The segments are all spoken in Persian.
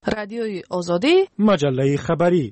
رادیوی آزادی، مجله خبری.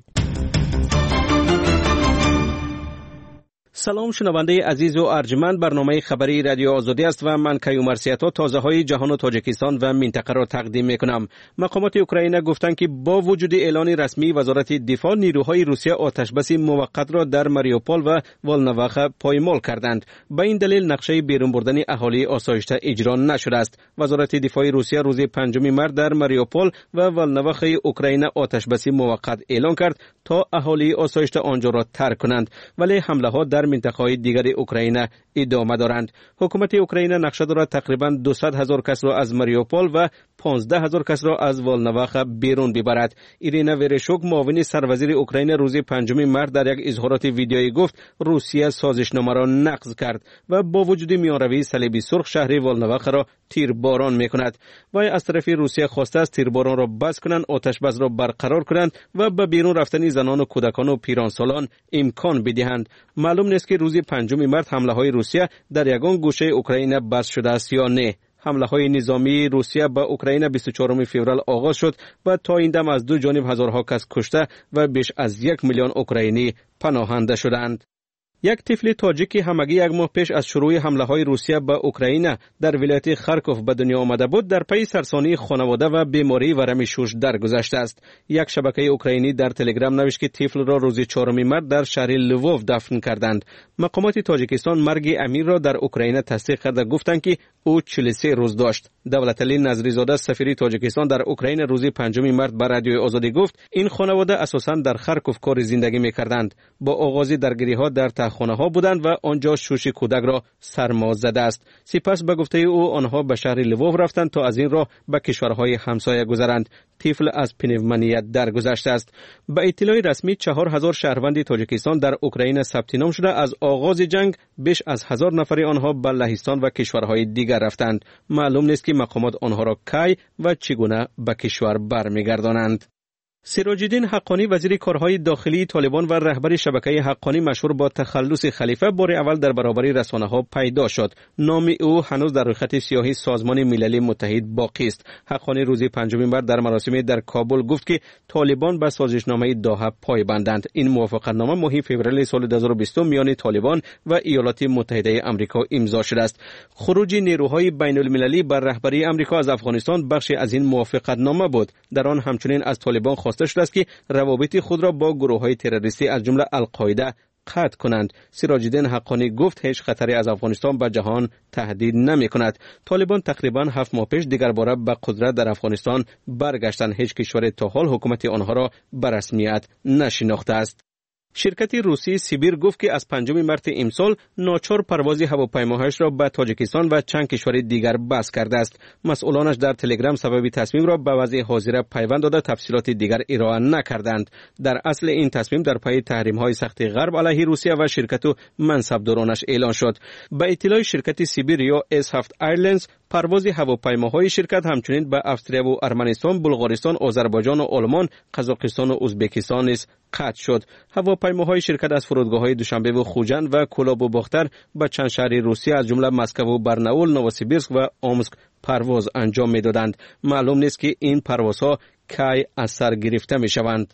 سلام شنونده عزیز و ارجمند، برنامه خبری رادیو آزادی است و من کیومر سیاتا تازه های جهان و تاجیکستان و منطقه را تقدیم میکنم. مقامات اوکراین گفتند که با وجود اعلان رسمی وزارت دفاع، نیروهای روسیه آتشبس موقت را در ماریوپول و والنواخ پایمال کردند. به این دلیل نقشه بیرون بردن اهالی آسایشته اجرا نشده است. وزارت دفاع روسیه روز 5 مارس در ماریوپول و والنواخ اوکراین آتشبس موقت اعلان کرد تا اهالی آسایشته آنجا را ترک کنند، ولی حمله ها در منطقه‌های دیگر اوکراین ادامه دارند. حکومت اوکراین نقشه دارد تقریباً 200,000 کس را از ماریوپول و 15,000 کس را از والنواخ بیرون ببرد. ایرینا ورشوک، معاون سروزیر اوکراین، روز 5 مارس در یک اظهارات ویدیویی گفت روسیه سازشنامه را نقض کرد و با وجود میانروی صلیبی سرخ شهر والنواخ را تیرباران میکند. و از طرف روسیه خواسته است تیرباران را بس کنند، آتش بس را برقرار کنند و به بیرون رفتن زنان و کودکان و پیرانسالان امکان بدهند. معلوم نیست که روز 5 مارس حمله های روسیه در یگان گوشه اوکراین بس شده است یا نه. حمله های نظامی روسیه به اوکراین 24 فوریه آغاز شد و تا این دم از دو جانب هزارها کس کشته و بیش از 1 میلیون اوکراینی پناهنده شدند. یک طفل تاجیکی همگی یک ماه پیش از شروع حمله های روسیه به اوکراین در ولایت خارکوف به دنیا آمده بود، در پی سرطانی خانواده و بیماری ورم شوش درگذشته است. یک شبکه اوکراینی در تلگرام نوشت که طفل را روز 4 مارس در شهر لووف دفن کردند. مقامات تاجیکستان مرگ امیر را در اوکراین تصدیق کرده، گفتند که او 43 روز داشت. دولتعلی نظریزاده، سفیر تاجیکستان در اوکراین، روز 5 مارس به رادیوی آزادی گفت این خانواده اساساً در خارکوف کار زندگی می‌کردند. با آغاز درگیری‌ها در خانه ها بودند و آنجا شوش کودک را سرما زده است. سپس به گفته او آنها به شهر لووف رفتند تا از این راه به کشورهای همسایه گذرند. طفل از پنومونیا درگذشته است. به اطلاع رسمی 4,000 شهروند تاجیکستان در اوکراین ثبت نام شده. از آغاز جنگ بیش از 1,000 نفر آنها به لهستان و کشورهای دیگر رفتند. معلوم نیست که مقامات آنها را کی و چگونه به کشور برمیگردانند. سراج الدین حقانی، وزیر کارهای داخلی طالبان و رهبر شبکه حقانی مشهور با تخلص خلیفه، بار اول در برابر رسانه‌ها پیدا شد. نام او هنوز در خط سیاه سازمان ملل متحد باقی است. حقانی روز 5 مارس در مراسمی در کابل گفت که طالبان به سازشنامه دوحه پایبندند. این موافقتنامه ماه فوریه سال 2020 میان طالبان و ایالات متحده آمریکا امضا شده است. خروج نیروهای بین المللی بر رهبری آمریکا از افغانستان بخشی از این موافقتنامه بود. در آن همچنین از طالبان خواسته شده است که روابط خود را با گروه‌های تروریستی از جمله القاعده قطع کنند. سراج الدین حقانی گفت هیچ خطری از افغانستان به جهان تهدید نمی‌کند. طالبان تقریباً 7 ماه پیش دیگر باره به قدرت در افغانستان برگشتند. هیچ کشور تا حال حکومت آنها را به رسمیت نشناخته است. شرکت روسی سیبیر گفت که از 5 مارس امسال ناچار پرواز هواپیماهایش را به تاجیکستان و چند کشور دیگر بس کرده است. مسئولانش در تلگرام سبب تصمیم را به وضع حاضره پیوند داده، تفصیلات دیگر ارائه نکردند. در اصل این تصمیم در پی تحریم‌های سخت غرب علیه روسیه و شرکت و منصبدارانش اعلان شد. به اطلاع شرکت سیبیر یا S7 ایرلاینز، پرواز هواپیماهای شرکت همچنین به استرالیا و ارمنستان، بلغارستان، آذربایجان و آلمان، قزاقستان و ازبکستان نیز قطع شد. هواپیماهای شرکت از فرودگاه‌های دوشنبه و خوجند و کولاب و باختر به چند شهر روسیه از جمله مسکو و برناول، نووسیبیرسک و آمسک پرواز انجام می‌دادند. معلوم نیست که این پروازها کی از سر گرفته می‌شوند.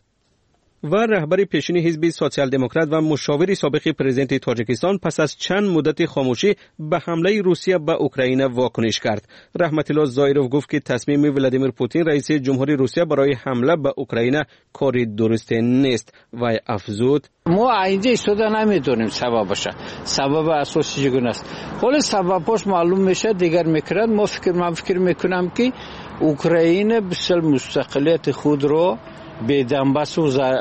و رهبر پیشین حزب سوسیال دموکرات و مشاور سابق پرزیدنت تاجیکستان پس از چند مدت خاموشی به حمله روسیه به اوکراین واکنش کرد. رحمت الله زایروف گفت که تصمیم ولادیمیر پوتین رئیس جمهوری روسیه برای حمله به اوکراین کاری درست نیست و افزود ما اینجا ایستاده نمیدونیم سببش. سبب اساسی چگونه است. ولی سببش معلوم میشه دیگر میکرد. من فکر میکنم که اوکراین بسیار مستقلیت خود رو به دنباس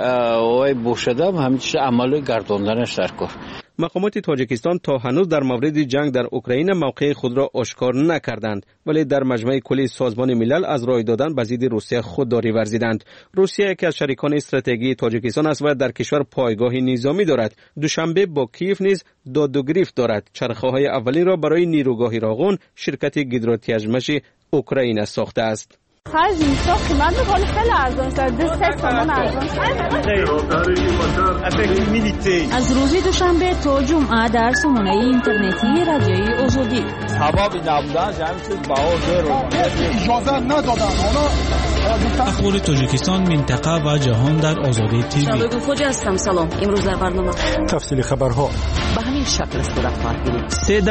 و بوشده همیشه عمل گرداندنش در کار. مقامات تاجیکستان تا هنوز در مورد جنگ در اوکراین موقع خود را آشکار نکردند، ولی در مجمع کلی سازمان ملل از رای دادن به ضد روسیه خودداری ورزیدند. روسیه یکی از شریکان استراتژیکی تاجیکستان است و در کشور پایگاه نظامی دارد. دوشنبه با کیف نیز داد و گریفت دارد. چرخه‌های اولی را برای نیروگاه راغون شرکت گیدروتیژمش اوکراین ساخته است. خرج میشه قیمت ولی خیلی ارزان است. 200 تومان ارزان است. از روز دوشنبه تا جمعه در سامانه اینترنتی رادیوی آزادی. سبب نبودن همین چیز بهار اجازه ندادن. اخبار تاجیکستان، منطقه و جهان در آزادی تیوی. شباب خوجا هستم. سلام. امروز در برنامه تفصیل خبرها به همین شکل است در خواهید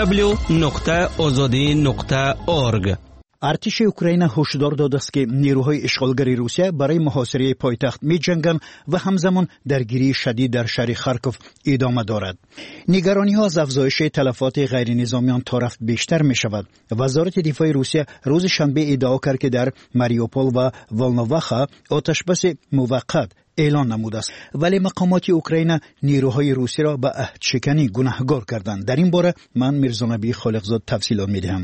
www.azadi.org. ارتش اوکراین هشدار داده است که نیروهای اشغالگری روسیه برای محاصره پایتخت می‌جنگند و همزمان درگیری شدید در شهر خارکوف ادامه دارد. نگرانی‌ها از افزایش تلفات غیر نظامیان تا رفت بیشتر می‌شود. وزارت دفاع روسیه روز شنبه ادعا کرد که در ماریوپول و والنوواخا آتشبس موقت اعلان نموده است، ولی مقامات اوکراین نیروهای روسی را به عهدشکنی گناهکار کردند. در این باره من میرزانبی خالقزاد تفصیلات می‌دهم.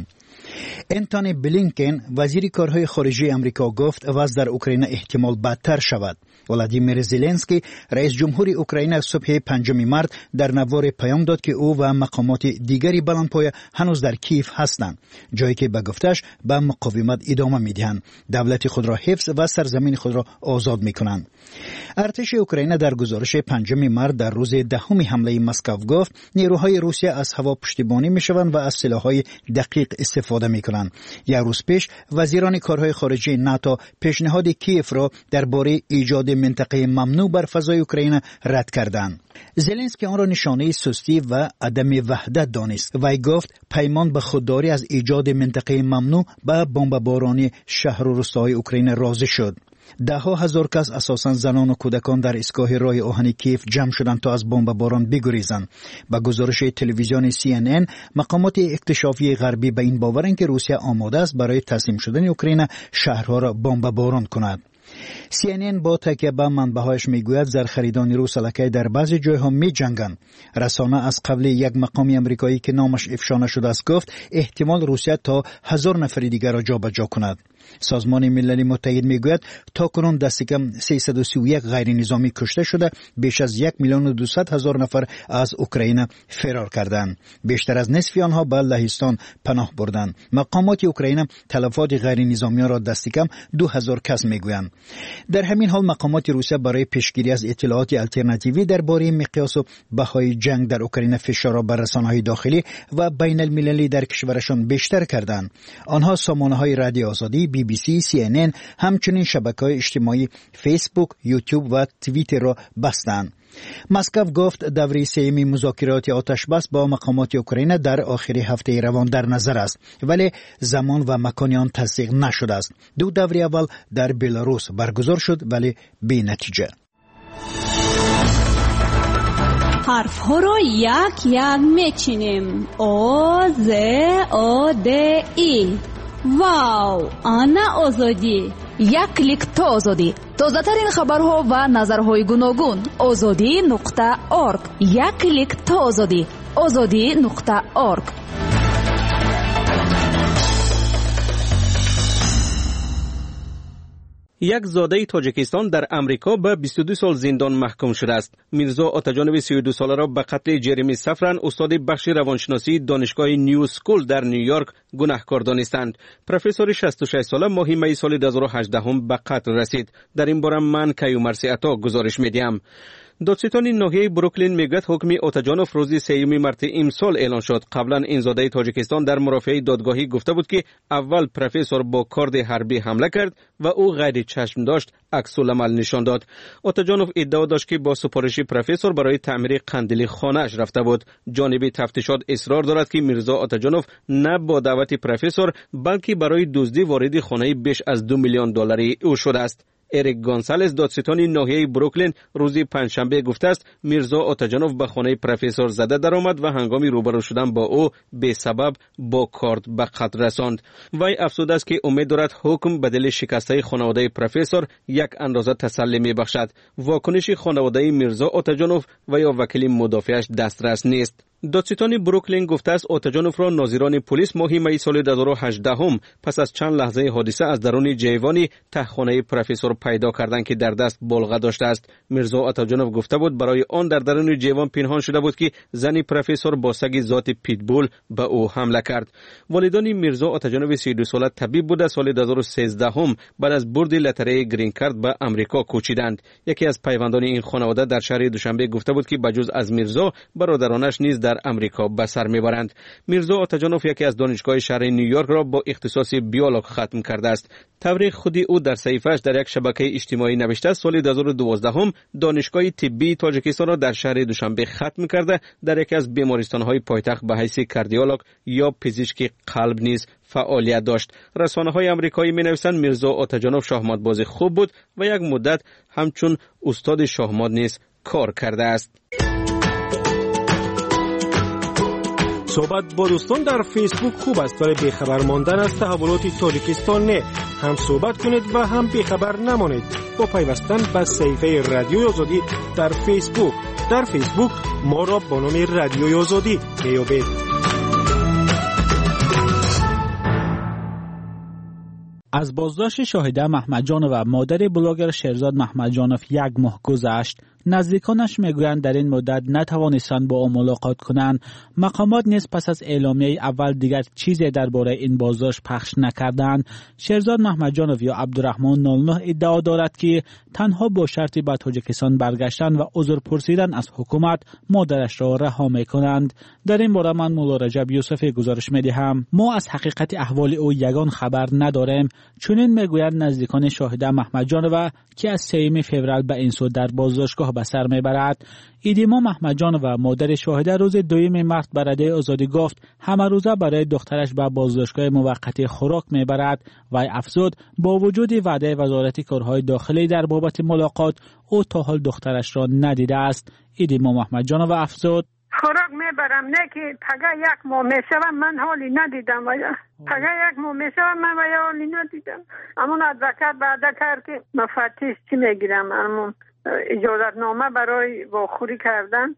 انتونی بلینکن وزیر کارهای خارجه امریکا گفت وضع در اوکراین احتمال بدتر شود. ولادیمیر زلنسکی رئیس جمهور اوکراین صبح 5 مارس در نوار پیام داد که او و مقامات دیگری بلندپایه هنوز در کیف هستند، جایی که به گفتش به مقاومت ادامه میدهند، دولت خود را حفظ و سرزمین خود را آزاد میکنند. ارتش اوکراین در گزارش 5 مارس در روز دهم حمله مسکو گفت نیروهای روسیه از هوا پشتیبانی میشوند و از سلاح‌های دقیق استفاده میکنند. یک روز پیش وزیران کارهای خارجه ناتو پیشنهاد کیف را درباره ایجاد منطقه ممنوع بر فضای اوکراین رد کردند. زلنسکی آن را نشانه سستی و عدم وحدت دانست. وی گفت پیمان به خودداری از ایجاد منطقه ممنوع به بمباران شهر و روستاهای اوکراین راضی شد. ده ها هزار کس اساساً زنان و کودکان در ایستگاه راه آهن کیف جمع شدند تا از بمباران بگریزند. با گزارش تلویزیون CNN مقامات اکتشافی غربی به این باورند که روسیه آماده است برای تسلیم شدن اوکراین شهرها را بمباران کند. CNN با تکیه به منبع‌هایش میگوید زرخریدان روس الکی در بعضی جایها می‌جنگند. رسانه از قبل یک مقام آمریکایی که نامش افشا نشده است گفت احتمال روسیه تا 1000 نفر دیگر را جابجا کند. سازمان ملل متحد میگوید تا کنون دست کم 331 غیر نظامی کشته شده، بیش از 1,200,000 نفر از اوکراین فرار کردند. بیشتر از نصف آنها به لهستان پناه بردند. مقامات اوکراین تلفات غیر نظامیان را دست کم 2000 کس میگویند. در همین حال مقامات روسیه برای پیشگیری از اطلاعات الटरनेटिव्ی درباره مقیاس و بهای جنگ در اوکراین فشار را بر رسانه‌های داخلی و بین المللی در کشورشان بیشتر کردند. آنها سامانه‌های رادیو آزادی، BBC، CNN، همچنین شبکه‌های اجتماعی فیسبوک، یوتیوب و توییتر را بستند. مسکو گفت دوره سوم مذاکرات آتشبس با مقامات اوکراین در آخر هفته روان در نظر است، ولی زمان و مکان آن تصدیق نشده است. دو دوره اول در بلاروس برگزار شد ولی بی نتیجه. حرف ها را یک یک میچینیم. آ ز آ د ای. واو، آنا آزادی. یک کلیک تا آزادی. تازه ترین خبرها و نظرهای گوناگون. azadi.org. یک کلیک تا آزادی. azadi.org. یک زاده تاجیکستان در امریکا به 22 سال زندان محکوم شده است. میرزا آتاجانوی 32 ساله را به قتل جرمی سفرن استاد بخش روانشناسی دانشگاه نیو سکول در نیویورک گناهکار دانستند. پروفسور 66 ساله ماه می سال 2018 به قتل رسید. در این باره من کیومرثی عطا گزارش میدیم. دادستان ناحیه بروکلین میگوید حکم آتاجانوف روز 3 مارس امسال اعلان شد. قبلا این زاده تاجیکستان در مرافعه دادگاهی گفته بود که اول پروفسور با کارد حربی حمله کرد و او غیر چشم داشت عکس العمل نشان داد. آتاجانوف ادعا داشت که با سفارش پروفسور برای تعمیر قندیل خانه‌اش رفته بود. جانب تفتیشات اصرار دارد که میرزا آتاجانوف نه با دعوت پروفسور بلکه برای دزدی وارد خانه بیش از $2 میلیون او شده است. اریک گونسالز دادستان ناحیه بروکلین روز پنجشنبه گفته است میرزا آتاجانوف به خانه پروفسور زده درآمد و هنگام روبرو شدن با او به سبب با کارد به قتل رساند. وی افسوده است که امید دارد حکم بدل شکسته خانواده پروفسور یک اندازه تسلی میبخشد. واکنش خانواده میرزا آتاجانوف و یا وکیل مدافعش دسترس نیست. دادستان بروکلین گفته است اوتاجانوف را ناظران پلیس ماه می سال 2018 پس از چند لحظه حادثه از درون جیوانی تهخانه پروفسور پیدا کردند که در دست بلغه داشته است. میرزا اوتاجانوف گفته بود برای آن در درون جیوان پنهان شده بود که زن پروفسور با سگ ذات پیتبول به او حمله کرد. والدان میرزا اوتاجانوف 32 ساله طبیب بود. سال 2013 بعد از برد لتره گرین کارت به امریکا کوچیدند. یکی از پیوندان این خانواده در شهر دوشنبه گفته بود که بجز از میرزا برادرانش نیز در امریکا به سر میبرند. میرزا اوتاجانوف یکی از دانشگاه شهر نیویورک را با اختصاص بیولوژ ختم کرده است. تبریک خودی او در صحیفه‌اش در یک شبکه اجتماعی نوشته است سال 2012 دانشگاه طبی تاجیکستان را در شهر دوشنبه ختم کرده در یکی از بیمارستان‌های پایتخت به حیث کاردیولوژ یا پزشک قلب نیز فعالیت داشت. رسانه‌های آمریکایی می‌نویسند میرزا اوتاجانوف شاهمات‌باز خوب بود و یک مدت همچون استاد شاهمات نیز کار کرده است. صحبت با دوستان در فیسبوک خوب است ولی بیخبر ماندن از تحولات تاجیکستان نه. هم صحبت کنید و هم بیخبر نمانید با پیوستن به صفحه رادیوی آزادی در فیسبوک. در فیسبوک ما را با نام رادیوی آزادی بیابید. از بازداشت شاهده محمدجانو و مادر بلاگر شهرزاد محمدجانوف یک ماه گذشت. نزدیکانش میگویند در این مدت نتوانستند با او ملاقات کنند. مقامات نیز پس از اعلامیه اول دیگر چیزی درباره این بازداشت پخش نکردند. شهرزاد محمدجانوف یا عبدالرحمن 09 ادعا دارد که تنها با شرطی به تاجیکستان برگشتن و عذر پرسیدن از حکومت مادرش را رها میکنند. در این باره من مولا رجب یوسفی گزارش میدهم. ما از حقیقت احوال او یگان خبر نداریم. چنین میگویند نزدیکان شاهده محمدجانوف که از 3 فوریه به این سو در بازداشتگاه به سر میبرد. ایدیما محمدجانوف و مادر شاهده روز 2 مارس به رده آزادی گفت همه روزه برای دخترش به بازداشتگاه موقتی خوراک میبرد و افزود با وجود وعده وزارت کارهای داخلی در بابت ملاقات او تا حال دخترش را ندیده است. ایدیما محمدجانوف افزود خوراک میبرم نه که پگه 1 ماه میشوم من حالی ندیدم و پگه 1 ماه میشوم من و حالی ندیدم. امون ادوکات بعد کرد که مفتیش چی میگیرم امون اجازت نامه برای واخوری کردن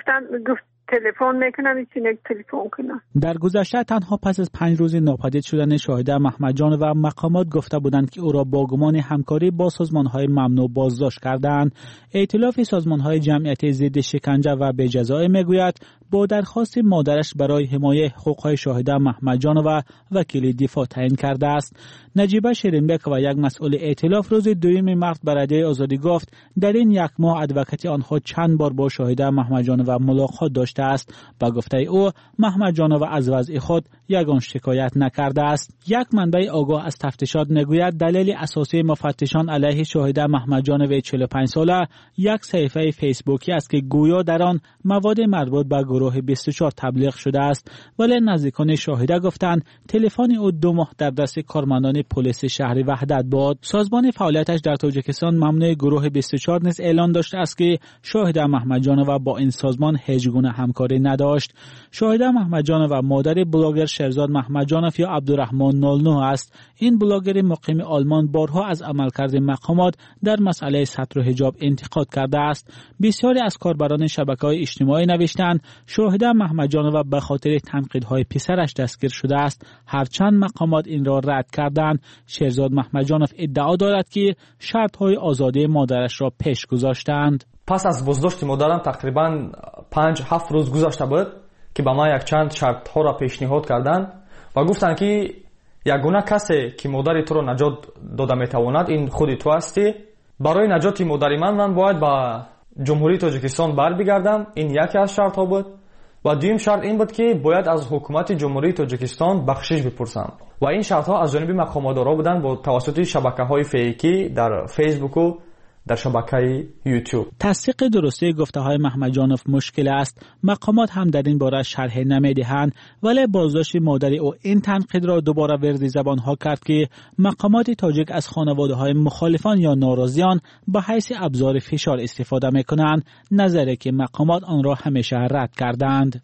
گفت تلفن میکنم این تلفن کنم. در گذشته تنها پس از 5 روز ناپدید شدن شاهده محمدجانوف و مقامات گفته بودند که او را با گمان همکاری با سازمان‌های ممنوع بازداشت کردند. ائتلاف سازمان‌های جمعیت ضد شکنجه و بجزای میگوید با درخواست مادرش برای حمایت حقوق‌های شاهده محمدجانوف وکیل دفاع تعیین کرده است. نجیبه شیرینبک و یک مسئول ائتلاف روز 2 مارس به رده آزادی گفت در این 1 ماه ادوکات آنها چند بار با شاهده محمدجانوف ملاقات داشته است. با گفته او محمدجانوف از وضع خود یگان شکایت نکرده است. یک منبع آگاه از تفتیشات میگوید دلیل اساسی مفتشان علیه شاهده محمدجانوف 45 ساله یک صفحه فیسبوکی است که گویا در آن مواد مربوط به گروه 24 تبلیغ شده است، ولی نزدیکان شاهده گفتند تلفن او 2 ماه در دست کارمندان پلیس شهر وحدت بود. سازمان فعالیتش در تاجیکستان ممنوع گروه 24 نیز اعلان داشته است که شاهده محمدجانوف با این سازمان هیچ گونه همکاری نداشت. شاهده محمدجانوف و مادر بلاگر شهرزاد محمدجانوف یا عبدالرحمن 09 است. این بلاگر مقیم آلمان بارها از عملکرد مقامات در مسئله ستر و حجاب انتقاد کرده است. بسیاری از کاربران شبکه‌های اجتماعی نوشتند شاهده محمدجانوف به خاطر تنقیدهای پسرش دستگیر شده است. هرچند مقامات این را رد کردند. شهرزاد محمدجانوف ادعا دارد که شرط‌های آزادی مادرش را پیش گذاشتند. پس از بازداشت مادرم تقریبا 5-7 روز گذشته بود که به ما یک چند شرط ها را پیشنهاد کردند و گفتند که یگانه کسی که مادر تو را نجات داده میتواند این خود تو هستی. برای نجات مادر من باید به جمهوری تاجیکستان برگردم. این یکی از شرط ها بود و دویم شرط این بود که باید از حکومت جمهوری تاجیکستان بخشش بپرسم و این شرط ها از جانب مقامات بودند با توسط شبکه‌های فیکی در فیسبوک و در شبکه یوتیوب. تصدیق درستی گفته های محمدجانوف مشکل است. مقامات هم در این باره شرح نمیدهند، ولی بازداشت مادر او این تنقید را دوباره ورد زبان ها کرد که مقامات تاجیک از خانواده های مخالفان یا ناراضیان به حیث ابزار فشار استفاده میکنند، نظری که مقامات آن را همیشه رد کردند.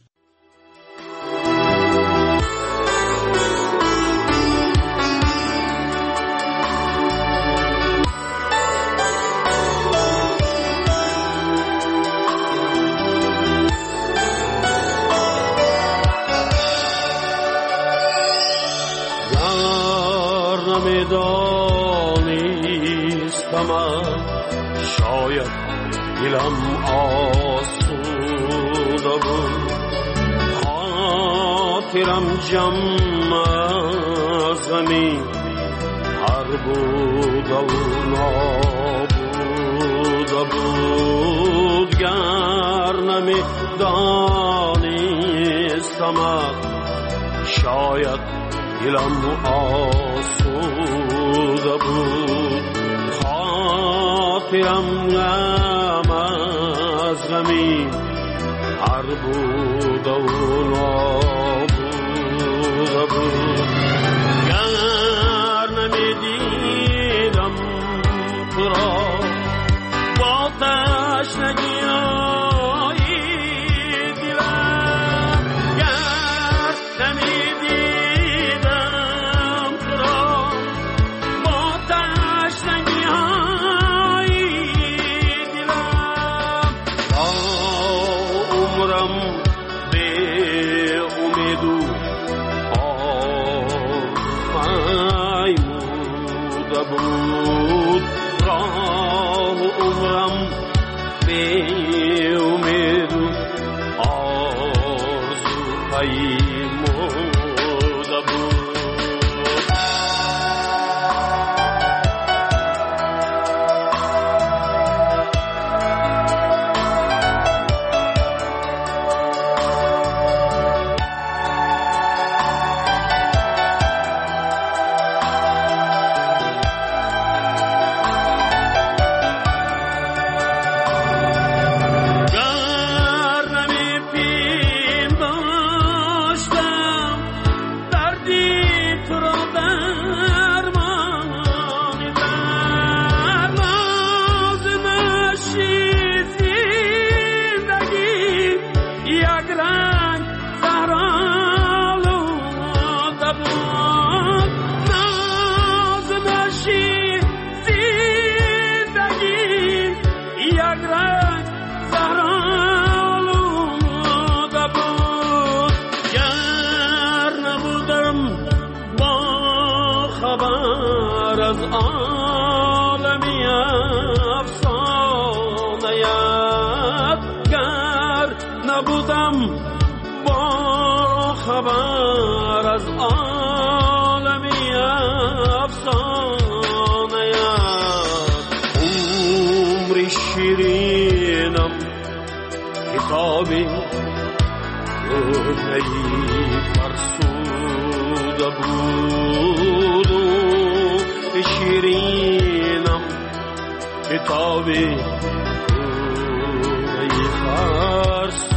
سمت شاید دلم آسوده بود خاطرم جمع از غمی هر بوده و نابوده بود گر نمی دانستمت شاید دلم آسوده بود خاطرم غم از غمی هر بوده و نابوده بود گر نمیدیدم تو را با تشنگی های دلم گر نمیدیدم تو را با تشنگی های دلم تا عمرم به امید و آرزومایموده بود راه عمرم به امید و آرزومایموده بود نبودم با خبر از عالمی افسانه‌ات عمری شیرینم کتابی روحی فرسوده بود و شیرینم کتابی روحی فرسوده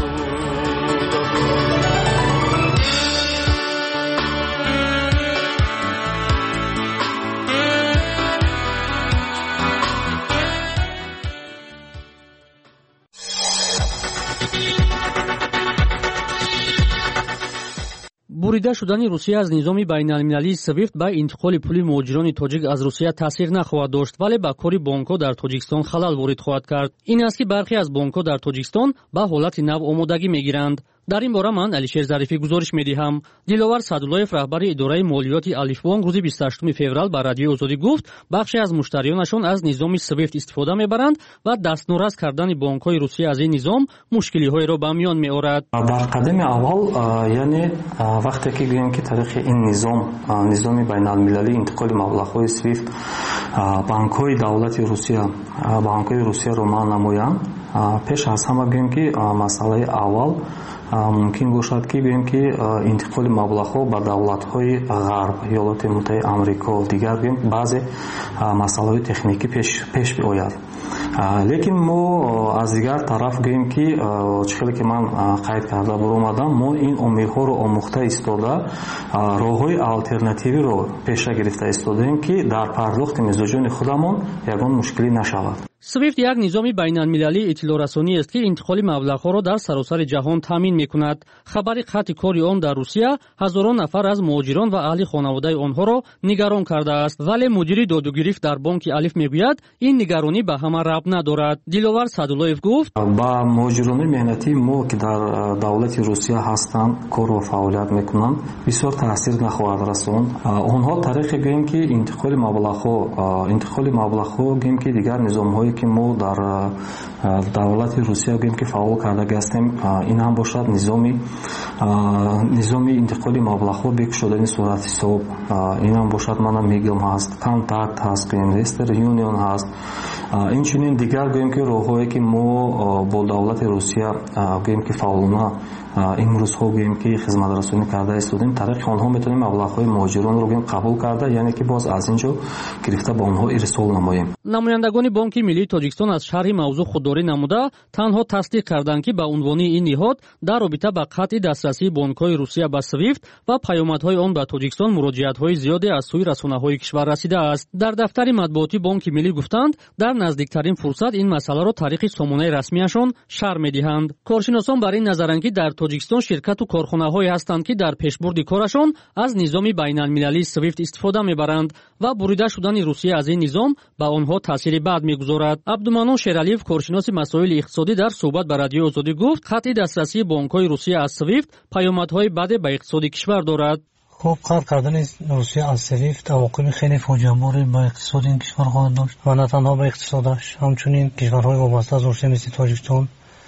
бурида шудани русия аз низоми байналмилалии свифт ба интиқоли пули муҳоҷирони тоҷик аз русия таъсир нахоҳад дошт, вале ба кори бонкҳо дар тоҷикистон халал ворид хоҳад кард. ин аст ки бархе аз бонкҳо дар тоҷикистон ба ҳолати нав омодагӣ мегиранд. дар ин бора ман алишер зарифӣ гузориш медиҳам. диловар садуллоев раҳбари идораи молиёти алифбонк рӯзи 28 феврал ба радиои озодӣ гуфт бахше аз муштариёнашон аз низоми свифт истифода мебаранд ва дастнорас кардани бонкҳои русия аз ин низом мушкилиҳоеро ба миён меорад. дар қадами аввал яъне вақте ки гӯем ки тариқи ин низоми байналмилалии интиқоли маблағҳои свифт банкҳои давлати русияро манъ намоянд, пеш аз ҳама гӯем ки масъалаи аввал мумкин бошад ки гӯем ки интиқоли маблағҳо ба давлатҳои ғарб, иёлоти муттаҳидаи амрико, дигар гӯем баъзе масъалаҳои техникӣ пеш биояд. лекин мо аз дигар тараф гӯем ки чихеле ки ман қайд карда баромадам, мо ин омилҳоро омӯхта истода роҳҳои алтернативиро пеша гирифта истодаем ки дар пардохти мизоҷони худамон ягон мушкилӣ нашавад. SWIFT як низоми байналмилалии иттилоърасонӣ аст ки интиқоли маблағҳоро дар саросари ҷаҳон таъмин мекунад. Хабари қатъи кори он дар Русия ҳазорон нафар аз муҳоҷирон ва аҳли хонаводаи онҳоро нигарон кардааст. Вале мудири додугирифт дар бонки Алиф мегӯяд, ин нигаронӣ ба ҳама рабт надорад. Диловар Садуллоев гуфт: ба муҳоҷирони меҳнатии мо ки дар давлати Русия ҳастанд, кор ва фаъолият мекунанд, бисёр таъсир нахоҳад расонд. онҳо тариқи гӯем ки интиқоли маблағҳо гӯем ки дигар низомҳое ки мо дар давлати Русия гӯем ки фаъол карда гастем, ин ҳам бошад низоми интиқоли маблағҳо бекушодани сурати ҳисоб, ин ҳам бошад, манам мегӯям, ҳаст контакт ҳаст, Western Union ҳаст. инчунин дигар гӯем ки роҳҳое ки мо бо давлати Русия гӯем ки фаъолона имрӯзҳо гӯем ки хизматрасонӣ карда истодем, тариқи онҳо метавонем маблағҳои муҳоҷиронро гӯем қабул карда, яъне ки боз аз ин ҷо гирифта ба онҳо ирсол намоем. намояндагони Бонки Миллии Тоҷикистон аз шарҳи мавзӯъ худдорӣ намуда, танҳо тасдиқ карданд ки ба унвони ин ниҳод дар робита ба қатъи дастрасии бонкҳои Русия ба SWIFT ва паёмадҳои он ба Тоҷикистон муроҷиатҳои зиёде аз сӯи расонаҳои кишвар расидааст. дар дафтари матбуоти Бонки Миллӣ гуфтанд, дар наздиктарин фурсат ин масъаларо тариқи сомонаи расмияшон шарҳ медиҳанд. коршиносон бар ин назаранд ки дар Тоҷикистон ширкату корхонаҳое ҳастанд ки дар пешбурди корашон аз низоми байналмилалии SWIFT истифода мебаранд ва бурида шудани Русия аз ин низом ба онҳо таъсири бад мегузорад. Абдуманон Шералиев, коршиноси масоили иқтисодӣ, дар суҳбат ба Радиои Озодӣ гуфт, қатъи дастрасии бонкҳои Русия аз SWIFT паёмадҳои баде ба иқтисоди кишвар дорад. خب قطع کردن روسیه از سویفت عواقب خیلی فاجعه‌باری به اقتصاد این کشور خواهد داشت و نه تنها به اقتصادش، همچنین کشورهای وابسته از روسیه مثل تاجیکستان،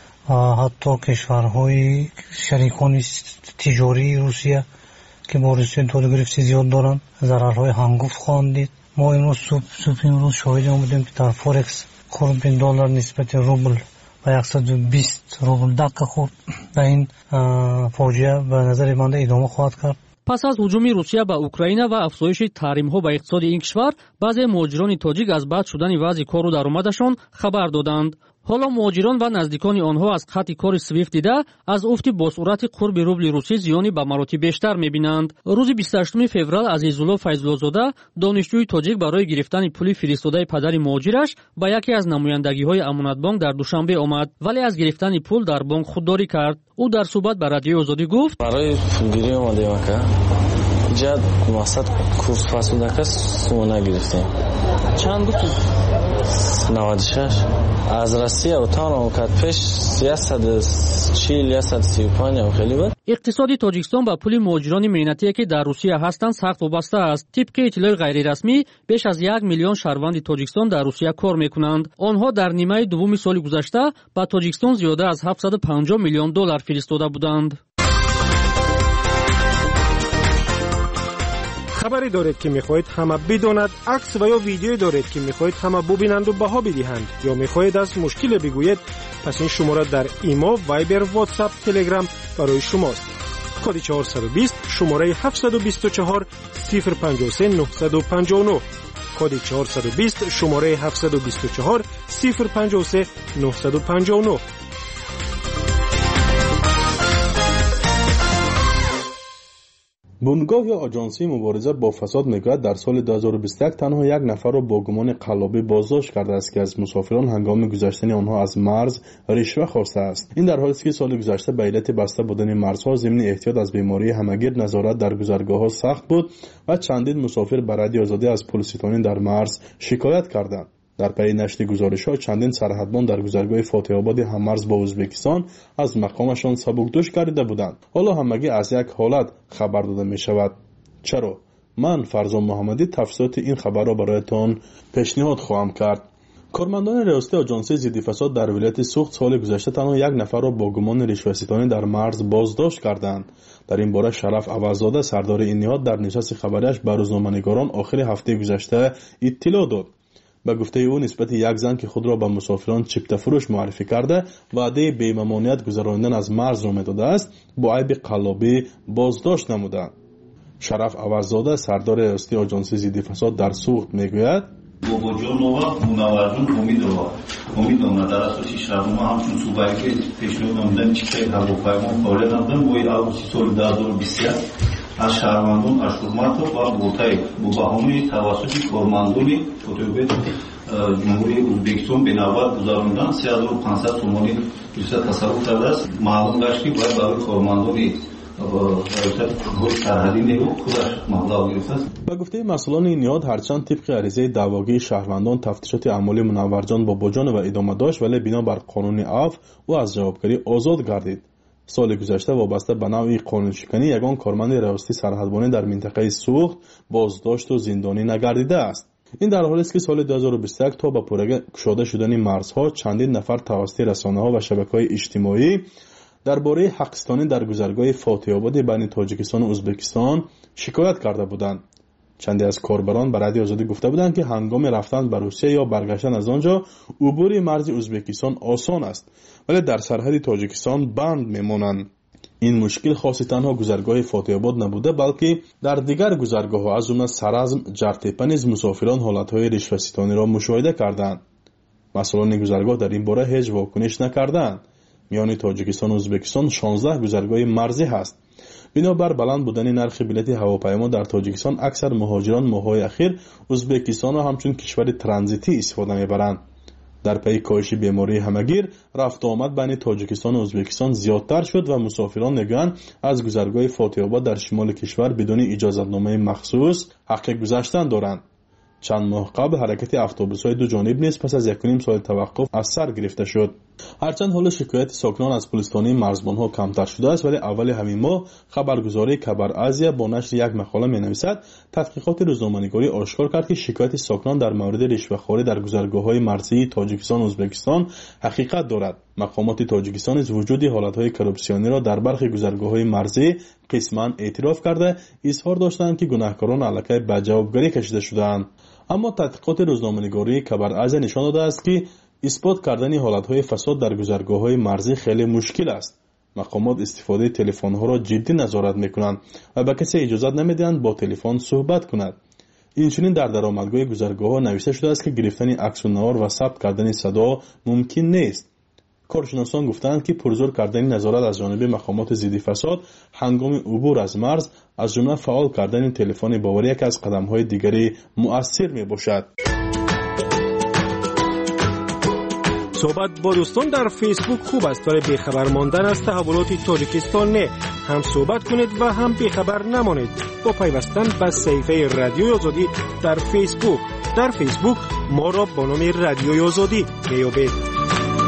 حتی کشورهای شریکان تجاری روسیه که با روسیه تجارتی زیاد دارند ضررهای هنگفت خواهند دید. ما امروز صبح امروز شاهد بودیم که در فورکس قرب دلار نسبت روبل و 120 روبل دقیق خورد و این فاجعه به نظر من ادامه خواهد کرد. پس از هجوم روسیه به اوکراین و افزایش تحریم‌ها به اقتصاد این کشور، بعضی مهاجران تاجیک از بد شدن وضع کار و درآمدشان خبر دادند. حالا مهاجران و نزدیکان آنها از قطع کار SWIFT دیده از افت با سرعت قرب روبل روسی زیانی به مراتب بیشتر می‌بینند. روز 28 فوریه عزیزالله فیض‌الله‌زاده دانشجوی تاجیک برای گرفتن پول فرستاده پدر مهاجرش به یکی از نمایندگی‌های امانت بانک در دوشنبه آمد، ولی از گرفتن پول در بانک خودداری کرد. او در صحبت با رادیوی آزادی گفت: برای پولگیری اومدیم که جد مقصد کورس فاسوده که سونا گرفتیم. چند بود؟ 96 از روسیه و تان کرد پیش 140 135 خیلی بود. اقتصادی تاجیکستان با پول مهاجران مهنتی که در روسیه هستند سخت وابسته است. طبق اطلاع غیر رسمی بیش از 1 میلیون شهروند تاجیکستان در روسیه کار میکنند. آنها در نیمه دوم سال گذشته با تاجیکستان زیاده از 750 میلیون دلار فرستاده بودند. خبری دارید که میخواهید همه بداند، عکس و یا ویدیویی دارید که میخواهید همه ببینند و بها بدهند، یا میخواهید از مشکل بگویید، پس این شماره در ایما، وایبر، واتساپ، تلگرام برای شماست. کد 420 شماره 724 053 959. کد 420 شماره 724 053 959. بنگاه یا آژانسی مبارزه با فساد میگوید در سال 2021 تنها یک نفر را با گمان قلابی بازداشت کرده است که از مسافران هنگام گذشتن آنها از مرز رشوه خواسته است. این در حالی است که سال گذشته به علت بسته بودن مرزها ضمن احتیاط از بیماری همهگیر نظارت در گذرگاه‌ها سخت بود و چندین مسافر به رادیو آزادی از پلیس‌ستانی در مرز شکایت کردند. در پی نشر گزارش‌ها چندین سرحدبان در گذرگاه فاتح آباد هممرز با ازبکستان از مقامشان سبکدوش گردیده بودند. حالا همگی از یک حالت خبر داده می شود. چرا؟ من فرزان محمدی تفصیلات این خبر را برایتان پیشنهاد خواهم کرد. کارمندان ریاستی آژانسی ضد فساد در ولایت سوخت سال گذشته تنها یک نفر را با گمان رشوه‌ستانی در مرز بازداشت کردند. در این باره شرف عوض‌زاده سردار این نهاد در نشست خبریش به روزنامه‌نگاران آخر هفته گذشته اطلاع داد. به گفته او نسبت یک زن که خود را به مسافران چپته فروش معرفی کرده وعده بی‌ممانعت گذراندن از مرز را می‌داده است، با عیب قلابی بازداشت نموده. شرف عوض‌زاده سردار ریاستی آژانسی ضد فساد در سوخت میگوید: باباجانова мунавварҷон ҳомидовна дар асоси шаҳрнома ҳамчун субъекти ки пешниҳод намудани чиптаи ҳавопаймо фаъолият намуданд бои августи соли 2021 аз шаҳрвандон Ашурматов ва Болтаев бо баҳонаи тавассути кормандони фотоюбет جمهوری ازبکستان به نوبت گذراندن 3500 سومانی دوستا تصرف کرده است. معلوم گشت که باید برای کارمندان سرحدی نیرو خودش مبلغ گرفته است. به گفته مسئولان این نهاد هرچند طبق عریضه دعواگی شهروندان تفتیشات اعمالی منورجان باباجان و ادامه داشت، ولی بنا بر قانون عفو او از جوابگری آزاد گردید. سال گذشته وابسته به نوع قانونشکنی یگان کارمند راستی سرحدبانی در منطقه سوخت بازداشت و زندانی نگردیده است. این در حالی است که سال 2021 تا به پورگی گشوده شدن مرزها چندین نفر توسط رسانه‌ها و شبکه‌های اجتماعی درباره حقستانی در گذرگاه فاتح آباد بین تاجیکستان و ازبکستان شکایت کرده بودند. چندی از کاربران به رادیو آزادی گفته بودند که هنگام رفتن به روسیه یا برگشتن از آنجا عبور مرز ازبکستان آسان است، ولی در سرحد تاجیکستان بند میمانند. این مشکل خاصی تنها گذرگاه فاتح آباد نبوده، بلکه در دیگر گذرگاه‌ها از جمله سرازم، جرتپه نیز مسافران حالت‌های رشوه‌ستانی را مشاهده کردند. مسئولان گذرگاه در این باره هیچ واکنش نکردند. میان تاجیکستان و ازبکستان 16 گذرگاه مرزی هست. بنابر بلند بودن نرخ بلیط هواپیما در تاجیکستان اکثر مهاجران ماه‌های اخیر ازبکستان را همچون کشور ترانزیتی استفاده می‌برند. در پی کاهش بیماری همگیر رفت و آمد بین تاجیکستان و ازبکستان زیادتر شد و مسافران میگویند از گذرگاه فاتح آباد در شمال کشور بدون اجازه‌نامه مخصوص حق گذشتن دارند. چند ماه قبل حرکت اتوبوس‌های دو جانب نیز پس از 1.5 سال توقف از سر گرفته شد. هرچند حال شکایت ساکنان از پلیس‌خانه مرزبان‌ها کمتر شده است، ولی اول همین ماه خبرگزاری خبر آزیا با نشر یک مقاله می‌نویسد تحقیقات روزنامه‌نگاری آشکار کرد که شکایت ساکنان در مورد رشوه‌خواری در گذرگاه‌های مرزی تاجیکستان و ازبکستان حقیقت دارد. مقامات تاجیکستان از وجود حالت‌های کورپسیونی را در برخی گذرگاه‌های مرزی قسماً اعتراف کرده اظهار داشتند که گناهکاران علیه به جوابگری کشیده شده‌اند. اما تحقیقات روزنامه‌نگاری خبر آزیا نشان داده است که اثبات کردن حالت‌های فساد در گذرگاه‌های مرزی خیلی مشکل است. مقامات استفاده تلفن‌ها را جدی نظارت می‌کنند و به کسی اجازه نمی‌دهند با تلفن صحبت کند. اینچنین در درآمدگاه گذرگاه‌ها نوشته شده است که گرفتن عکس و نوار و ثبت کردن صدا ممکن نیست. کارشناسان گفتند که پرزور کردن نظارت از جانب مقامات ضد فساد هنگام عبور از مرز از جمله فعال کردن تلفن باوری یک از قدم‌های دیگری مؤثر می‌باشد. صحبت با دوستان در فیسبوک خوب است، ولی بیخبر ماندن از تحولات تاجیکستان نه. هم صحبت کنید و هم بیخبر نمانید با پیوستن به صفحه رادیوی آزادی در فیسبوک. در فیسبوک ما را با نام رادیوی آزادی میابید.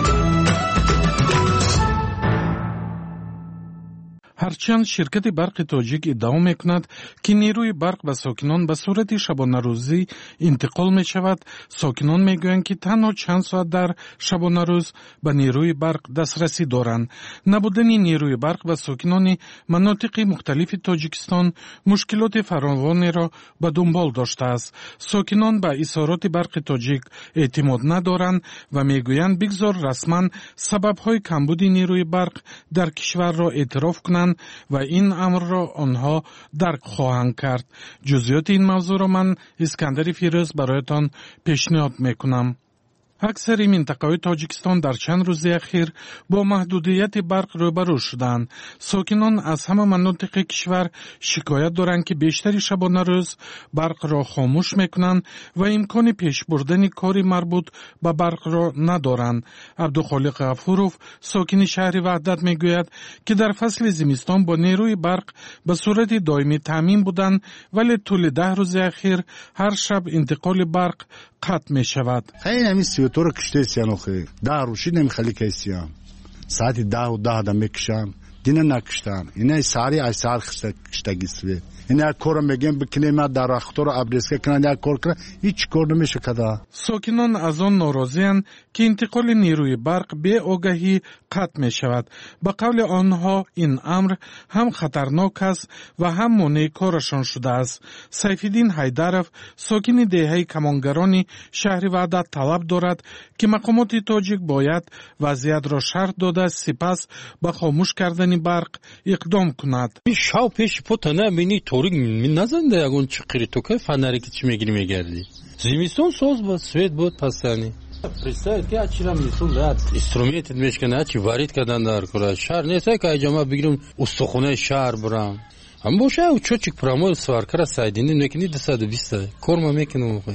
هرچند شرکت برق تاجیک ادعا میکند که نیروی برق به ساکنان به صورت شبانه روزی انتقال می شود، ساکنان میگویند که تنها چند ساعت در شبانه روز به نیروی برق دسترسی دارند. نبودن نیروی برق و ساکنان مناطق مختلف تاجیکستان مشکلات فراوانی را به دنبال داشته است. ساکنان به اظهارات برق تاجیک اعتماد ندارند و میگویند بگذار رسما سبب‌های کمبود نیروی برق در کشور را اعتراف کنند و این امر را آنها درک خواهند کرد. جزئیات این موضوع را من اسکندر فیروز برایتان پیشنهاد میکنم. اکثر منطقه‌های تاجیکستان در چند روز اخیر با محدودیت برق روبرو شدند. ساکنان از همه مناطق کشور شکایت دارند که بیشتری شبانه روز برق را خاموش میکنند و امکان پیش بردن کاری مربوط به برق را ندارند. عبدالخالق غفورов ساکن شهر وحدت میگوید که در فصل زمستان با نیروی برق به صورت دائمی تامین بودند، ولی طول 10 روز اخیر هر شب انتقال برق قطع می شود. خیلی همی سیوتور کشته سیان آخه 10 روشی نمیخلی که سیان ساعتی 10 دا میکشن دینا نکشتن اینه ساری ای سار کشتگی سوی اینه کورم میگم بکنه ما در اختور ابریسکه کنن یک کور کنه هیچ کور نمیشه کدا. ساکنان از آن ناراضی‌اند که انتقال نیروی برق به آگاهی قطع می شود. به قول آنها این امر هم خطرناک است و هم مانع کارشان شده است. سیفالدین حیدرов ساکن دهه کمانگرانی شهر وحدت طلب دارد که مقامات تاجیک باید وضعیت را شرح داده سپس به خاموش کردن برق اقدام کند. شاو پیش پوتانه بینی توریک نزنده اگون چقیری تو که فنری که چی میگیری میگردی زمستون سوز بود سوید بود پسانی представить که اچرا میتون رد استرومنت میشکنه چی وارد کردن در کره شهر نیست که اجما بگیرم استخونه شهر برام هم باشه او چوچک پرامو سوار کرا سایدین نکنی 220 کورما میکنم.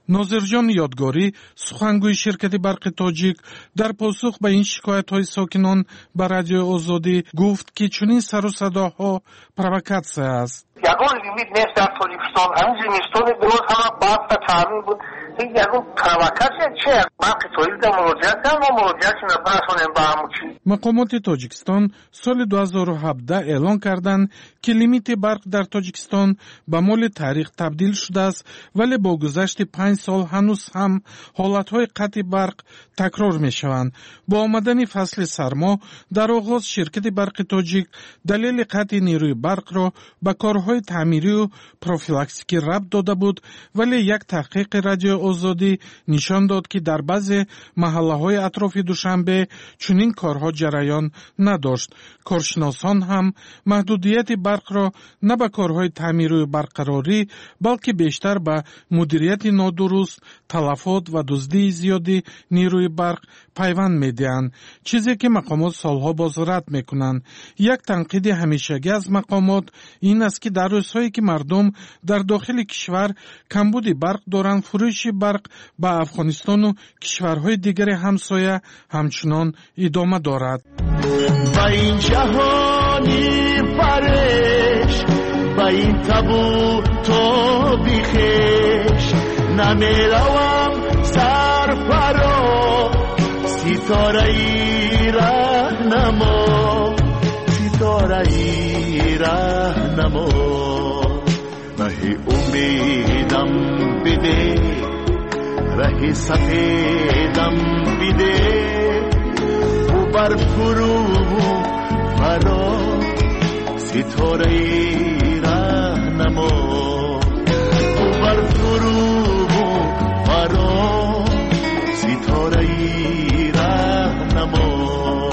ناظرجان یادگاری سخنگوی شرکت برق تاجیک در پاسخ به این شکایت‌های ساکنان به رادیو آزادی گفت که چنین سر و صداها پرووکاتسیا است. یگان لیمیت نیست در تاجیکستان، همین زمستان درست هم باید تا تعمیر بود. این یگان پرووکاتسیا چیه؟ برق تولید مراجعه کردن و مراجعه نبرسونیم به همون چی. مقامات تاجیکستان سال 2017 اعلان کردند که لیمیت برق در تاجیکستان به مال تاریخ تبدیل شده است، ولی با گذشت 5 سال هنوز هم حالتهای قطع برق تکرار می شوند. با آمدن فصل سرما در آغاز شرکت برق تاجیک دلیل قطع نیروی برق را به کارهای تعمیری و پروفیلاکسیکی ربط داده بود، ولی یک تحقیق رادیو آزادی نشان داد که در بعضی محله‌های اطراف دوشنبه چنین کارها جریان نداشت. کارشناسان هم محدودیت برق را نه به کارهای تعمیری و برقراری بلکه بیشتر به مدیریت نادرست، تلفات و دزدی زیادی نیروی برق پیوند می‌دهند، چیزی که مقامات سالها باز رد می‌کنند. یک تنقید همیشگی از مقامات این است که در روزهایی که مردم در داخل کشور کمبود برق دارند، فروش برق به افغانستان و کشورهای دیگر همسایه همچنان ادامه دارد. با این جهانی فرش، با این تابو تو بیخش، نمیروم سرفرا، ستاره ای رهنما، ستاره ای رهنما. رهی امیدم بده، رهی سفیدم بده، و بر فرو فرا، ستاره ای رهنما، و بر فرو فرا، ستاره ای رهنما.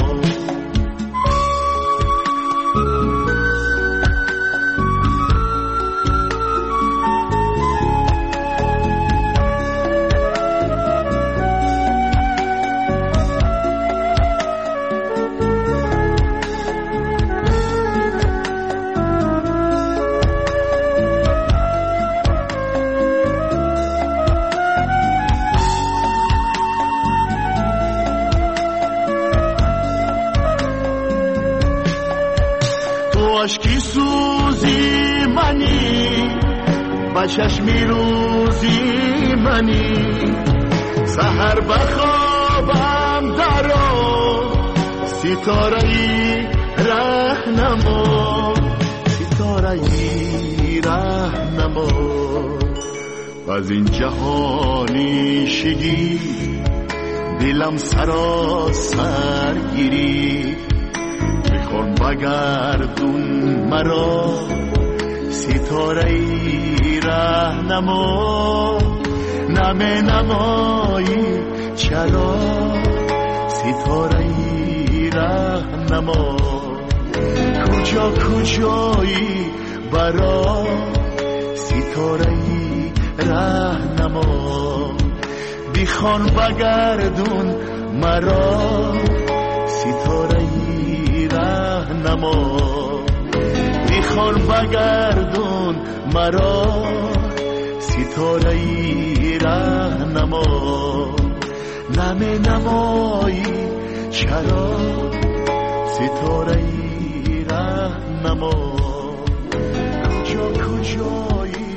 عشقی سوزی منی، با چشمی روزی منی، سحر بخوابم درو، ستاره ای رهنما، ستاره ای رهنما. از این جهانی شگی دلم سراسر گیری، میخوام بگردون مرا، ستاره ای رهنما. نمی نمایی چرا، ستاره ای رهنما. کجا کجایی برا، ستاره ای رهنما. بیخوان بگردون مرا، ستاره ای رهنما. بیخوان بگردون مرا، ستاره ای رهنما. نمی نمایی چرا، ستاره ای رهنما. کجا کجایی.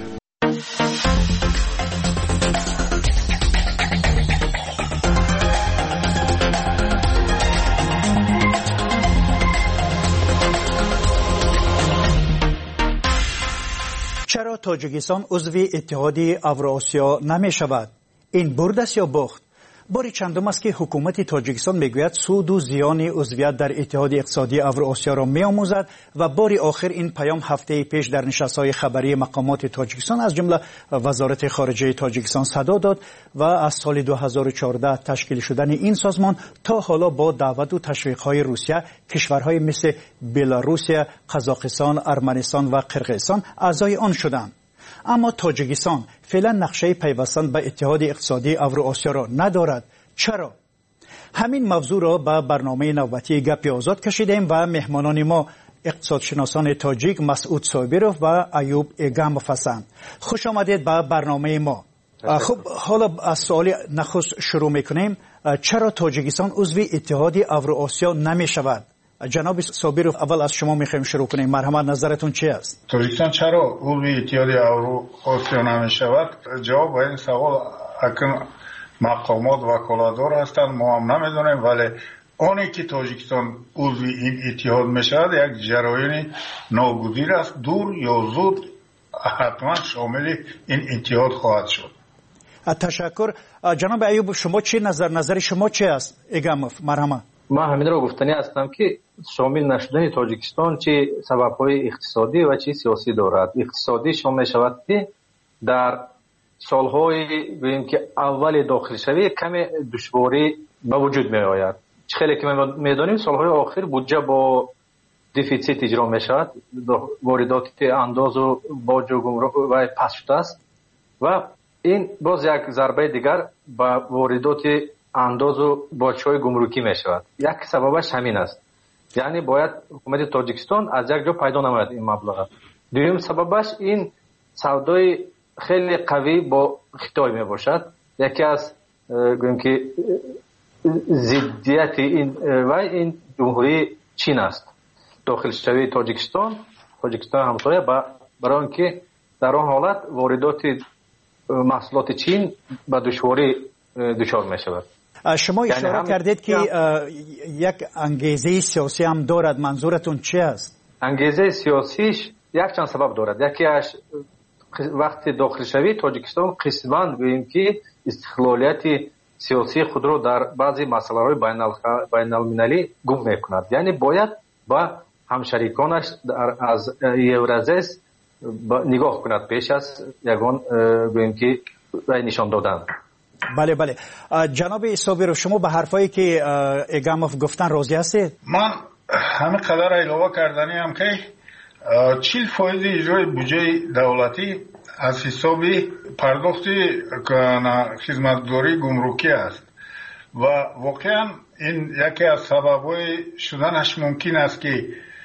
چرا تاجیکستان عضو اتحادیه اوراسیا نمی شود؟ این برد است یا باخت؟ باری چندم است که حکومت تاجیکستان میگوید سود و زیان عضویت در اتحاد اقتصادی اوراسیا را میآموزد و باری آخر این پیام هفته پیش در نشست‌های خبری مقامات تاجیکستان از جمله وزارت خارجه تاجیکستان صدا داد و از سال 2014 تشکیل شدن این سازمان تا حالا با دعوت و تشویق‌های روسیه کشورهای مثل بلاروسیه، قزاقستان، ارمنستان و قرقیزستان اعضای آن شدند. اما تاجیکستان فعلا نقشه پیوستن به اتحاد اقتصادی اوراسیا را ندارد. چرا؟ همین موضوع را به برنامه نوبتی گپ آزاد کشیدیم و مهمانان ما اقتصادشناسان تاجیک مسعود صابرov و ایوب اگامov هستند. خوش آمدید به برنامه ما. خب حالا از سوال نخست شروع میکنیم. چرا تاجیکستان عضو اتحاد اوراسیا نمی شود؟ جناب صابرov اول از شما میخوایم شروع کنیم. مرحمت نظرتون چی است؟ تاجیکستان چرا عضو اتحاد اوراسیا نمی شود؟ جواب به این سوال اکن مقامات وکالتدار هستند، ما هم نمیدونیم، ولی آنی که تاجیکستان عضو این اتحاد می شود یک جریان ناگزیر است، دور یا زود حتما شامل این اتحاد خواهد شد. تشکر. جناب ایوب شما چی نظر شما چی است؟ ایگاموف مرحمت. من همین را گفتنی هستم که شامل نشدن تاجیکستان چه سبب‌های اقتصادی و چه سیاسی دارد. اقتصادی شامل شود که در سالهای بگیم که اول داخل شوی کم دشواری به وجود می آید. خیلی که ما می‌دانیم سالهای آخر بودجه با دفیسیت اجرا می شود، واردات انداز و باج و گمرک و پس شده است و این باز یک ضربه دیگر به واردات انداز و باج‌های گمرکی می شود. یک سببش همین است، یعنی باید حکومت تاجیکستان از یک جا پیدا نماید این مبلغ. دوم سببش این سودای خیلی قوی با خطای می باشد. یکی از گویم که ضدیت این جمهوری چین است. داخل شوی تاجیکستان همسایه برای اینکه در آن حالت واردات محصولات چین به دشواری دچار می شود. شما اشاره کردید که یک انگیزه سیاسی هم دارد، منظورتون چی است؟ انگیزه سیاسیش یک چند سبب دارد. یکیش وقتی داخل شوی تاجیکستان قسماً بگیم که استقلالیت سیاسی خود را در بعضی مسائل بین المللی گم می کند، یعنی باید با همشریکانش از یورازیس نگاه کند پیش از یگان گویم که نشان دادن. بله بله. جناب صابرov شما به حرفایی که ایگاموف گفتن راضی هستید؟ من همین قدر علاوه کردنی هم که 40% اجرای بودجه دولتی از حساب پرداخت خدمتگزاری گمرکی است و واقعا این یکی از سبب‌های شدنش ممکن است که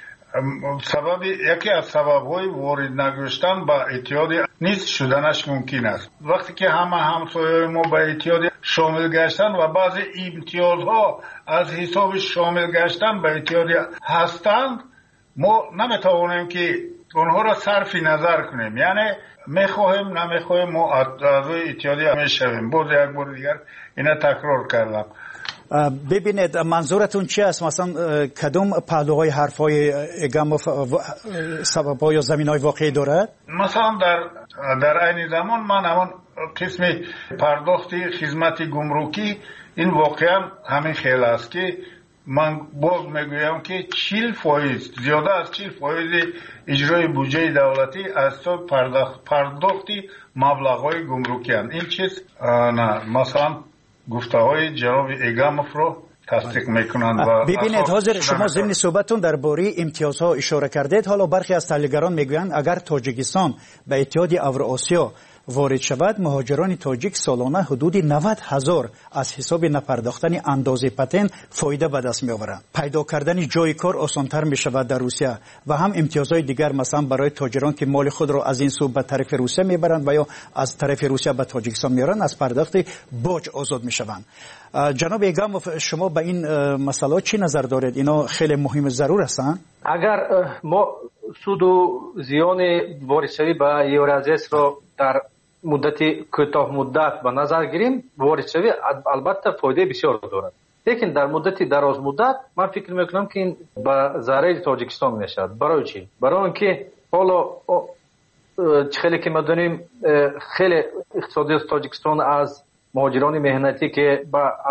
یکی از سبب‌های وارد نگشتن به اتحاد نیز شدنش ممکن است. وقتی که همه همسایه‌های ما به اتحاد شامل گشتن و بعضی امتیازها از حساب شامل گشتن به اتحاد هستند، ما نمیتوانیم که اونها را صرف نظر کنیم، یعنی میخواهیم نمیخواهیم ما اعضای اتحاد میشویم. باز یک بار دیگر اینا تکرار کردم. ببینید منظورتون چی است؟ مثلا کدوم پهلوهای حرفای ایگاموف سبب‌ها یا زمین‌های واقعی دارد؟ مثلا در عین زمان من همون قسم پرداخت خدمت گمرکی این واقعا همین خیلی است که من باز میگویم که 40% زیاده از 40% اجرای بودجه دولتی از تو پرداختی مبلغ‌های گمرکی هستند. این چیز نه مثلا گفته‌های جناب ایگاموف رو تصدیق میکنند. ببینید حاضر شما ضمن صحبتتون درباره امتیازها اشاره کردید. حالا برخی از تحلیلگران میگویند اگر تاجیکستان به اتحاد اوراسیا وارد شود، مهاجران تاجیک سالانه حدود 90,000 از حساب نپرداختن اندازه پتن فایده به دست میآورند. پیدا کردن جای کار آسانتر می شود در روسیه و هم امتیازهای دیگر مثلا برای تاجران که مال خود را از این سو به طرف روسیه میبرند و یا از طرف روسیه به تاجیکستان میارند از پرداخت باج آزاد می شوند. جناب ایگاموف شما به این مسئله چی نظر دارید؟ اینا خیلی مهم ضرور هستند. اگر ما سود و زیان واردشوی به یورازیس را در مدت کوتاه مدت به نظر گیریم، واردشوی البته فایده بسیار دارد، لیکن در مدت دراز مدت من فکر میکنم که این به ضرر تاجیکستان میشود. برای چی؟ برای اینکه حالا خیلی که ما دونیم خیلی اقتصادی تاجیکستان از مهاجران مهنتی که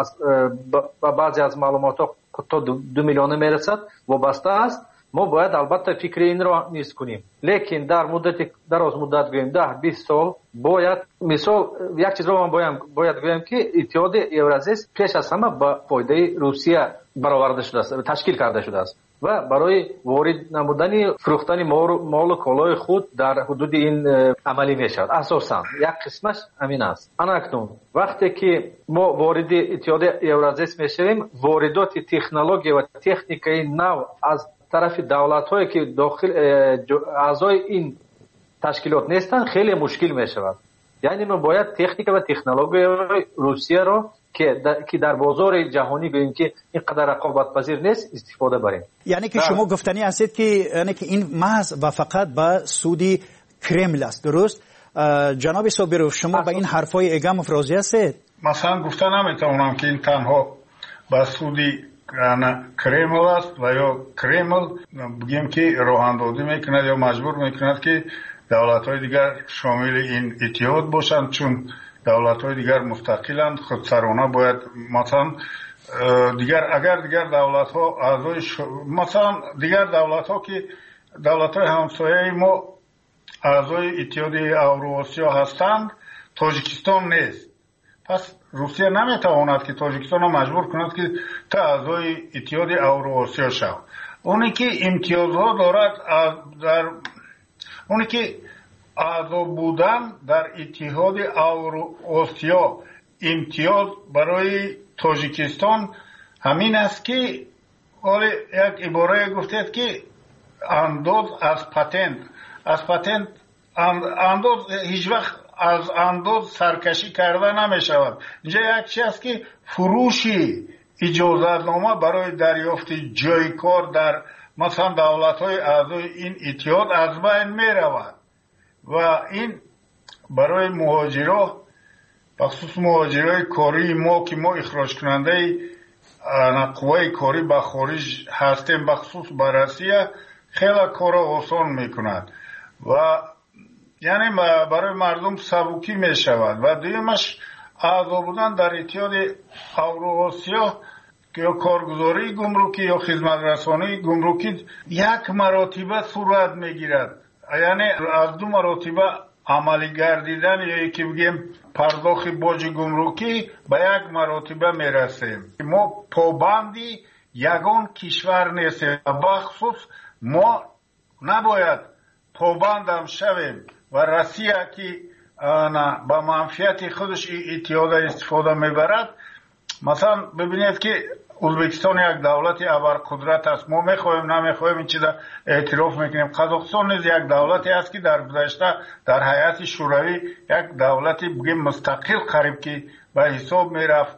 با بعضی از معلومات تا 2 میلیون میرسد وابسته است. ما باید البته فکر این را نیست کنیم، لیکن در مدت دراز مدت گویم 10-20 سال باید مثال یک چیز رو من باید گویم که اتحاد یورازیس پیش از همه با فایده روسیه برآورده شده است، تشکیل کرده شده است و برای وارد نمودن فروختن مال و کالای خود در حدود این عملی میشود. اساسا یک قسمش همین است. اکنون وقتی که ما وارد اتحاد یورازیس میشویم، واردات تکنولوژی و تکنیکی نو از طرف دولت‌هایی که داخل اعضای این تشکیلات نیستند خیلی مشکل می شود. یعنی ما باید تکنیک و تکنولوژی روسیه رو که در بازار جهانی گوییم که اینقدر رقابت پذیر نیست استفاده بریم. یعنی که شما گفتنی هستید که یعنی که این محض و فقط به سودی کرمل است، درست؟ جناب صابرو شما به این حرفای اگم راضی هستید؟ مثلا گفتن نمیتونم که این تنها به سودی کرمل است و یا کرمل بگیم که راه اندازی میکند یا مجبور میکند که دولت‌های دیگر شامل این اتحاد باشند، چون دولت‌های دیگر مستقلند، خودسرانه باید مثلا اگر دیگر دولت‌ها اعضای مثلا دیگر دولت‌ها که دولت‌های همسایه ما اعضای اتحاد اوراسیا هستند، تاجیکستان نیست. پس روسیه نمیتواند که تاجیکستان را مجبور کند که تا اعضای اتحاد اوراسیا شود. اونی که امتیازها دارد اونی که اعضا بودن در اتحاد اوراسیا امتیاز برای تاجیکستان همین است که ولی یک عباره گفتید که انداز از پتنت انداز هیچ وقت از انداز سرکشی کرده نمی شود. اینجا یک چیز است که فروشی اجازتنامه برای دریافت جای کار در مثلا دولت‌های اعضای این اتحاد از بین می رود و این برای مهاجرا بخصوص مهاجرای کاری ما که ما اخراج کننده قوای کاری به خارج هستیم بخصوص به روسیه خیلی کار آسان میکند و یعنی برای مردم سبکی می شود و دویمش اعضا بودن در اتحاد اوراسیا که یا کارگزاری گمرکی یا خدمت رسانی گمرکی یک مراتبه صورت میگیرد، یعنی از دو مراتبه عملی گردیدن یا یکی بگیم پرداخت باج گمرکی به یک مراتبه میرسیم. ما پابندی یگان کشور نیستیم و بخصوص ما نباید پابندم شویم و روسیه که با منفعت خودش اتحاد استفاده میبرد. مثلا ببینید که ازبکستان یک دولت ابرقدرت است، ما میخوایم نمیخوایم این چیزا اعتراف میکنیم. قزاقستان نیز یک دولتی است که در گذشته در هیئت شوروی یک دولتی بگیم مستقل قریب که به حساب میرفت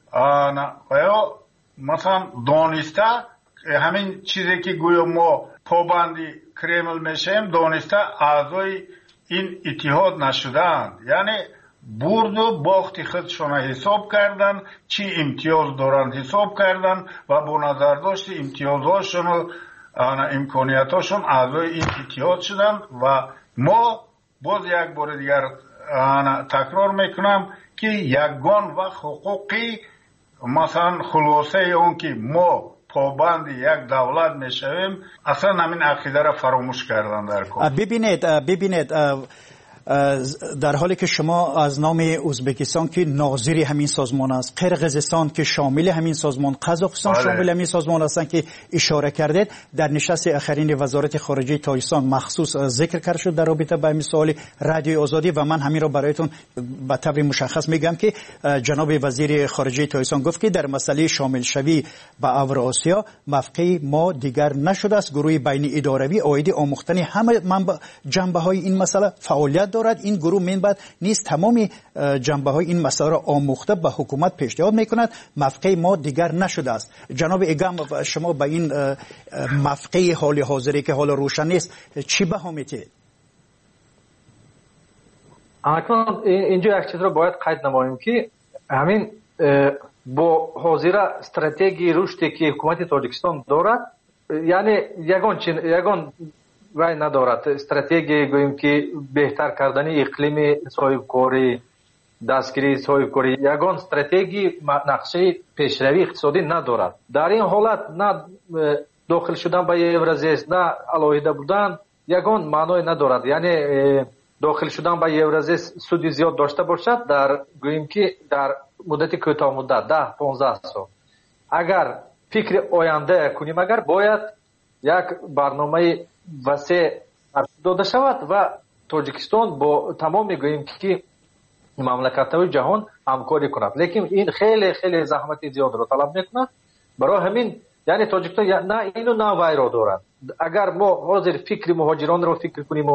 و یا مثلا دانسته همین چیزی که گویا ما پابندی کرمل میشیم دانسته اعضای این اتحاد نشدند، یعنی برد و باخت خودشون حساب کردن، چی امتیاز دارند حساب کردن و با نظر داشت امتیازهاشون و امکانیتاشون اعضای این اتحاد شدن و ما باز یک بار دیگر تکرار میکنم که یگان و حقوقی مثلا خلاصه اون که ما پابند یک دولت میشویم اصلا همین عقیده را فراموش کردن در کار. ببینید در حالی که شما از نام ازبکستان که ناظر همین سازمان است، قرقیزستان که شامل همین سازمان، قزاقستان شامل همین سازمان هستند که اشاره کردید، در نشست اخرین وزارت خارجه تاجیکستان مخصوص ذکر کرده شد در رابطه با این سوال رادیو آزادی و من همین را برایتون به طور مشخص میگم که جناب وزیر خارجه تاجیکستان گفت که در مسئله شامل شوی به اوراسیا موقع ما دیگر نشده است. گروه بین اداروی عاید آموختن همه جنبه‌های این مسئله فعالیت دارد. این گروه منبع نیست تمامی جنبه‌های این مسائل را آموخته به حکومت پیشنهاد میکند. موقع ما دیگر نشده است. جناب اگم شما به این موقع حال حاضری که حال روشن نیست چی بها میتید؟ اینجا یک چیز را باید قید نماییم که همین با حاضر استراتژی رشدی که حکومت تاجیکستان دارد یعنی یگان وای ندارد استراتژی گوییم که بهتر کردن اقلیم صاحبکاری دستگیری صاحبکاری یگان استراتژی نقشه پیشروی اقتصادی ندارد. در این حالت نه داخل شدن به یورازیس نه علاهیده بودن یگان معنای ندارد. یعنی داخل شدن به یورازیس سودی زیاد داشته باشد در گوییم که در مدت کوتاه مدت 10-15 سال اگر فکر آینده کنیم اگر باید یک برنامه وسیع داده شود و تاجیکستان با تمام میگوییم که مملکت‌های جهان همکاری کند، لیکن این خیلی خیلی زحمت زیاد را طلب میکند. برای همین یعنی تاجیکستان نه اینو نه وای را دارد. اگر ما حاضر فکر مهاجران را فکر کنیم و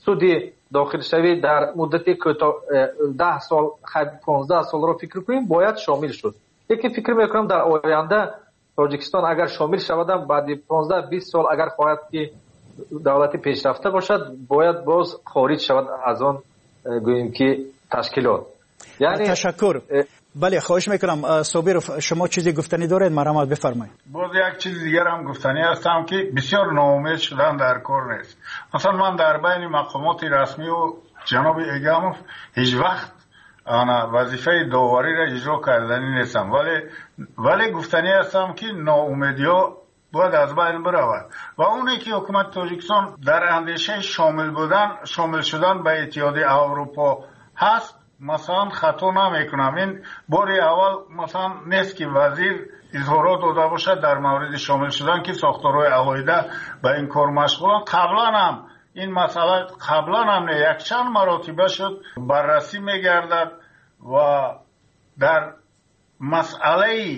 суди дохилшавӣ дар муддати кӯтоҳ 10 сол 15 солро фикр кунем бояд шомил шуд. лекин фикр мекунам дар оянда тоҷикистон агар шомил шавад баъди 15-20 сол агар хоҳад ки давлати пешрафта бошад бояд боз хориҷ шавад аз он гӯем ки ташкилот. яъне ташаккур. بله خواهش میکنم صابرов شما چیزی گفتنی دارید مرحمت بفرمایید. باز یک چیز دیگر هم گفتنی هستم که بسیار ناامید شدن در کار نیست. مثلا من در بین مقامات رسمی و جناب ایگاموف هیچ وقت وظیفه داوری را اجرا کردنی نیستم ولی گفتنی هستم که ناامیدی ها باید از بین برود و اونی که حکومت تاجیکستان در اندیشه شامل شدن به اتحادیه اروپا هست مثلا خطا نمیکنم. این باری اول مثلا نیست که وزیر اظهارات داده باشد در مورد شامل شدن که ساختارهای عقایده به این کار مشغولن. قبلا هم این مسئله یک چند مراتبه شد بررسی میگردد و در مسئله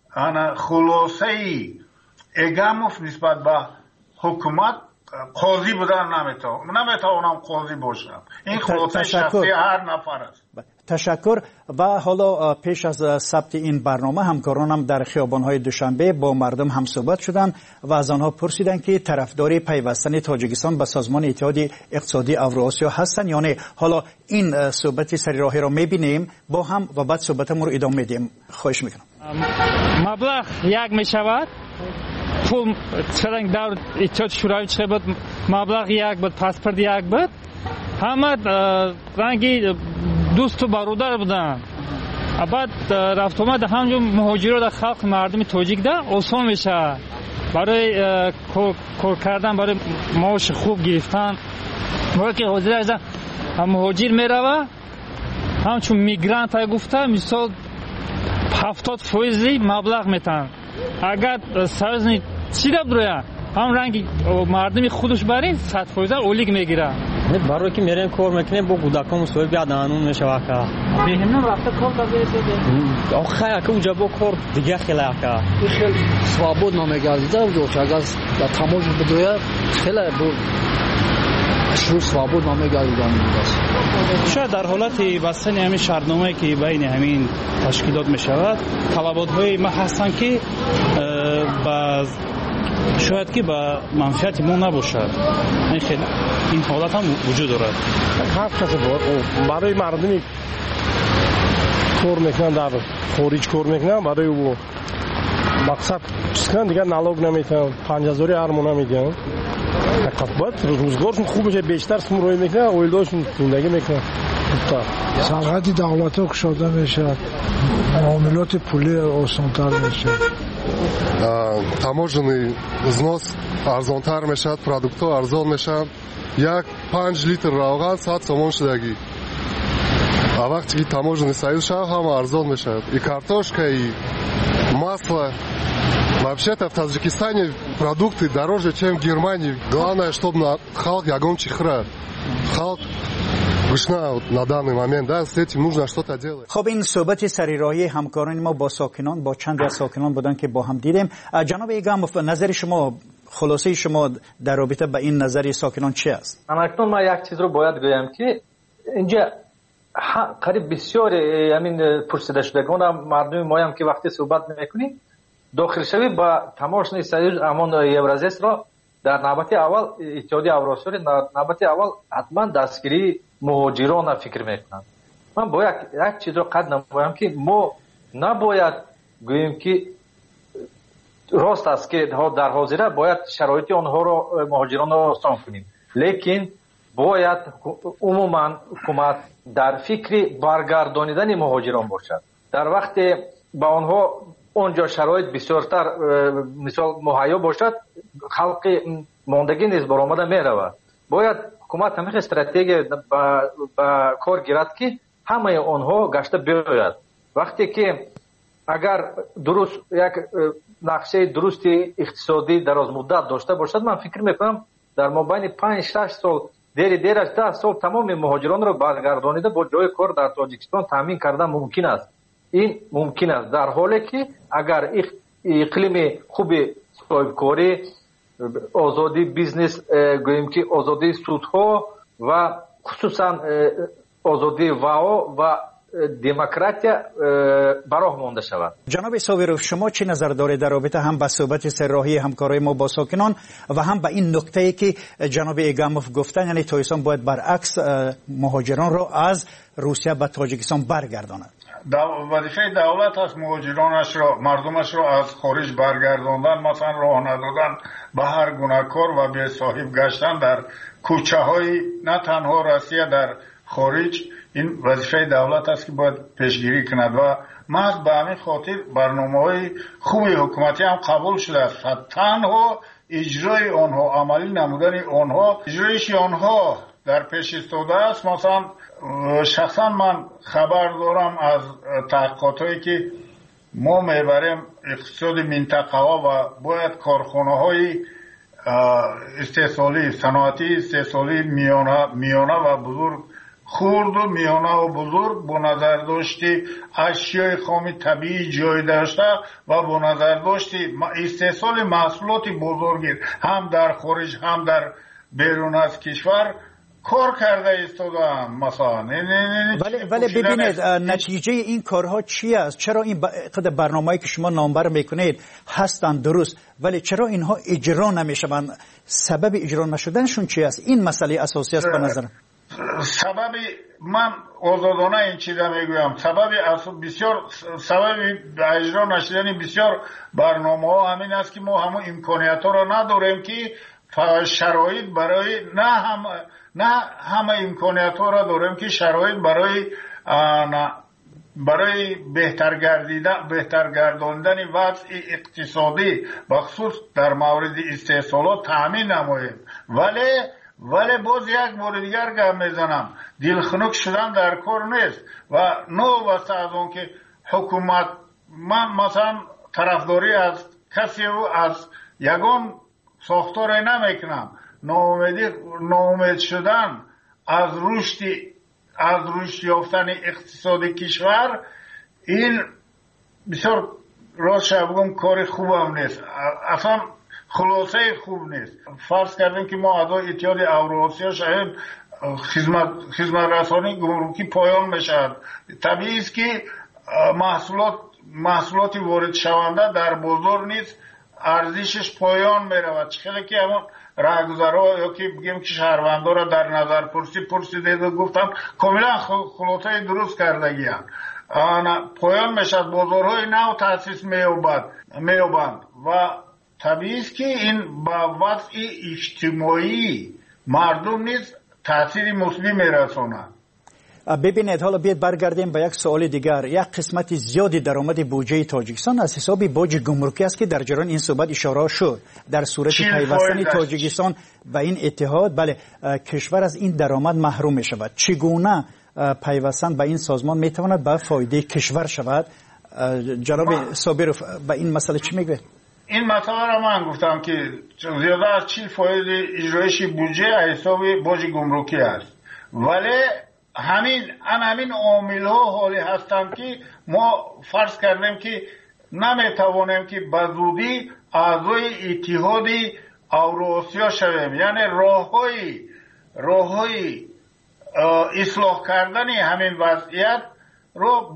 خلاصه ایگاموف نسبت به حکومت قاضی بودن نمیتوانم قاضی باشم. این خلاصه شخصی هر نفر است. تشکر. و حالا پیش از ثبت این برنامه همکارانم در خیابان‌های دوشنبه با مردم هم صحبت شدند و از آنها پرسیدند که طرفدار پیوستن تاجیکستان به سازمان اتحادیه اقتصادی اوراسیا هستند یا نه. حالا این صحبت سری راهی را می‌بینیم با هم و بعد صحبتمون رو ادامه میدیم. خواهش می‌کنم. مبلغ یک میشود پول چرنگ دور اتحاد شوروی چه بود مبلغ یک بود پاسپورت یک بود همه رنگی دوست و برادر بودن. بعد رفت آمد همجور مهاجرات در خلق مردم تاجیک ده آسان میشه برای کار کردن برای معاش خوب گرفتن. موقعی که حاضر هستن مهاجر میروه همچون میگرانت های گفته مثال 70% مبلغ میتن. اگر سازنی چی را بروید هم رنگی مردمی خودش برین 100% اولیگ میگیره. برای که میریم کار میکنیم با کودکان مسئول بیاد قانون میشود که بهمون رفته کار بده آخه که اونجا با کار دیگه خیلی که خیلی свобод نمیگردیده و اگر در تماش بدوید خیلی بود شروع свобод نمیگردیدن است. شاید در حالت بستن همین شرطنامه‌ای که بین همین تشکیلات میشود طلبات‌های ما هستن که شاید که به منفعت ما نباشد. این حالت هم وجود دارد. هر کسی برای مردمی کار میکنن در خارج کار میکنن برای او مقصد چیزکن دیگر نالوگ نمیتن 5000 ارمون نمیدن. باید روزگارشون خوب بشه بیشتر سم روی میکنن اویلداشون زندگی میکنن. سرحدی دولت ها کشاده میشه معاملات پولی آسانتر میشه таможенный взнос арзонтар мешавад, продуктҳо арзон мешаванд. як 5 литр равған 100 сомон шудагӣ. А вақте ки таможенный союз шавад, ҳама арзон мешавад. И картошка, и масло. Вообще-то в Таджикистане продукты дороже, чем в Германии. Главное, чтобы халк ягон чихра. Халк на данный момент, да, с этим нужно что-то делать. خب این صحبت سریراهی همکاران ما با ساکنان با چند از ساکنان بودن که با هم دیدیم. جناب ایگاموف نظر شما خلاصه شما در رابطه با این نظر ساکنان چی است؟ اکنون ما یک چیز رو باید گویم که اینجا قریب بسیار همین پرسیده شدگان مردم ما هم که وقتی صحبت میکنیم داخل شوی با تماشای سریع امان یورازیس را در نوبت اول اتحادیه اوراسیا در نوبت اول حتما دستگیری مهاجران فکر میکنند. من باید یک چیز رو قد نمایم که ما نباید گوییم که راست است که در حاضره باید شرایط آنها را مهاجران را آسان کنیم، لیکن باید عموما حکومت در فکر برگردانیدن مهاجران باشد. در وقت با آنها اونجا شرایط بسیارتر مثال مهیا باشد خلق ماندگی نیز برآمده میرود. باید حکومت همین استراتژی با کار گیرد که همه آنها گشته بیاید. وقتی که اگر درست یک نقشه درست اقتصادی دراز مدت داشته باشد من فکر میکنم در مابین 5-6 سال دیر از 10 سال تمام مهاجران را برگردانیده با جای کار در تاجیکستان تامین کردن ممکن است. این ممکن است در حالی که اگر اقلیم خوب صاحبکاری آزادی بیزنس گوییم که آزادی سودها و خصوصا آزادی واو و دموکراتیا براه مانده شود. جناب صابرов شما چه نظر دارید در رابطه هم با صحبت سرراهی همکاری ما با ساکنان و هم با این نکته‌ای که جناب ایگاموف گفتن، یعنی تاجیکستان باید برعکس مهاجران را از روسیه به تاجیکستان برگرداند؟ وظیفه دولت است مهاجرانش را، مردمش را از خارج برگرداندن، مثلا راه ندادن به هر گونه کار و به صاحب گشتن در کوچه های نه تنها روسیه در خارج. این وظیفه دولت است که باید پیشگیری کند و محض به همین خاطر برنامه‌های خوبی حکومتی هم قبول شده است. تنها اجرای آنها، عملی نمودن آنها، اجرایش آنها در پیش ایستاده است. مثلا شخصا من خبر دارم از تحقیقاتی که ما میبریم اقتصاد منطقه ها و باید کارخانه های استحصالی، صنعتی استحصالی میانه و بزرگ، خرد و میانه و بزرگ با نظر داشتی اشیای خام طبیعی جای داشته و با نظر داشتی استحصال محصولات بزرگی هم در خارج هم در بیرون از کشور کار کرده ایستادن. مثلا ولی ببینید نتیجه این کارها چی است؟ چرا این برنامه‌ای که شما نامبر میکنید هستند درست، ولی چرا اینها اجرا نمیشوند؟ سبب اجرا نشدنشون چی است؟ این مسئله اساسی است به نظر سبب. من آزادانه این چیزا میگویم، سبب اجرا نشدن بسیار برنامه‌ها همین است که ما همون امکانیت‌ها را نداریم که شرایط برای نه همه امکانیت‌ها را داریم که شرایط برای بهتر گرداندن وضع اقتصادی بخصوص در مورد استحصالات تامین نماییم. ولی باز یک بار دیگر گپ میزنم، دلخنک شدن در کار نیست و نوبسته از اون که حکومت، من مثلا طرفداری از کسی رو از یگان ساختار نمیکنم. ناامید شدن از رشد یافتن اقتصاد کشور، این بسیار راست بگم کار خوب هم نیست، اصلا خلاصه خوب نیست. فرض کردیم که ما اعضای اتحاد اوراسیا شاید خدمت رسانی گمرکی پایان میشد، طبیعی است که محصولات وارد شونده در بازار نیست ارزشش پایان میرود. چخیلی که همون راهگذرها یا که بگیم که شهروندان را در نظر پرسیدید و گفتم کاملا خلاصه درست کردگی هم پایان میشد، بازارهای نو تأسیس میابند و طبیعی است که این با وضع اجتماعی مردم نیز تأثیر مثبت میرساند. ببینید حالا بیاید برگردیم به یک سوال دیگر. یک قسمت زیادی درآمد بودجه تاجیکستان از حساب باج گمرکی است که در جریان این صحبت اشاره شد. در صورت پیوستن تاجیکستان به این اتحاد، بله، کشور از این درآمد محروم می شود. چگونه پیوستن به این سازمان می تواند به فایده کشور شود؟ جناب صابرов به این مسئله چی میگوید؟ این مسئله را من گفتم که زیاده از 40% اجرایش بودجه حساب باج گمرکی است، ولی همین عامل ها حالی هستند که ما فرض کردیم که نمیتوانیم که به زودی اعضای اتحاد اوراسیا شویم. یعنی راههای اصلاح کردن همین وضعیت رو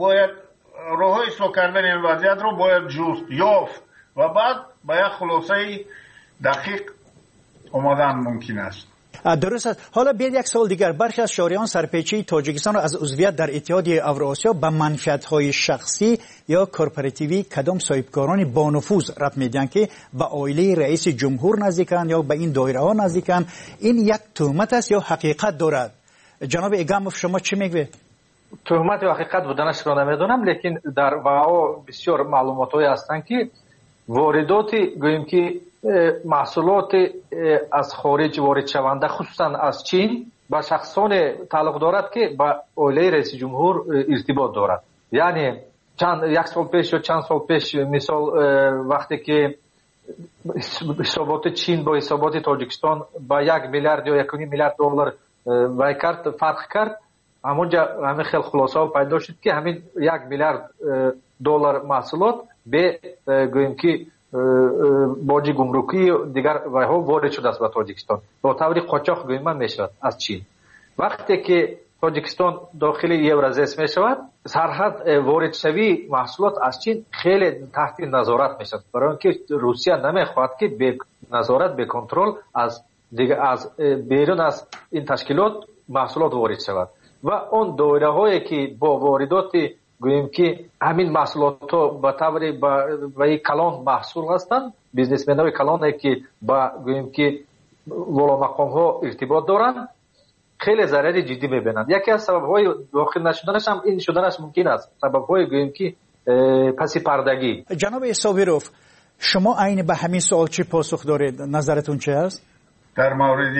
باید جست یافت و بعد به یک خلاصه دقیق آمدن ممکن است. درست است. حالا بیاید یک سوال دیگر. برخی از شهریان سرپیچی تاجیکستان را از عضویت در اتحاد اوراسیا به منفعت‌های شخصی یا کورپوراتیوی کدام صاحبکاران با نفوذ ربط میدن که به عائله رئیس جمهور نزدیکند یا به این دایره ها نزدیکند. این یک تهمت است یا حقیقت دارد؟ جناب ایگاموف شما چی میگوید؟ تهمت و حقیقت بودنش را نمیدونم، لیکن در واقع بسیار معلوماتی هستند که وارداتی گوییم که محصولات از خارج وارد شونده خصوصا از چین با شخصان تعلق دارد که با عائله رئیس جمهور ارتباط دارد. یعنی یک سال پیش یا چند سال پیش مثال وقتی که حسابات چین با حسابات تاجیکستان با 1 میلیارد یا 1.5 میلیارد دلار وای کرد، فرق کرد، همونجا همین خیلی خلاصه پیدا شد که همین 1 میلیارد دلار محصولات به گوییم که باج گمرکی دیگر وایها وارد شده است به تاجیکستان با طور قاچاق گوییم میشود از چین. وقتی که تاجیکستان داخل یورازیس می شود سرحد وارد شوی محصولات از چین خیلی تحت نظارت می شود، برای اینکه روسیه نمیخواهد که به نظارت به کنترل از بیرون از این تشکیلات محصولات وارد شود و اون دایره هایی که با واردات گوییم که همین محصولات ها به طور با کلان محصول هستند، بیزنسمن های کلان که با گوییم که والا مقام ها ارتباط دارند خیلی ضرر جدی میبینند. یکی از سبب های داخل نشدنش هم این شدنش ممکن است، سبب های گوییم که پسی پردگی. جناب صابروف، شما عین به همین سوال چی پاسخ دارید؟ نظرتون چه است؟ در مورد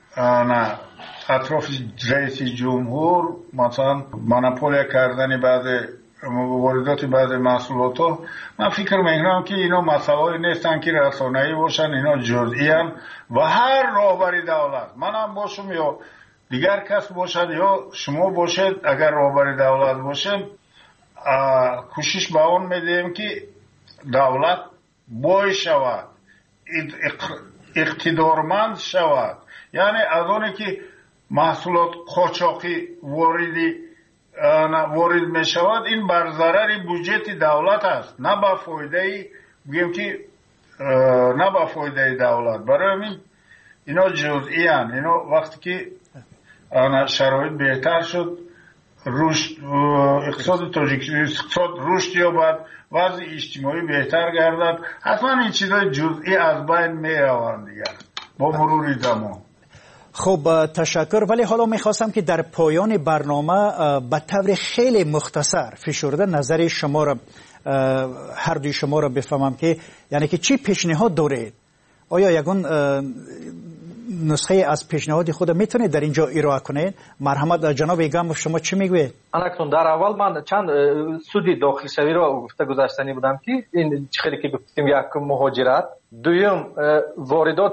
اطراف رئیس جمهور مثلا مونوپولیا کردن بعض واردات بعض محصولات ها، من فکر میکنم که اینا مسائلی نیستن که رسانه‌ای باشن، اینا جزئی ان و هر راهبر دولت، منم باشم یا دیگر کس باشد یا شما باشد، اگر راهبر دولت باشه کوشش به اون میدیم که دولت بای شود، اقتدارمند شود، یعنی از اونی که محصولات قاچاقی وارد می شود این بر ضرر بودجه دولت است، نه به فایده بگیم که نه به فایده دولت. برای همین اینا جزئی ان، اینا وقتی که شرایط بهتر شد، اقتصاد تاجیکستان رشد یابد، وضع اجتماعی بهتر گردد، حتما این چیزای جزئی از بین می روند دیگر با مرور زمان. خب تشکر. ولی حالا میخواستم که در پایان برنامه به طور خیلی مختصر فشرده نظر شما را، هر دوی شما را بفهمم که یعنی که چی پیشنهاد دارید؟ آیا یگان نسخه از پیشنهاد خود میتونید در اینجا ارائه کنید؟ مرحمت جناب ایگام، شما چی میگوید؟ الان در اول من چند سودی داخل شوی را گفته گذاشتنی بودم که این خیلی که گفتیم، یک مهاجرت، دوم واردات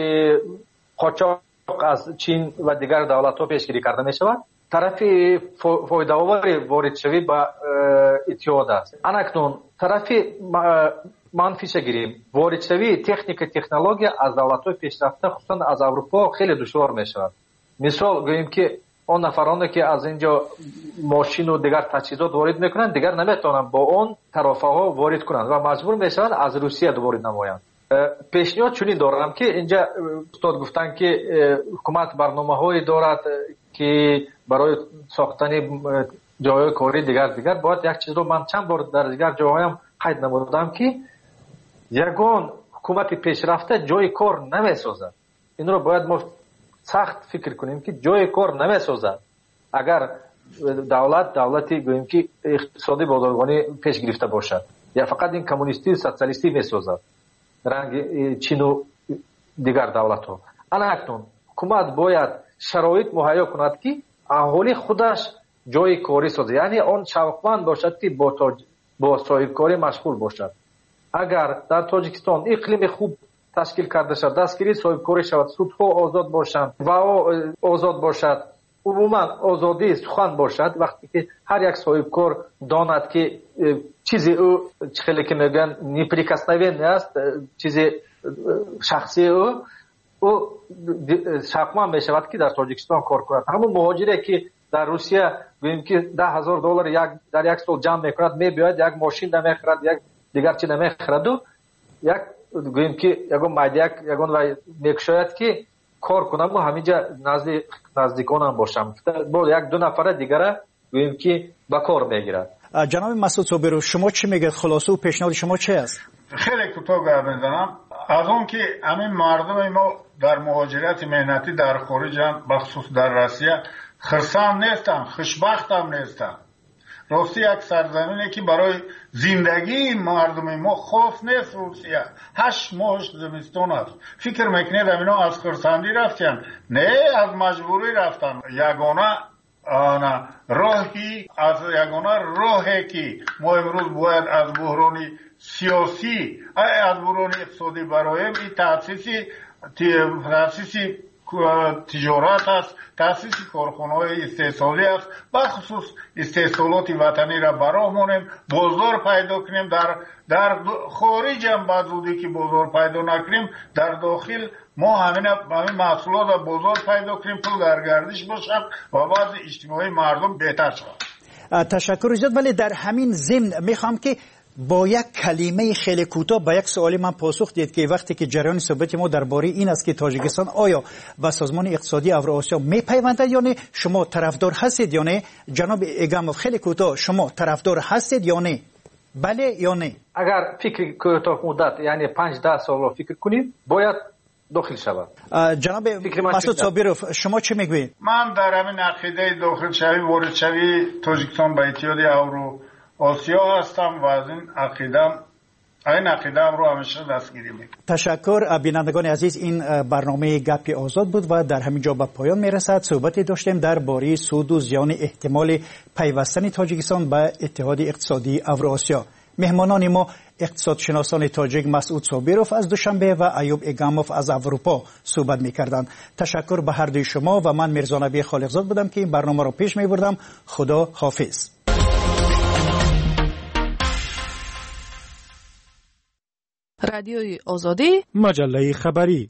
قاچاق از چین و دیگر دولت ها پیشگیری کرده می شود، طرف فایده آور وارد شوی به اتحاد است. اکنون طرف منفیش گیریم، وارد شوی تکنولوژی از دولت های پیشرفته خصوصا از اروپا خیلی دشوار می شود. مثال گوییم که اون نفرانی که از اینجا ماشین و دیگر تجهیزات وارد میکنند دیگر نمیتونن با اون طرفه ها وارد کنند و مجبور میشوند از روسیه وارد نمایند. پیشنهاد چنین دارم که اینجا استاد گفتن که حکومت برنامه‌هایی دارد که برای ساختن جای کاری دیگر باید یک چیز رو من چند بار در دیگر جاهایم قید نمودم که یگان حکومت پیشرفته جای کار نمیسازد. این رو باید ما سخت فکر کنیم که جای کار نمیسازد. اگر دولتی گوییم که اقتصادی بازرگانی پیش گرفته باشد یا فقط این کمونیستی سوسیالیستی میسازد رنگ چین و دیگر دولت ها. اکنون حکومت باید شرایط مهیا کند که اهالی خودش جای کاری سازد، یعنی آن شوقمند باشد که با صاحب کاری مشغول باشد. اگر در تاجیکستان اقلیم خوب تشکیل کرده شد، دستگیری صاحب کاری شود، سودها آزاد باشند و آزاد باشد، عموما آزادی سخن باشد، وقتی که هر یک صاحب کار داند که چیزی او خیلی که میگن نیپریکسنوی است، چیزی شخصی او شقمن میشود که در تاجیکستان کار کند. همون مهاجری که در روسیه ببینیم که $10,000 در یک سال جمع میکند، میباید یک ماشین نمیخرد، یک دیگر چی نمیخرد و یک گوییم که یگون میکشاید که کار کنم و همینجا نزدیکانم باشم با یک دو نفر دیگر گوییم که با کار میگیرد. جناب مسعود صابروف، شما چی میگید؟ خلاصه و پیشنهاد شما چه است؟ خیلی کوتاه گپ میزنم. از اون که همین مردم ما در مهاجرت مهنتی در خارجن، بخصوص در روسیه، خرسند نیستن، خوشبخت هم نیستن. راستی یک سرزمینی که برای زندگی مردم ما خاص نیست. روسیه 8 ماه زمستان است. فکر میکنید اینا از خرسندی رفتن؟ نه، از مجبوری رفتن. یگانه راهی که ما امروز باید از بحران سیاسی از بحران اقتصادی برایم این تأسیس تجارت است، تأسیس کارخانه‌های استحصالی است، بخصوص استحصالات وطنی را برامونیم، بازار پیدا کنیم. در خارج هم بعد بودی که بازار پیدا نکنیم، در داخل ما همین محصولات را بازار پیدا کنیم، پول در گردش باشد و وضع اجتماعی مردم بهتر شود. تشکر زیاد. ولی در همین ضمن میخوام که با یک کلمه خیلی کوتاه به یک سوالی من پاسخ دید که وقتی که جریان صحبت ما درباره این است که تاجیکستان آیا به سازمان اقتصادی اوراسیا میپیوندد یا نه، شما طرفدار هستید یا نه؟ جناب ایگاموف خیلی کوتاه، شما طرفدار هستید یا نه؟ بله یا نه؟ اگر فکر کوتاه مدت یعنی 5-10 سال رو فکر کنیم باید داخل شود. جناب مسعود صابرов شما چه میگویید؟ من در همین عقیده داخل شوی وارد شوی تاجیکستان به اتحاد اوراسیا هستم و از این عقیده‌ام رو همیشه دستگیری میکنم. تشکر. بینندگان عزیز، این برنامه گپ آزاد بود و در همین جا به پایان میرسد. صحبتی داشتیم درباره سود و زیان احتمال پیوستن تاجیکستان به اتحاد اقتصادی اوراسیا. مهمانان ما اقتصادشناسان تاجیک مسعود صابرов از دوشنبه و ایوب ایگاموف از اروپا صحبت می‌کردند. تشکر به هر دوی شما و من میرزا نبی خالقزاد بودم که این برنامه را پیش می‌بردم. خدا حافظ. رادیوی آزادی، مجله خبری.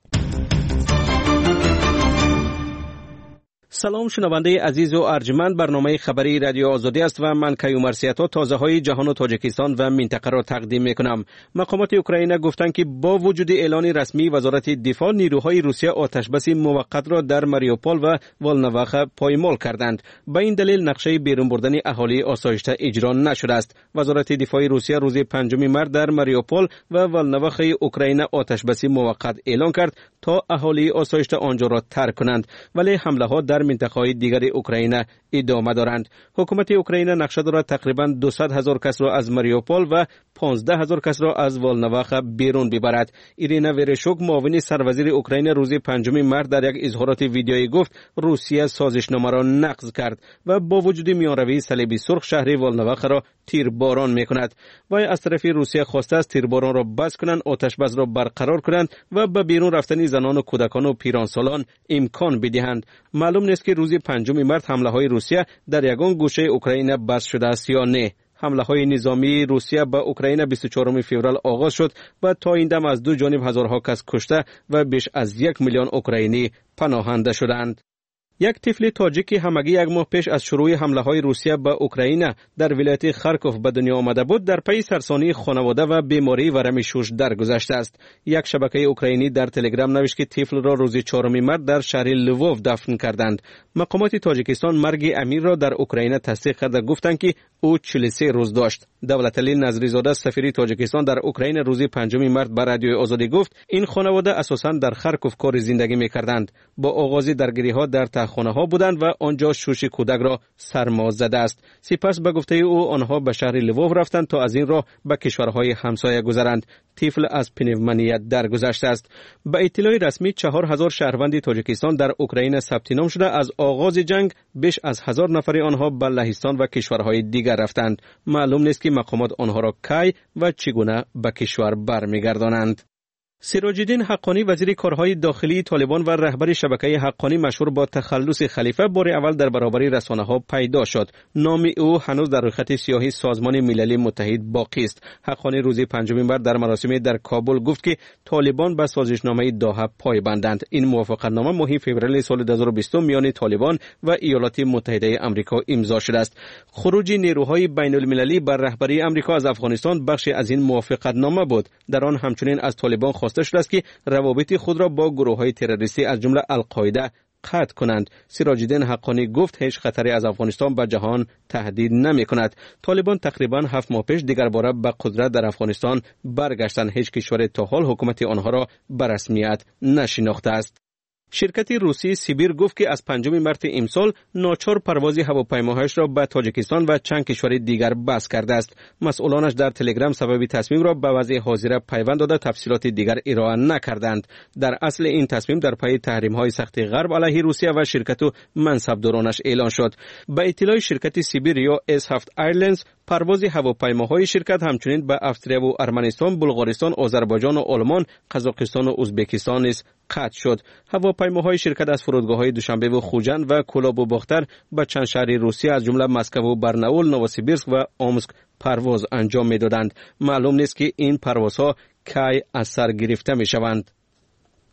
سلام شنونده عزیز و ارجمند، برنامه خبری رادیو آزادی است و من کیومرسیتا تازه های جهان و تاجیکستان و منطقه را تقدیم میکنم. مقامات اوکراین گفتند که با وجود اعلان رسمی وزارت دفاع، نیروهای روسیه آتشبس موقت را در ماریوپول و والنواخ پایمال کردند. به این دلیل نقشه بیرون بردن اهالی آسایشته اجرا نشده است. وزارت دفاع روسیه روز 5 مارس در ماریوپول و والنواخ اوکراین آتشبس موقت اعلان کرد تا اهالی آسایشته آنجا را ترک کنند، ولی حمله ها در منطقه‌های دیگر اوکراین ادامه دارند. حکومت اوکراین نقشه دارد تقریباً 200,000 کس را از ماریوپول و 15,000 کس را از والنواخ بیرون ببرد. ایرینا ورشوک معاون سروزیر اوکراین روز 5 مارس در یک اظهارات ویدیویی گفت روسیه سازشنامه را نقض کرد و با وجود میانروی صلیبی سرخ شهر والنواخ را تیرباران میکند. و از طرف روسیه خواسته است تیرباران را بس کنند، آتش بس را برقرار کنند و به بیرون رفتن زنان و کودکان و پیرانسالان امکان بدهند. معلوم نیست که روز 5 مارس حمله های روسیه در یگان گوشه اوکراین بس شده است یا نه. حمله های نظامی روسیه به اوکراین 24 فوریه آغاز شد و تا این دم از دو جانب هزارها کس کشته و بیش از 1 میلیون اوکراینی پناهنده شدند. یک طفل تاجیکی همگی یک ماه پیش از شروع حمله های روسیه به اوکراین در ولایت خارکوف به دنیا آمده بود در پی سرسانی خانواده و بیماری ورم شوش درگذشته است. یک شبکه اوکراینی در تلگرام نوشت که طفل را روز 4 مارس در شهر لووف دفن کردند. مقامات تاجیکستان مرگ امیر را در اوکراین تصدیق کرده گفتند که او 43 روز داشت. دولتعلی نظریزاده سفیر تاجیکستان در اوکراین روز 5 مارس به رادیو آزادی گفت این خانواده اساساً در خارکوف کار زندگی می‌کردند. با آغاز درگیری‌ها در خانه ها بودند و آنجا شوش کودک را سرما زده است. سپس به گفته او آنها به شهر لووف رفتند تا از این راه به کشورهای همسایه گذرند. طفل از پنومونیا درگذشته است. به اطلاع رسمی 4000 شهروند تاجیکستان در اوکراین ثبت نام شده. از آغاز جنگ بیش از 1000 نفر آنها به لهستان و کشورهای دیگر رفتند. معلوم نیست که مقامات آنها را کی و چگونه به کشور برمیگردانند. سراج الدین حقانی وزیر کارهای داخلی طالبان و رهبر شبکه حقانی مشهور با تخلص خلیفه بار اول در برابر رسانه‌ها پیدا شد. نام او هنوز در خط سیاه سازمان ملل متحد باقی است. حقانی روز 5 مارس در مراسم در کابل گفت که طالبان به سازشنامه دوحه پایبندند. این موافقتنامه ماه فوریه سال 2020 میان طالبان و ایالات متحده آمریکا امضا شده است. خروج نیروهای بین المللی بر رهبری آمریکا از افغانستان بخشی از این موافقتنامه بود. در آن همچنین از طالبان خواسته شده است که روابط خود را با گروه‌های تروریستی از جمله القاعده قطع کنند. سراج الدین حقانی گفت هیچ خطری از افغانستان به جهان تهدید نمی‌کند. طالبان تقریباً 7 ماه پیش دیگر باره به قدرت در افغانستان برگشتند. هیچ کشور تا حال حکومت آنها را به رسمیت نشناخته است. شرکت روسی سیبیر گفت که از 5 مارس امسال ناچار پرواز هواپیماهایش را به تاجیکستان و چند کشور دیگر بس کرده است. مسئولانش در تلگرام سبب تصمیم را به وضع حاضره پیوند داده تفصیلات دیگر ارائه نکردند. در اصل این تصمیم در پی تحریم‌های سخت غرب علیه روسیه و شرکت و منصبدارانش اعلان شد. به اطلاع شرکت سیبیر یا S7 ایرلاینز پرواز هواپیماهای شرکت همچنین به استرالیا و ارمنستان، بلغارستان، آذربایجان و آلمان، قزاقستان و ازبکستان نیز قطع شد. هواپیماهای شرکت از فرودگاه‌های دوشنبه و خوجند و کولاب و باختر به چند شهر روسیه از جمله مسکو و برناول، نووسیبیرسک و آمسک پرواز انجام می‌دادند. معلوم نیست که این پروازها کی از سر گرفته می‌شوند.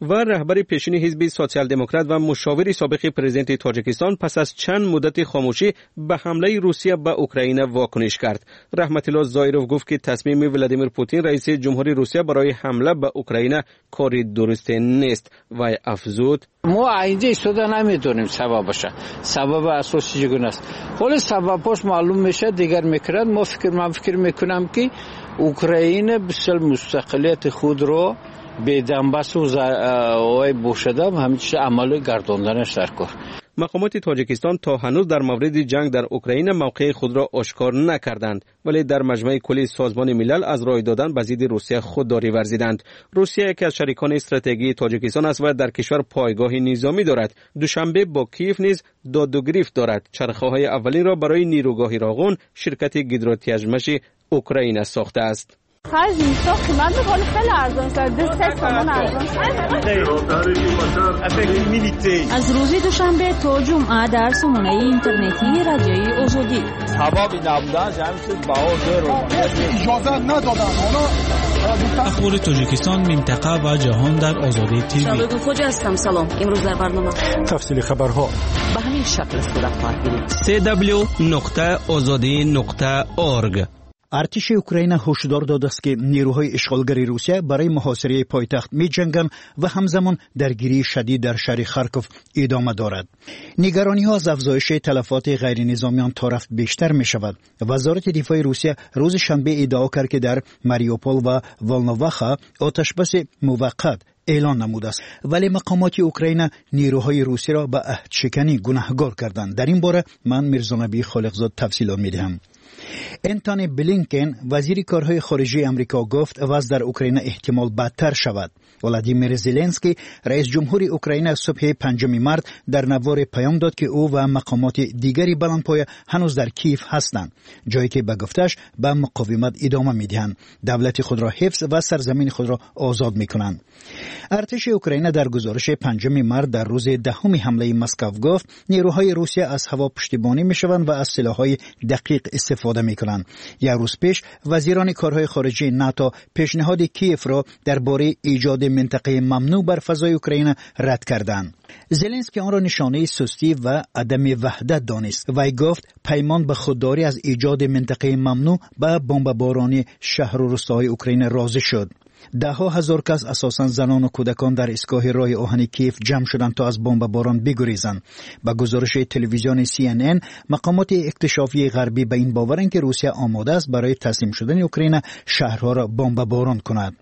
و رهبر پیشین حزب سوسیال دموکرات و مشاور سابق پرزیدنت تاجیکستان پس از چند مدت خاموشی به حمله روسیه به اوکراین واکنش کرد. رحمت الله زایروف گفت که تصمیم ولادیمیر پوتین رئیس جمهوری روسیه برای حمله به اوکراین کاری درست نیست و افزود ما اینجا ایستاده نمیدونیم سببش. سبب اساسی چگونه است. ولی سببش معلوم میشه دیگر میکرد. من فکر میکنم که اوکراین بسیار مستقلیت خود رو به دنباس و بوشده همیشه عمل گرداندنش در کار. مقامات تاجیکستان تا هنوز در مورد جنگ در اوکراین موقع خود را آشکار نکردند، ولی در مجمع کلی سازمان ملل از رای دادن به ضد روسیه خودداری ورزیدند. روسیه یکی از شریکان استراتژیکی تاجیکستان است و در کشور پایگاه نظامی دارد. دوشنبه با کیف نیز دادگریفت دارد. چرخه‌های اولین را برای نیروگاه راغون شرکت گیدروتیژمش اوکراین ساخته است. خرج ساخت قیمت بخوره خیلی ارزان شده. 3 تومان ارزان شده. از روز دوشنبه تا جمعه در سامانه اینترنتی رادیوی آزادی. سبب نبودن جمعیت باور اجازه ندادن. اخبار تاجیکستان، منطقه و جهان در آزادی تیوی. شبکه خوجا هستم. سلام. امروز در برنامه تفصیل خبرها به همین شکل صورت خواهد گرفت. www.azadi.org. ارتش اوکراین هشدار داده است که نیروهای اشغالگری روسیه برای محاصره پایتخت می‌جنگند و همزمان درگیری شدید در شهر خارکوف ادامه دارد. نگرانی‌ها از افزایش تلفات غیر نظامیان تا رفت بیشتر می‌شود. وزارت دفاع روسیه روز شنبه ادعا کرد که در ماریوپول و والنوواخا آتشبس موقت اعلان نموده است، ولی مقامات اوکراین نیروهای روسی را به عهدشکنی گناهکار کردند. در این باره من میرزانبی خالقزاد تفصیلات می‌دهم. انتونی بلینکن وزیر کارهای خارجه امریکا گفت وضع در اوکراین احتمال بدتر شود. ولادیمیر زلنسکی رئیس جمهوری اوکراین صبح 5 مارس در نوار پیام داد که او و مقامات دیگری بلندپایه هنوز در کیف هستند، جایی که به گفتش به مقاومت ادامه میدهند، دولت خود را حفظ و سرزمین خود را آزاد میکنند. ارتش اوکراین در گزارش 5 مارس در روز دهم حمله مسکو گفت نیروهای روسیه از هوا پشتیبانی میشوند و از سلاح‌های دقیق استفاده میکنند. یک روز پیش وزیران کارهای خارجه ناتو پیشنهاد کیف را درباره ایجاد منطقه ممنوع بر فضای اوکراین رد کردند. زلنسکی آن را نشانه سستی و عدم وحدت دانست و گفت پیمان به خودداری از ایجاد منطقه ممنوع به بمباران شهر و روستاهای اوکراین راضی شد. ده ها هزار کس اساساً زنان و کودکان در ایستگاه راه آهن کیف جمع شدند تا از بمباران بگریزند. با گزارش تلویزیون CNN مقامات اکتشافی غربی به این باورند که روسیه آماده است برای تسلیم شدن اوکراین شهرها را بمباران کند.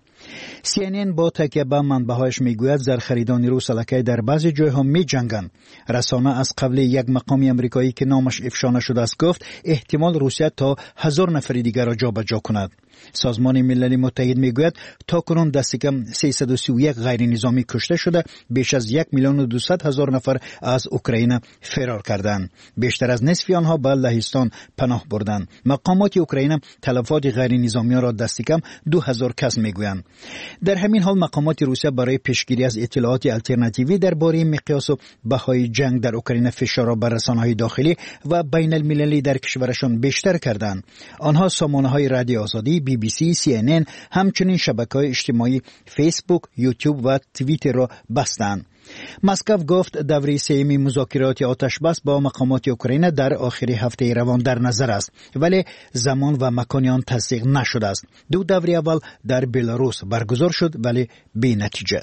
CNN با تکیه به منبع‌هایش میگوید زرخریدان روس الکی در بعضی جایها می‌جنگند. رسانه از قبل یک مقام آمریکایی که نامش افشا نشده است گفت احتمال روسیه تا 1000 نفر دیگر را جابجا کند. سازمان ملل متحد میگوید تاکنون دست کم 331 غیر نظامی کشته شده، بیش از 1,200,000 نفر از اوکراین فرار کردند. بیشتر از نصف آنها به لهستان پناه بردند. مقامات اوکراین تلفات غیر نظامیان را دست کم 2000 کس میگویند. در همین حال مقامات روسیه برای پیشگیری از اطلاعات الटरनेटिव्ی درباره مقیاس و بهای جنگ در اوکراین فشار را بر رسانه‌های داخلی و بین المللی در کشورشان بیشتر کردند. آنها سامانه‌های رادیو آزادی، BBC، CNN، همچنین شبکه‌های اجتماعی فیسبوک، یوتیوب و توییتر را بستند. مسکو گفت دوره سوم مذاکرات آتشبس با مقامات اوکراین در آخر هفته روان در نظر است، ولی زمان و مکان آن تصدیق نشده است. دو دوره اول در بلاروس برگزار شد ولی بی نتیجه.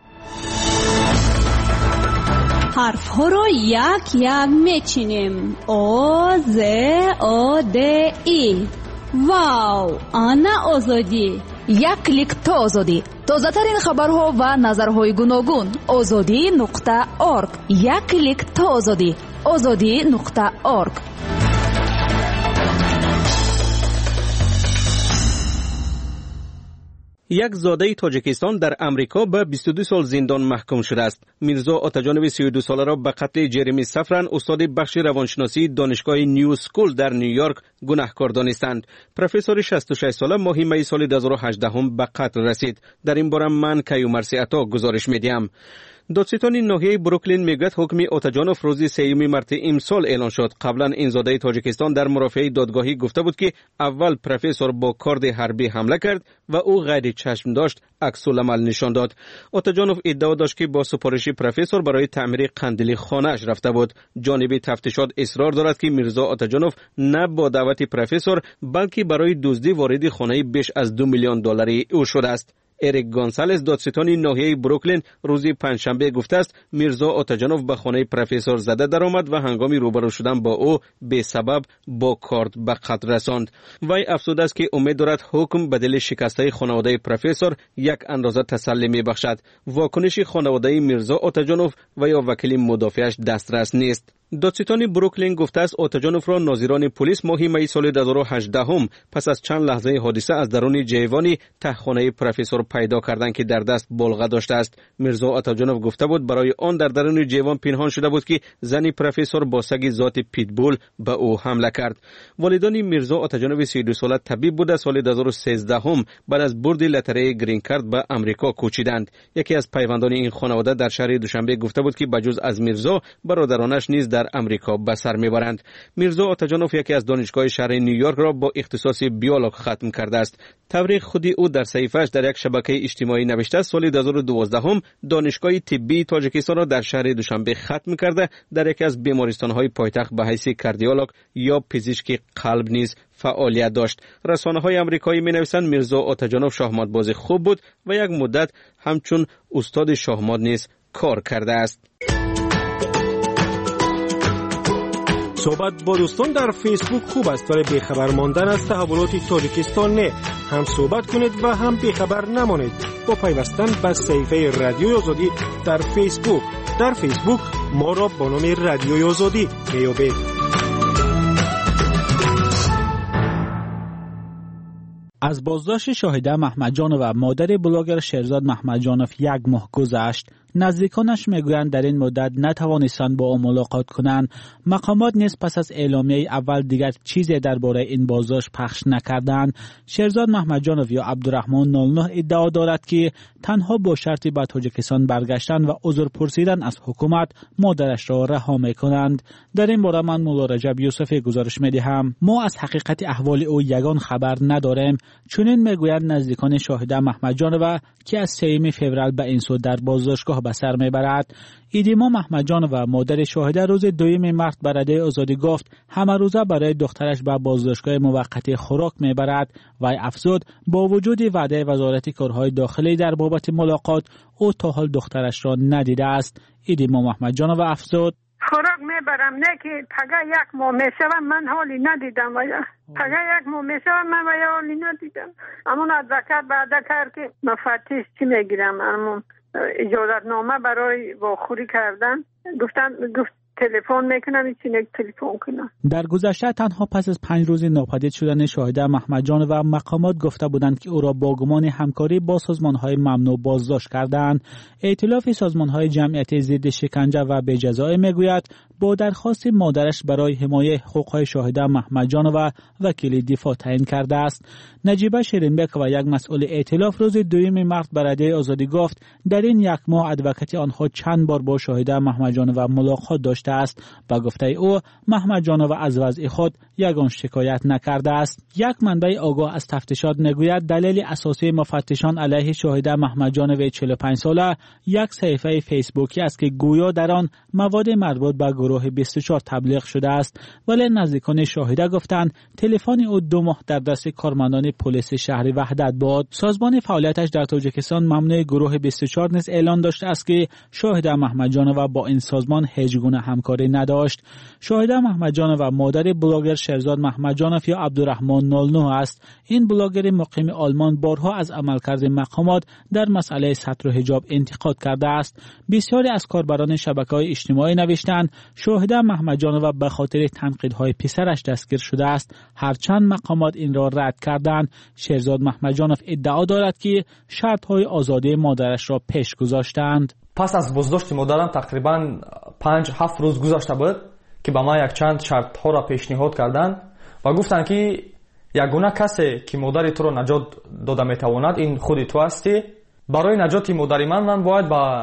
حرف ها رو یک یک میچینیم. O Z O D I. واو، آنا آزادی. یک کلیک تا آزادی. تازه ترین خبرها و نظرهای گوناگون. azadi.org. یک کلیک تا آزادی. azadi.org. یک زاده تاجیکستان در امریکا به 22 سال زندان محکوم شده است. میرزا آتاجانوی 32 ساله را به قتل جرمی سفرن استاد بخش روانشناسی دانشگاه نیو اسکول در نیویورک گناهکار دانستند. پروفسور 66 ساله ماه می سال 2018 به قتل رسید. در این باره من کیومرثی عطا گزارش میدیم. دادستان ناحیه بروکلین میگوید حکم اوتاجانوف روز 3 مارس امسال اعلان شد. قبلا این زاده تاجیکستان در مرافعه دادگاهی گفته بود که اول پروفسور با کارد حربی حمله کرد و او غیر چشم داشت عکس العمل نشان داد. اوتاجانوف ادعا داشت که با سفارش پروفسور برای تعمیر قندیل خانه‌اش رفته بود. جانب تفتیشات اصرار دارد که میرزا اوتاجانوف نه با دعوت پروفسور بلکه برای دزدی وارد خانه بیش از 2 میلیون دلاری او شده است. اریک گونسالز دادستان ناحیه بروکلین روز پنجشنبه گفته است میرزا اوتاجانوف به خانه پروفسور زده درآمد و هنگام روبرو شدن با او به سبب با کارد به قتل رساند. وی افسوده است که امید دارد حکم به دلیل شکسته خانواده پروفسور یک اندازه تسلی میبخشد. واکنش خانواده میرزا اوتاجانوف و یا وکیل مدافعش دسترس نیست. دادستان بروکلین گفته است اوتاجانوف را ناظران پلیس ماه می سال 2018 پس از چند لحظه حادثه از درون جیوانی ته خانه پروفسور پیدا کردند که در دست بلغه داشته است. میرزا اوتاجانوف گفته بود برای آن در درون جیوان پنهان شده بود که زن پروفسور با سگ ذات پیتبول به او حمله کرد. والدان میرزا اوتاجانوف 32 ساله طبیب بوده سال 2013 بعد از برد لتره گرین کارت به امریکا کوچیدند. یکی از پیوندان این خانواده در شهر دوشنبه گفته بود که بجز از میرزا برادرانش نیز در امریکا به سر میبرند. میرزا اوتاجانوف یکی از دانشگاه شهر نیویورک را با اختصاص بیولوژ ختم کرده است. تبریک خودی او در صحیفه‌اش در یک شبکه اجتماعی نوشته است سال 2012 دانشگاه طبی تاجیکستان را در شهر دوشنبه ختم کرده در یکی از بیمارستان‌های پایتخت به حیث کاردیولوژ یا پزشک قلب نیز فعالیت داشت. رسانه‌های آمریکایی می‌نویسند میرزا اوتاجانوف شاهمات باز خوب بود و یک مدت همچون استاد شاهمات نیز کار کرده است. صحبت با دوستان در فیسبوک خوب است ولی بیخبر ماندن از تحولات تاجیکستان نه. هم صحبت کنید و هم بیخبر نمانید با پیوستن به صفحه رادیوی آزادی در فیسبوک. در فیسبوک ما را با نام رادیوی آزادی میابید. از بازداشت شاهده محمدجانوف و مادر بلاگر شهرزاد محمدجانوف 1 ماه گذشت. نزدیکانش میگویند در این مدت نتوانستند با او ملاقات کنند. مقامات نیز پس از اعلامیه اول دیگر چیزی درباره این بازداشت پخش نکردند. شهرزاد محمدجانوف یا عبدالرحمن 09 ادعا دارد که تنها با شرطی به تاجیکستان برگشتن و عذر پرسیدن از حکومت مادرش را رها میکنند. در این باره من مولا رجب یوسفی گزارش میدهم. ما از حقیقت احوال او یگان خبر نداریم. چنین میگویند نزدیکان شاهده محمدجانوف که از 3 فوریه به این سو در بازداشتگاه به سر میبرد. ایدیما محمدجانوف و مادر شاهده روز 2 مارس به رده آزادی گفت همه روزه برای دخترش به بازداشتگاه موقتی خوراک میبرد و افزود با وجود وعده وزارت کارهای داخلی در بابت ملاقات او تا حال دخترش را ندیده است. ایدیما محمدجانوف افزود خوراک میبرم نه که پگه 1 ماه میشوم من حالی ندیدم و پگه 1 ماه میشوم من و حالی ندیدم. امون ادوکات بعد کرد که مفتیش چی میگیرم امون اجازت نامه برای واخوری کردن گفت تلفن میکنم این تلفن کنم. در گذشته تنها پس از 5 روز ناپدید شدن شاهده محمدجانوف و مقامات گفته بودند که او را با گمان همکاری با سازمان‌های ممنوع بازداشت کردند. ائتلاف سازمان‌های جمعیت ضد شکنجه و بجزای میگوید با درخواست مادرش برای حمایت حقوق‌های شاهده محمدجانوف وکیل دفاع تعیین کرده است. نجیبه شیرینبک و یک مسئول ائتلاف روز 2 مارس به رده آزادی گفت در این 1 ماه ادوکات آنها چند بار با شاهده محمدجانوف ملاقات داشته است و گفته او محمدجانوف از وضع خود یگان شکایت نکرده است. یک منبع آگاه از تفتیشات میگوید دلیل اساسی مفتشان علیه شاهده محمدجانوف 45 ساله یک صفحه فیسبوکی است که گویا در آن مواد مربوط به گروه 24 تبلیغ شده است، ولی نزدیکان شاهده گفتند تلفن او 2 ماه در دست کارمندان پلیس شهر وحدت بود. سازمان فعالیتش در تاجیکستان ممنوع گروه 24 نیز اعلان داشته است که شاهده محمدجانوف با این سازمان هیچ گونه همکاری نداشت. شاهده محمدجانوف و مادر بلاگر شهرزاد محمدجانوف یا عبدالرحمن 09 است. این بلاگر مقیم آلمان بارها از عملکرد مقامات در مسئله ستر و حجاب انتقاد کرده است. بسیاری از کاربران شبکه‌های اجتماعی نوشتند شاهده محمدجانوف به خاطر تنقیدهای پسرش دستگیر شده است. هرچند مقامات این را رد کردند. شهرزاد محمدجانوف ادعا دارد که شرط‌های آزادی مادرش را پیش گذاشتند. پس از بازداشت مادرم تقریبا 5-7 روز گذشته بود که به ما یک چند شرط ها را پیشنهاد کردند و گفتند که یگانه کسی که مادر تو را نجات داده میتواند این خود تو هستی. برای نجات مادر من باید با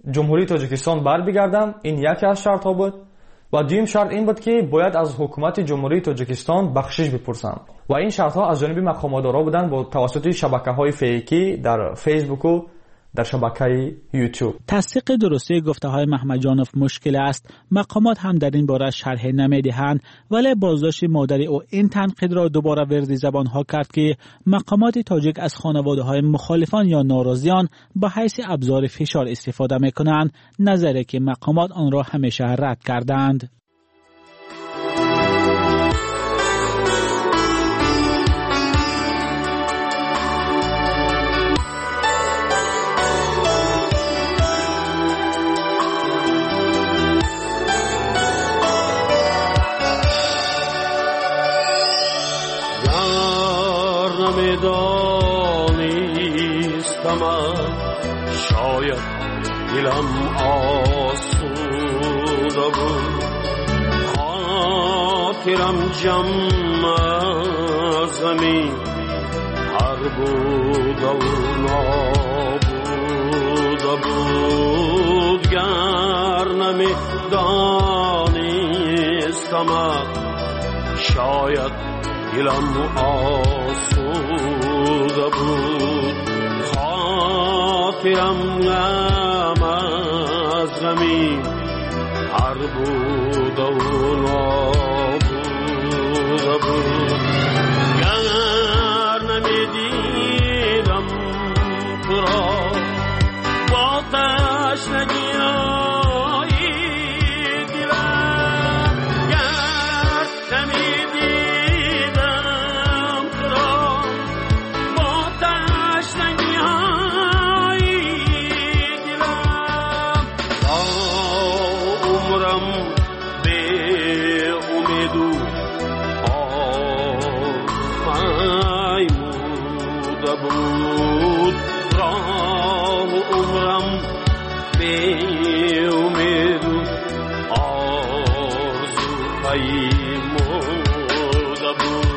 ҷумҳурии тоҷикистон барбигардам. Ин яке аз шартҳо буд. ва дуюм шарт ин буд ки бояд аз ҳукумати ҷумҳурии тоҷикистон бахшиш бипурсам. ва ин шартҳо аз ҷониби мақомотдоро буданд бо тавассути шабакаҳои фейкӣ дар фейсбуку در شبکه یوتیوب. تصدیق درستی گفته‌های محمدجانوف مشکل است. مقامات هم در این باره شرح نمی‌دهند، ولی بازداشت مادر او این تنقید را دوباره ورد زبان‌ها کرد که مقامات تاجیک از خانواده‌های مخالفان یا ناراضیان به حیث ابزار فشار استفاده می‌کنند، نظری که مقامات آن را همیشه رد کردند. شاید دلم آسوده بود، خاطرم جمع زمین هر بوده و نابوده بود. گر نمی دانستم شاید دلم آسوده بود، خاطرم غم از غمی هر بود و نابوده بود. گر نمیدیدم تو را با تشنگی های دلم، گر نمیدیدم تو را با تشنگی های دلم، تا عمرم به امید و آرزومایموده بود. راه عمرم به امید و آرزومایموده بود.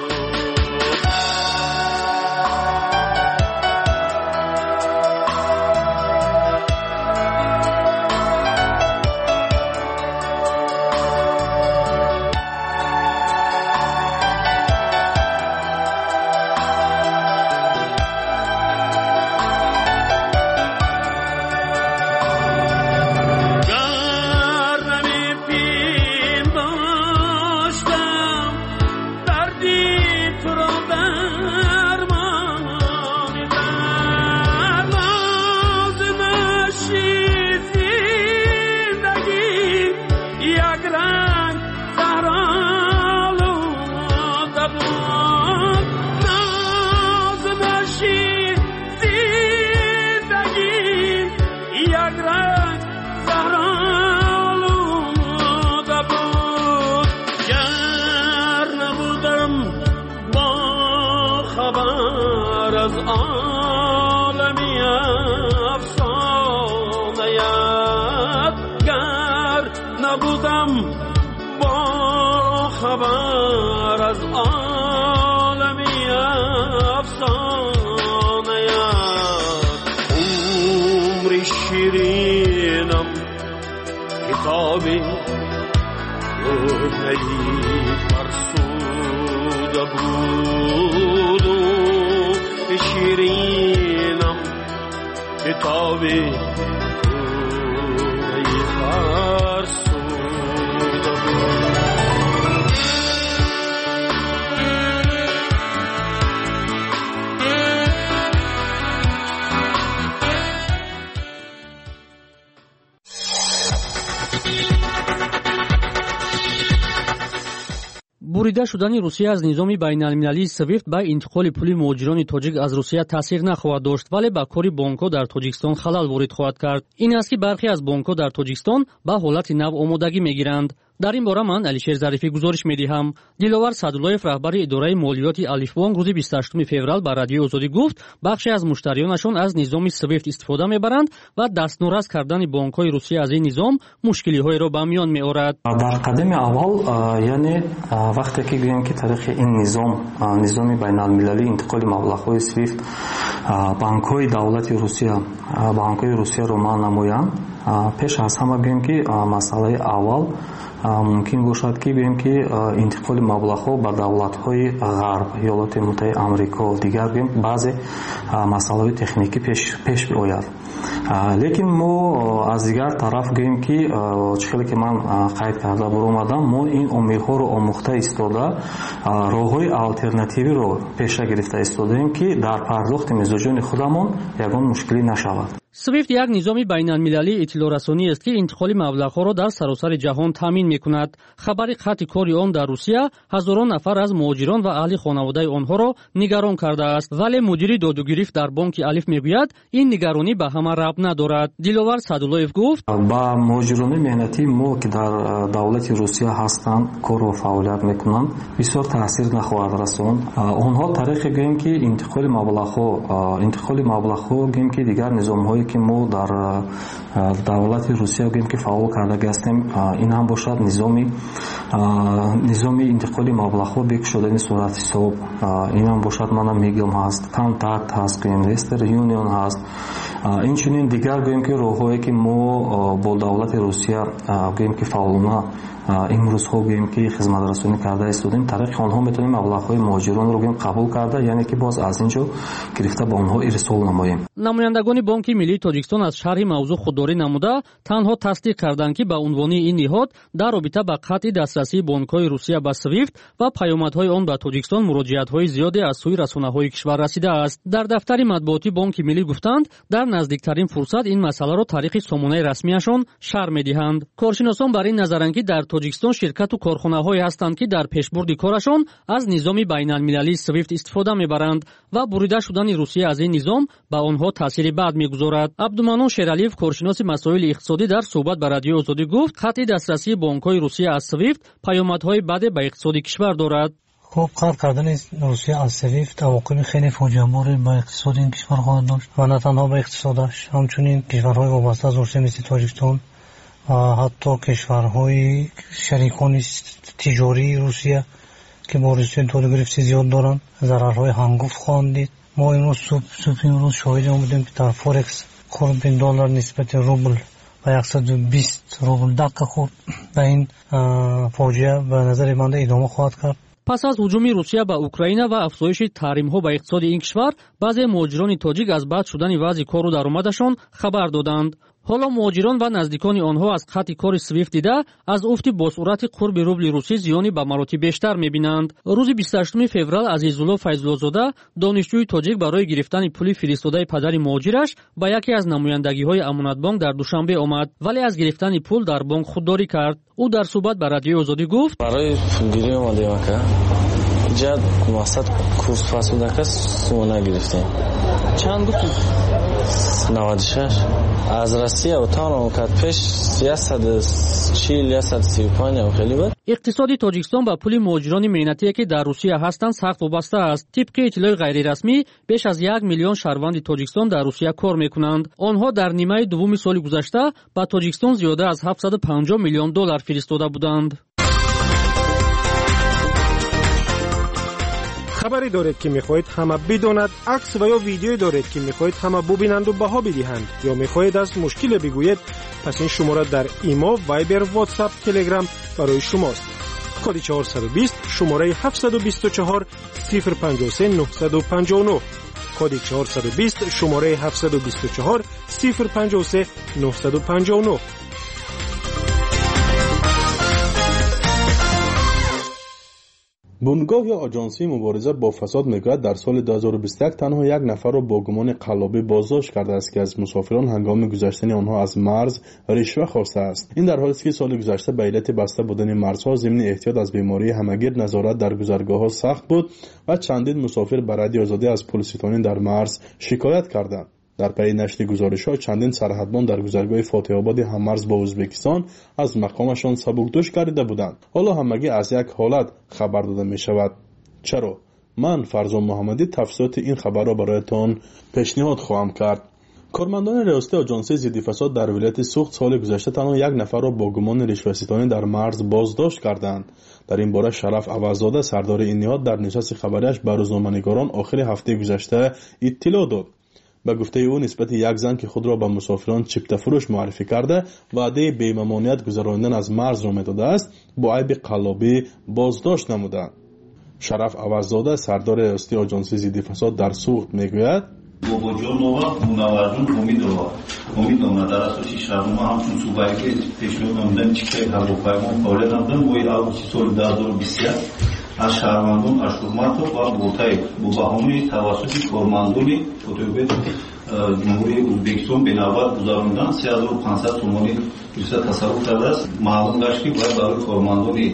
نبودم با خبر از عالمی افسانه‌ات، عمر شیرینم کتابی روحی فرسوده بود، و شیرینم کتابی روحی فرسوده بود. бурида шудани русия аз низоми байналмилалии свифт ба интиқоли пули муҳоҷирони тоҷик аз русия таъсир нахоҳад дошт, вале ба кори бонкҳо дар тоҷикистон халал ворид хоҳад кард. ин аст ки бархе аз бонкҳо дар тоҷикистон ба ҳолати нав омодагӣ мегиранд. дар ин бора ман алишер зарифӣ гузориш медиҳам. диловар садуллоев раҳбари идораи молиёти алифбонк рӯзи 28 феврал ба радиои озодӣ гуфт бахше аз муштариёнашон аз низоми свифт истифода мебаранд ва дастнорас кардани бонкҳои русия аз ин низом мушкилиҳоеро ба миён меорад. дар қадами аввал яъне вақте ки гӯем ки тариқи ин низоми байналмилалии интиқоли маблағҳои свифт банкҳои давлати русияро манъ намоянд, пеш аз ҳама гӯем ки масъалаи аввал мумкин бошад ки гӯем ки интиқоли маблағҳо ба давлатҳои ғарб, иёлоти муттаҳидаи амрико, дигар гӯем баъзе масъалаҳои техникӣ пеш ояд. лекин мо аз дигар тараф гӯем ки чихеле ки ман қайд карда баромадам, мо ин омилҳоро омӯхта истода роҳҳои алтернативиро пеша гирифта истодаем ки дар пардохти мизоҷони худамон ягон мушкилӣ нашавад. свифт як низоми байналмилалии иттилоърасониест ки интиқоли маблағҳоро дар саросари ҷаҳон таъмин мекунад. хабари қатъи кори он дар русия ҳазорон нафар аз муҳоҷирон ва аҳли хонаводаи онҳоро нигарон кардааст, вале мудири додугирифт дар бонки алиф мегӯяд ин нигаронӣ ба ҳама рабт надорад. диловар садуллоев гуфт ба муҳоҷирони меҳнатии мо ки дар давлати русия ҳастанд, кор ва фаъолият мекунанд, бисёр таъсир нахоҳад расонд. онҳо тариқи гӯем ки интиқоли маблағҳо гӯем ки дигар низомҳои ки мо дар давлати русия гӯем ки фаъол карда гастем, ин ҳам бошад низоми интиқоли маблағҳо бекушодани суратҳисоб, ин ҳам бошад манам мегӯям ҳаст, контакт ҳаст, гӯем Western Union ҳаст. инчунин дигар гӯем ки роҳҳое ки мо бо давлати русия гӯем ки фаъолона имрӯзҳо гӯем ки хизматрасонӣ карда истодем, тариқи онҳо метавонем маблағҳои муҳоҷиронро гӯем қабул карда, яъне ки боз аз ин ҷо гирифта ба онҳо ирсол намоем. намояндагони бонки миллии тоҷикистон аз шарҳи мавзӯъ худдорӣ намуда танҳо тасдиқ карданд ки ба унвони ин ниҳод дар робита ба қатъи дастрасии бонкҳои русия ба свифт ва паёмадҳои он ба тоҷикистон муроҷиатҳои зиёде аз сӯи расонаҳои кишвар расидааст. дар дафтари матбуоти бонки миллӣ гуфтанд дар наздиктарин фурсат ин масъаларо тариқи сомонаи расмияшон шарҳ медиҳанд. коршиносон бар ин назаранд ки дар тоҷикистон ширкату корхонаҳое ҳастанд ки дар пешбурди корашон аз низоми байналмилалии свифт истифода мебаранд ва бурида шудани русия аз ин низом ба онҳо таъсири бад мегузорад. абдуманон шералиев, коршиноси масоили иқтисодӣ, дар суҳбат ба радиои озодӣ гуфт қатъи дастрасии бонкҳои русия аз свифт паёмадҳои баде ба иқтисоди кишвар дорад. خب قطع کردن روسیه از سویفت عواقب خیلی فاجعه‌باری به اقتصاد این کشور خواهد داشت و نه تنها به اقتصادش، همچنین کشورهای وابسته از روسیه مثل تاجیکستان و حتی کشورهای شریکان تجاری روسیه که با روسیه تولید زیاد دارند ضررهای هنگفت خواهند دید. ما امروز صبح امروز شاهد بودیم که در فورکس خورد دلار نسبت روبل و 120 روبل دقیق خورد و این فاجعه به نظر من ادامه خواهد کرد. پس از هجوم روسیه به اوکراین و افزایش تحریم‌ها به اقتصاد این کشور، بعضی مهاجران تاجیک از بد شدن وضع کار و درآمدشان خبر دادند. حالا مهاجران و نزدیکان آنها از خط کار سویفت دیده از افت با سرعت قرب روبل روسی زیانی به مراتب بیشتر می‌بینند. روز 28 فوریه عزیزالله فیض‌الله‌زاده دانشجوی تاجیک برای گرفتن پول فرستاده پدر مهاجرش به یکی از نمایندگی‌های امانت بانک در دوشنبه آمد، ولی از گرفتن پول در بانک خودداری کرد. او در صحبت با رادیوی آزادی گفت: برای پولگیری اومدیم که جد مقصد کورس فاسوده که سونا گرفتیم. چند بود؟ 96 از روسیه اتاق اومد پیش 140 135 خیلی بود. اقتصادی تاجیکستان با پول مهاجران مهنتی که در روسیه هستند سخت وابسته است. طبق اطلاع غیر رسمی بیش از 1 میلیون شهروند تاجیکستان در روسیه کار میکنند. آنها در نیمه دوم سال گذشته با تاجیکستان زیاده از 750 میلیون دلار فرستاده بودند. خبری دارید که میخواهید همه بداند، عکس و یا ویدیویی دارید که میخواهید همه ببینند و بها بدهند، یا میخواهید از مشکل بگویید، پس این شماره در ایما، وایبر، واتساپ، تلگرام برای شماست. کد 420 شماره 724 053 959. کد 420 شماره 724 053 959. بنگاه یا آژانسی مبارزه با فساد میگوید در سال 2021 تنها یک نفر را با گمان قلابی بازداشت کرده است که از مسافران هنگام گذشتن آنها از مرز رشوه خواسته است. این در حالی است که سال گذشته به علت بسته بودن مرزها ضمن احتیاط از بیماری همگیر نظارت در گذرگاه‌ها سخت بود و چندین مسافر به رادیوی آزادی از پلیس ستانی در مرز شکایت کردند. در پی نشر گزارش‌ها چندین سرحدبان در گذرگاه فاتح آباد هممرز با ازبکستان از مقامشان سبکدوش گردیده بودند. حالا همگی از یک حالت خبر داده می‌شود. چرا؟ من فرزان محمدی تفصیلات این خبر را برایتان پیشنهاد خواهم کرد. کارمندان ریاستی آژانس ضد فساد در ولایت سوخت سال گذشته تنها یک نفر را با گمان رشوه‌ستانی در مرز بازداشت کردند. در این باره شرف عوضزاده سردار این نهاد در نشست خبریش به روزنامه‌نگاران آخر هفته گذشته اطلاع داد. به گفته او نسبت یک زن که خود را به مسافران چپته فروش معرفی کرده وعده بی‌ممانعت گذراندن از مرز را می‌داده است، با عیب قلابی بازداشت نموده. شرف عوضزاده سردار ریاستی آژانس ضد فساد در سوخت میگوید باباجانова Munavvarjon Umidova در اساس شهرنامه همچون صوبایی که پیشنهاد نمودن چیکای هواپیما فعالیت نمودن ماه آگوست سال 2021 از شهروندان اشورماتو و بولتای با بهانه توسط کارمندان اتوبوس جمهوری ازبکستان به نوبت گذراندن 3500 تومانی بیشتر تصرف کرده است. معلوم گشت که باید برای کارمندان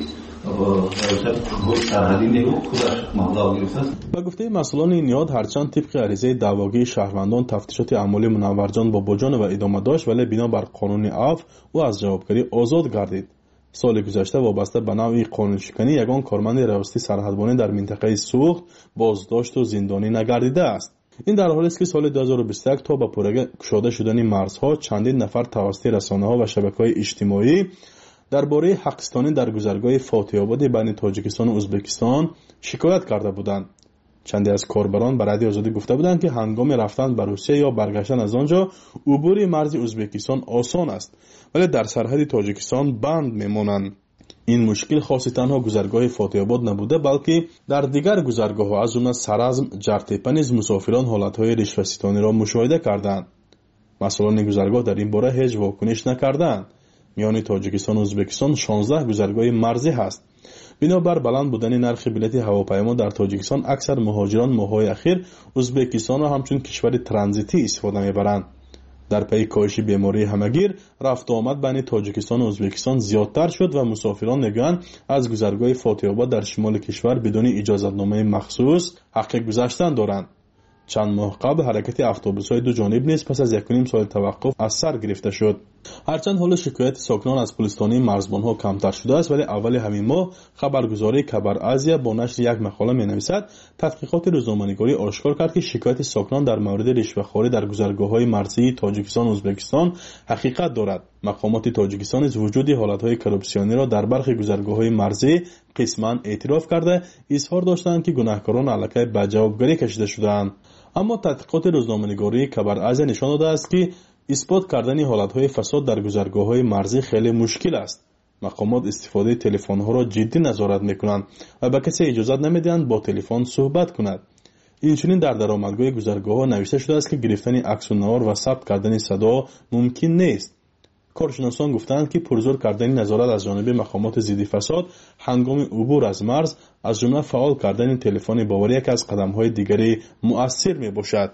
با گفته مسئولان این نهاد هرچند طبق عریضه دعواگی شهروندان تفتیشات اعمالی منورجان با بجان و ادامه داشت، ولی بنا بر قانون عفو او از جوابگری آزاد گردید. سال گذشته وابسته به نوع قانون شکنی یگان کارمند ریاستی سرحدبانی در منطقه سوخت بازداشت و زندانی نگردیده است. این در حالی است که سال 2021 تا به پورگی گشوده شدن مرزها چندین نفر توسط رسانه‌ها و شبکه‌های اجتماعی درباره حقستانی در گذرگاه فاتح آباد بین تاجیکستان و ازبکستان شکایت کرده بودند. چندی از کاربران به رادیو آزادی گفته بودند که هنگام رفتن به روسیه یا برگشتن از آنجا عبور مرز ازبکستان آسان است، ولی در سرحد تاجیکستان بند میمانند. این مشکل خاصی تنها گذرگاه فاتح آباد نبوده، بلکه در دیگر گذرگاه‌ها از جمله سرازم، جرتیپه نیز مسافران حالت‌های رشوه‌ستانی را مشاهده کردند. مسئولان گذرگاه در این باره هیچ واکنش نکردند. میان تاجیکستان و ازبکستان 16 گذرگاه مرزی هست. بنابر بلند بودن نرخ بلیط هواپیما در تاجیکستان اکثر مهاجران ماه‌های اخیر ازبکستان را همچون کشور ترانزیتی استفاده می‌برند. در پی کاهش بیماری همگیر رفت و آمد بین تاجیکستان و ازبکستان زیادتر شد و مسافران میگویند از گذرگاه فاتح آباد در شمال کشور بدون اجازه‌نامه مخصوص حق گذشتن دارند. چند ماه قبل حرکت اتوبوس‌های دو جانب نیز پس از 1.5 سال توقف از سر گرفته شد. هرچند حال شکایت ساکنان از پلیس‌خانه مرزبان‌ها کمتر شده است، ولی اول همین ماه خبرگزاری خبر آزیا با نشر یک مقاله می‌نویسد تحقیقات روزنامه‌نگاری آشکار کرد که شکایت ساکنان در مورد رشوه‌خواری در گذرگاه‌های مرزی تاجیکستان و ازبکستان حقیقت دارد. مقامات تاجیکستان از وجود حالت‌های کورپسیونی را در برخی گذرگاه‌های مرزی قسماً اعتراف کرده اظهار داشتند که گناهکاران علیه به جوابگری کشیده شده‌اند. اما تحقیقات روزنامه‌نگاری خبر آزیا نشان داده است که اثبات کردن حالت‌های فساد در گذرگاه‌های مرزی خیلی مشکل است. مقامات استفاده تلفن‌ها را جدی نظارت می‌کنند و به کسی اجازه نمی‌دهند با تلفن صحبت کند. اینچنین در درآمدگاه گذرگاه‌ها نوشته شده است که گرفتن عکس و نوار و ثبت کردن صدا ممکن نیست. کارشناسان گفتند که پرزور کردن نظارت از جانب مقامات ضد فساد هنگام عبور از مرز از جمله فعال کردن تلفن باوری یک از قدم‌های دیگری مؤثر می‌باشد.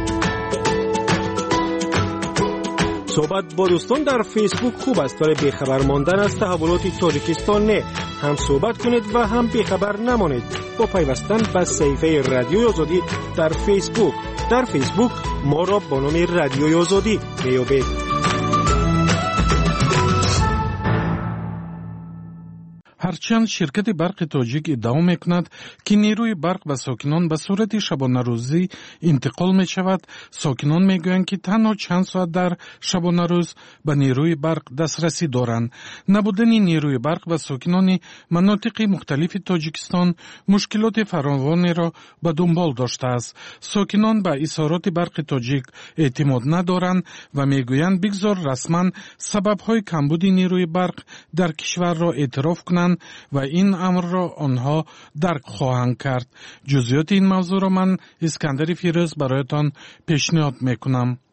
صحبت با دوستان در فیسبوک خوب است، ولی بیخبر ماندن از تحولات تاجیکستان نه. هم صحبت کنید و هم بیخبر نمانید با پیوستن به صفحه رادیوی آزادی در فیسبوک. در فیسبوک ما را با نام رادیوی آزادی میابید. هرچند شرکت برق تاجیک ادعا میکند که نیروی برق به ساکنان به صورت شبانه روزی انتقال می شود، ساکنان میگویند که تنها چند ساعت در شبانه روز به نیروی برق دسترسی دارند. نبودن نیروی برق و ساکنان مناطق مختلف تاجیکستان مشکلات فراوانی را به دنبال داشته است. ساکنان به اظهارات برق تاجیک اعتماد ندارند و میگویند بگذار رسما سبب‌های کمبود نیروی برق در کشور را اعتراف کنند و این امر را آنها درک خواهند کرد. جزئیات این موضوع را من اسکندر فیروز برایتان پیشنهاد میکنم.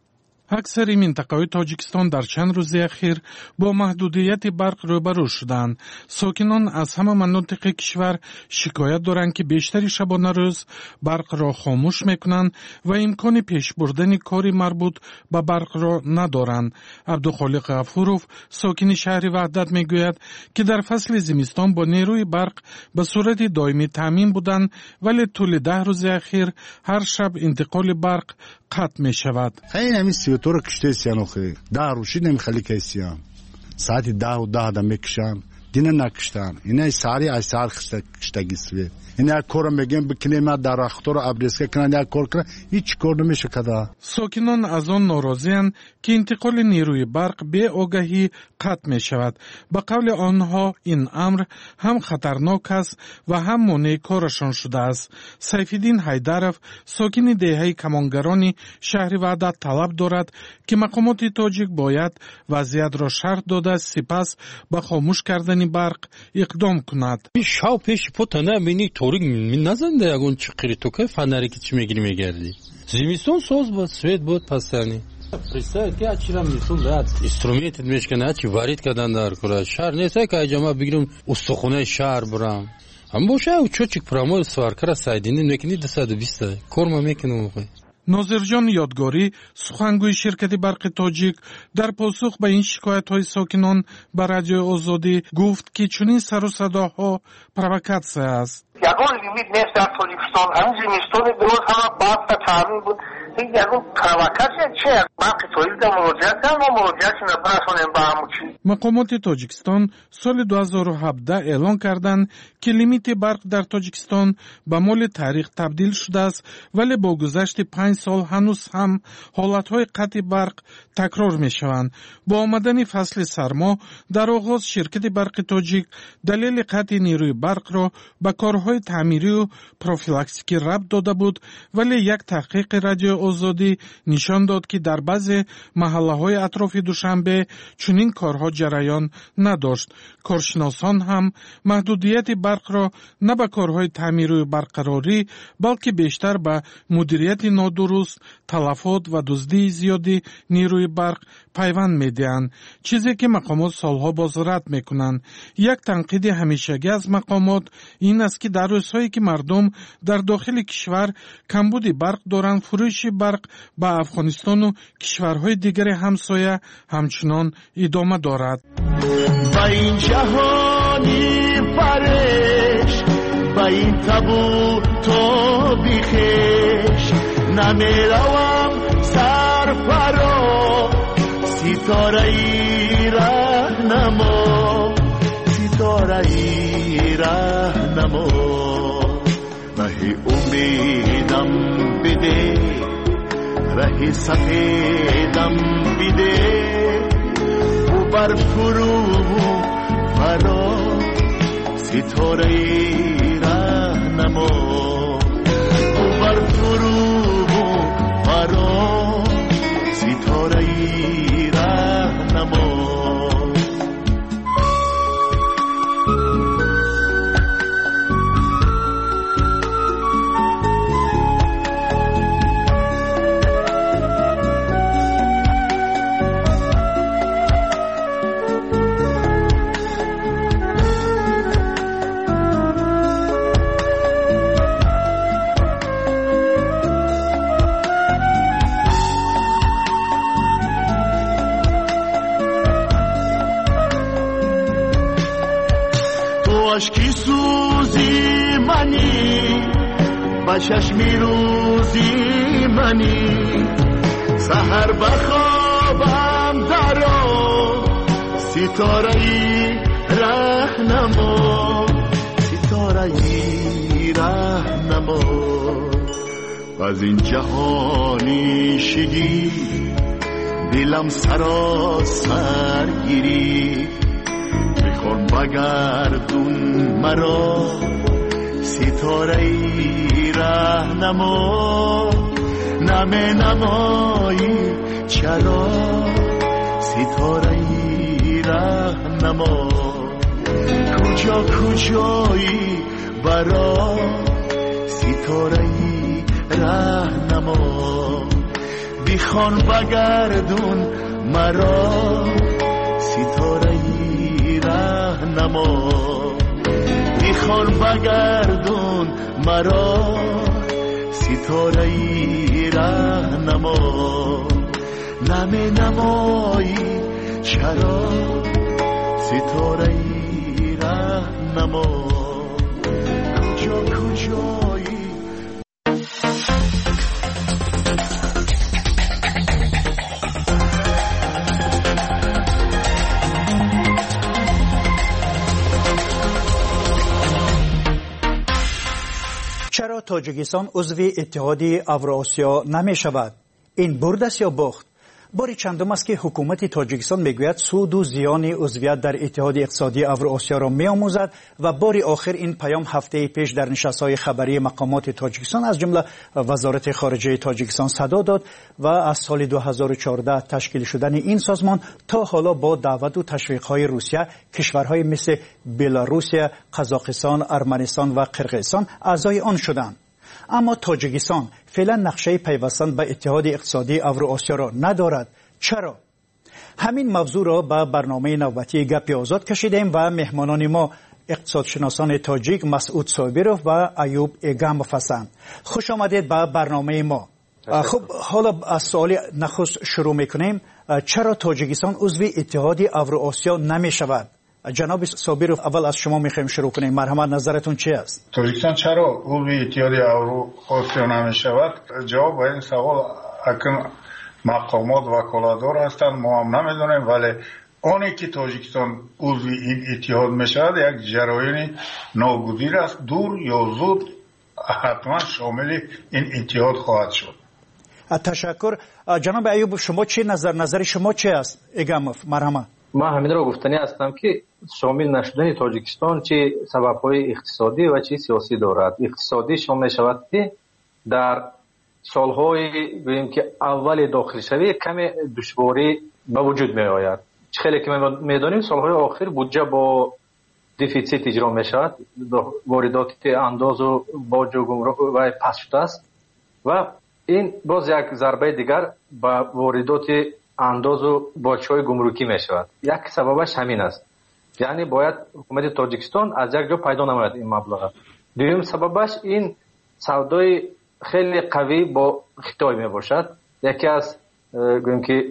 اکثر منطقه‌های تاجیکستان در چند روز اخیر با محدودیت برق روبرو شدند. ساکنان از همه مناطق کشور شکایت دارند که بیشتری شبانه روز برق را خاموش میکنند و امکان پیش بردن کاری مربوط به برق را ندارند. عبدالخالق غفورов ساکن شهر وحدت میگوید که در فصل زمستان با نیروی برق به صورت دائمی تامین بودند، ولی طول 10 روز اخیر هر شب انتقال برق قطع می شود. خیلی سیوتور کشته سیانوخی 10 روشی نمیخلی که سیان ساعتی 10 دا میکشن دینه نکشتن اینه ساری از سار کشتگی سوی اینه کورم بگیم بکنیم ما در اختور ابریسکه کنن یا کور کنن هیچ کور نمیشه کدا. ساکنان از آن ناراضی‌اند که انتقال نیروی برق به آگاهی قطع می شود. به قول آنها این امر هم خطرناک است و هم مانع کارشان شده است. سیفالدین حیدرов ساکن دهه کمانگرانی شهر وحدت طلب دارد که مقامات تاجیک باید وضعیت را شرح داده سپس به خاموش کردن برق اقدام کند. شاو پیش پوتانه بینی طوری نزنده اگون چقیری تو که فنری که چی میگیری میگردی زمستون سوز بود سوید بود پسانی پریستای که اچی را میتون راحت استرومیتت میشکنه اچی وارد کردن در کره شهر نیسته که اجامه بگیرم استخونه شهر برم هم باشه او چوچک پرامو سوارکر سایدینی نکنی 220 کورما میکنم موقع. ناظرجان یادگاری سخنگوی شرکت برق تاجیک در پاسخ به این شکایت‌های ساکنان به رادیو آزادی گفت که چنین سر و صداها پرووکاتسیا است. یگان لیمیت نیست در تاجیکستان همین زمستون درست همه برق تا تامین بود. این یگان پرووکاتسیا چیه؟ برق تولید مراجعه کردن و مراجعه نبرسونیم به هموچی. مقامات تاجیکستان سال 2017 اعلان کردند که لیمیت برق در تاجیکستان به مال تاریخ تبدیل شده است، ولی با گذشت 5 سال هنوز هم حالتهای قطع برق تکرار می شوند. با آمدن فصل سرما در آغاز شرکت برق تاجیک دلیل قطع نیروی برق را به کارهای تعمیری و پروفیلاکتیکی ربط داده بود، ولی یک تحقیق رادیو آزادی نشان داد که در بعضی محله‌های اطراف دوشنبه چنین کارها جریان نداشت. کارشناسان هم محدودیت برق را نه به کارهای تعمیری و برقراری بلکه بیشتر به مدیریت نادرست، تلفات و دزدی زیادی نیروی برق پیوند می‌دهند، چیزی که مقامات سالها باز رد می‌کنند. یک تنقید همیشگی از مقامات این است که در روزهایی که مردم در داخل کشور کمبود برق دارند، فروش برق به افغانستان و کشورهای دیگر همسایه همچنان ادامه دارد. با این جهانی فرش با این تابو تو بیخش نمیروم سرفرا ستاره ای رهنما ستاره ای رهنما راه امیدم بده راه سفیدم بده و بر فرو فرا ستاره ای رهنما و بر فرو فرا ستاره ای رهنما. عشقی سوزی منی با چشمی روزی منی سحر بخوابم درا ستاره ای رهنما ستاره ای رهنما از این جهانی شگی دلم سراسر گیری میخوان بگردون مرا ستاره ای رهنما نمی نمایی چرا ستاره ای رهنما کجا کجایی برا ستاره ای رهنما بیخوان بگردون مرا ستاره رهنما بیخوان بگردون مرا ستاره رهنما نمی نمایی چرا ستاره رهنما کجا کجایی چرا تاجیکستان عضو اتحادیه اوراسیا نمی شود؟ این برد است یا باخت؟ باری چندم است که حکومت تاجیکستان میگوید سود و زیان عضویت در اتحاد اقتصادی اوراسیا را میآموزد و باری آخر این پیام هفته پیش در نشست‌های خبری مقامات تاجیکستان از جمله وزارت خارجه تاجیکستان صدا داد و از سال 2014 تشکیل شدن این سازمان تا حالا با دعوت و تشویق‌های روسیه کشورهای مثل بلاروسیه، قزاقستان، ارمنستان و قرقیزستان اعضای آن شدند. اما تاجیکستان فعلا نقشه پیوستن به اتحاد اقتصادی اوراسیا را ندارد. چرا؟ همین موضوع را به برنامه نوبتی گپ آزاد کشیدیم و مهمانان ما اقتصادشناسان تاجیک مسعود صابروف و ایوب ایگاموف هستند. خوش آمدید به برنامه ما. خب حالا از سوال نخست شروع میکنیم. چرا تاجیکستان عضو اتحاد اوراسیا نمی شود؟ جناب صابروف اول از شما میخوایم شروع کنیم. مرحمت نظرتون چی است؟ تاجیکستان چرا عضو اتحاد اوراسیا نمی شود؟ جواب به این سوال اکن مقامات وکالتدار هستند، ما هم نمیدونیم، ولی آنی که تاجیکستان عضو این اتحاد می شود یک جریان ناگزیر است، دور یا زود حتما شامل این اتحاد خواهد شد. تشکر. جناب ایوب شما چی نظر شما چی است؟ ایگاموف مرحمت. ما همین را گفتنی هستم که شامل نشدن تاجیکستان چه سبب‌های اقتصادی و چه سیاسی دارد. اقتصادی شامل شود که در سالهای بگیم که اول داخل شوی کم دشواری به وجود می آید. خیلی که میدانیم سالهای آخر بودجه با دفیسیت اجرا می شود، واردات انداز و باج و گمرک و پس شده است و این باز یک ضربه دیگر به واردات انداز و باج‌های گمرکی می شود. یک سببش همین است، یعنی باید حکومت تاجیکستان از یک جا پیدا نماید این مبلغ. دوم سببش این سودای خیلی قوی با خطای می باشد. یکی از گویم که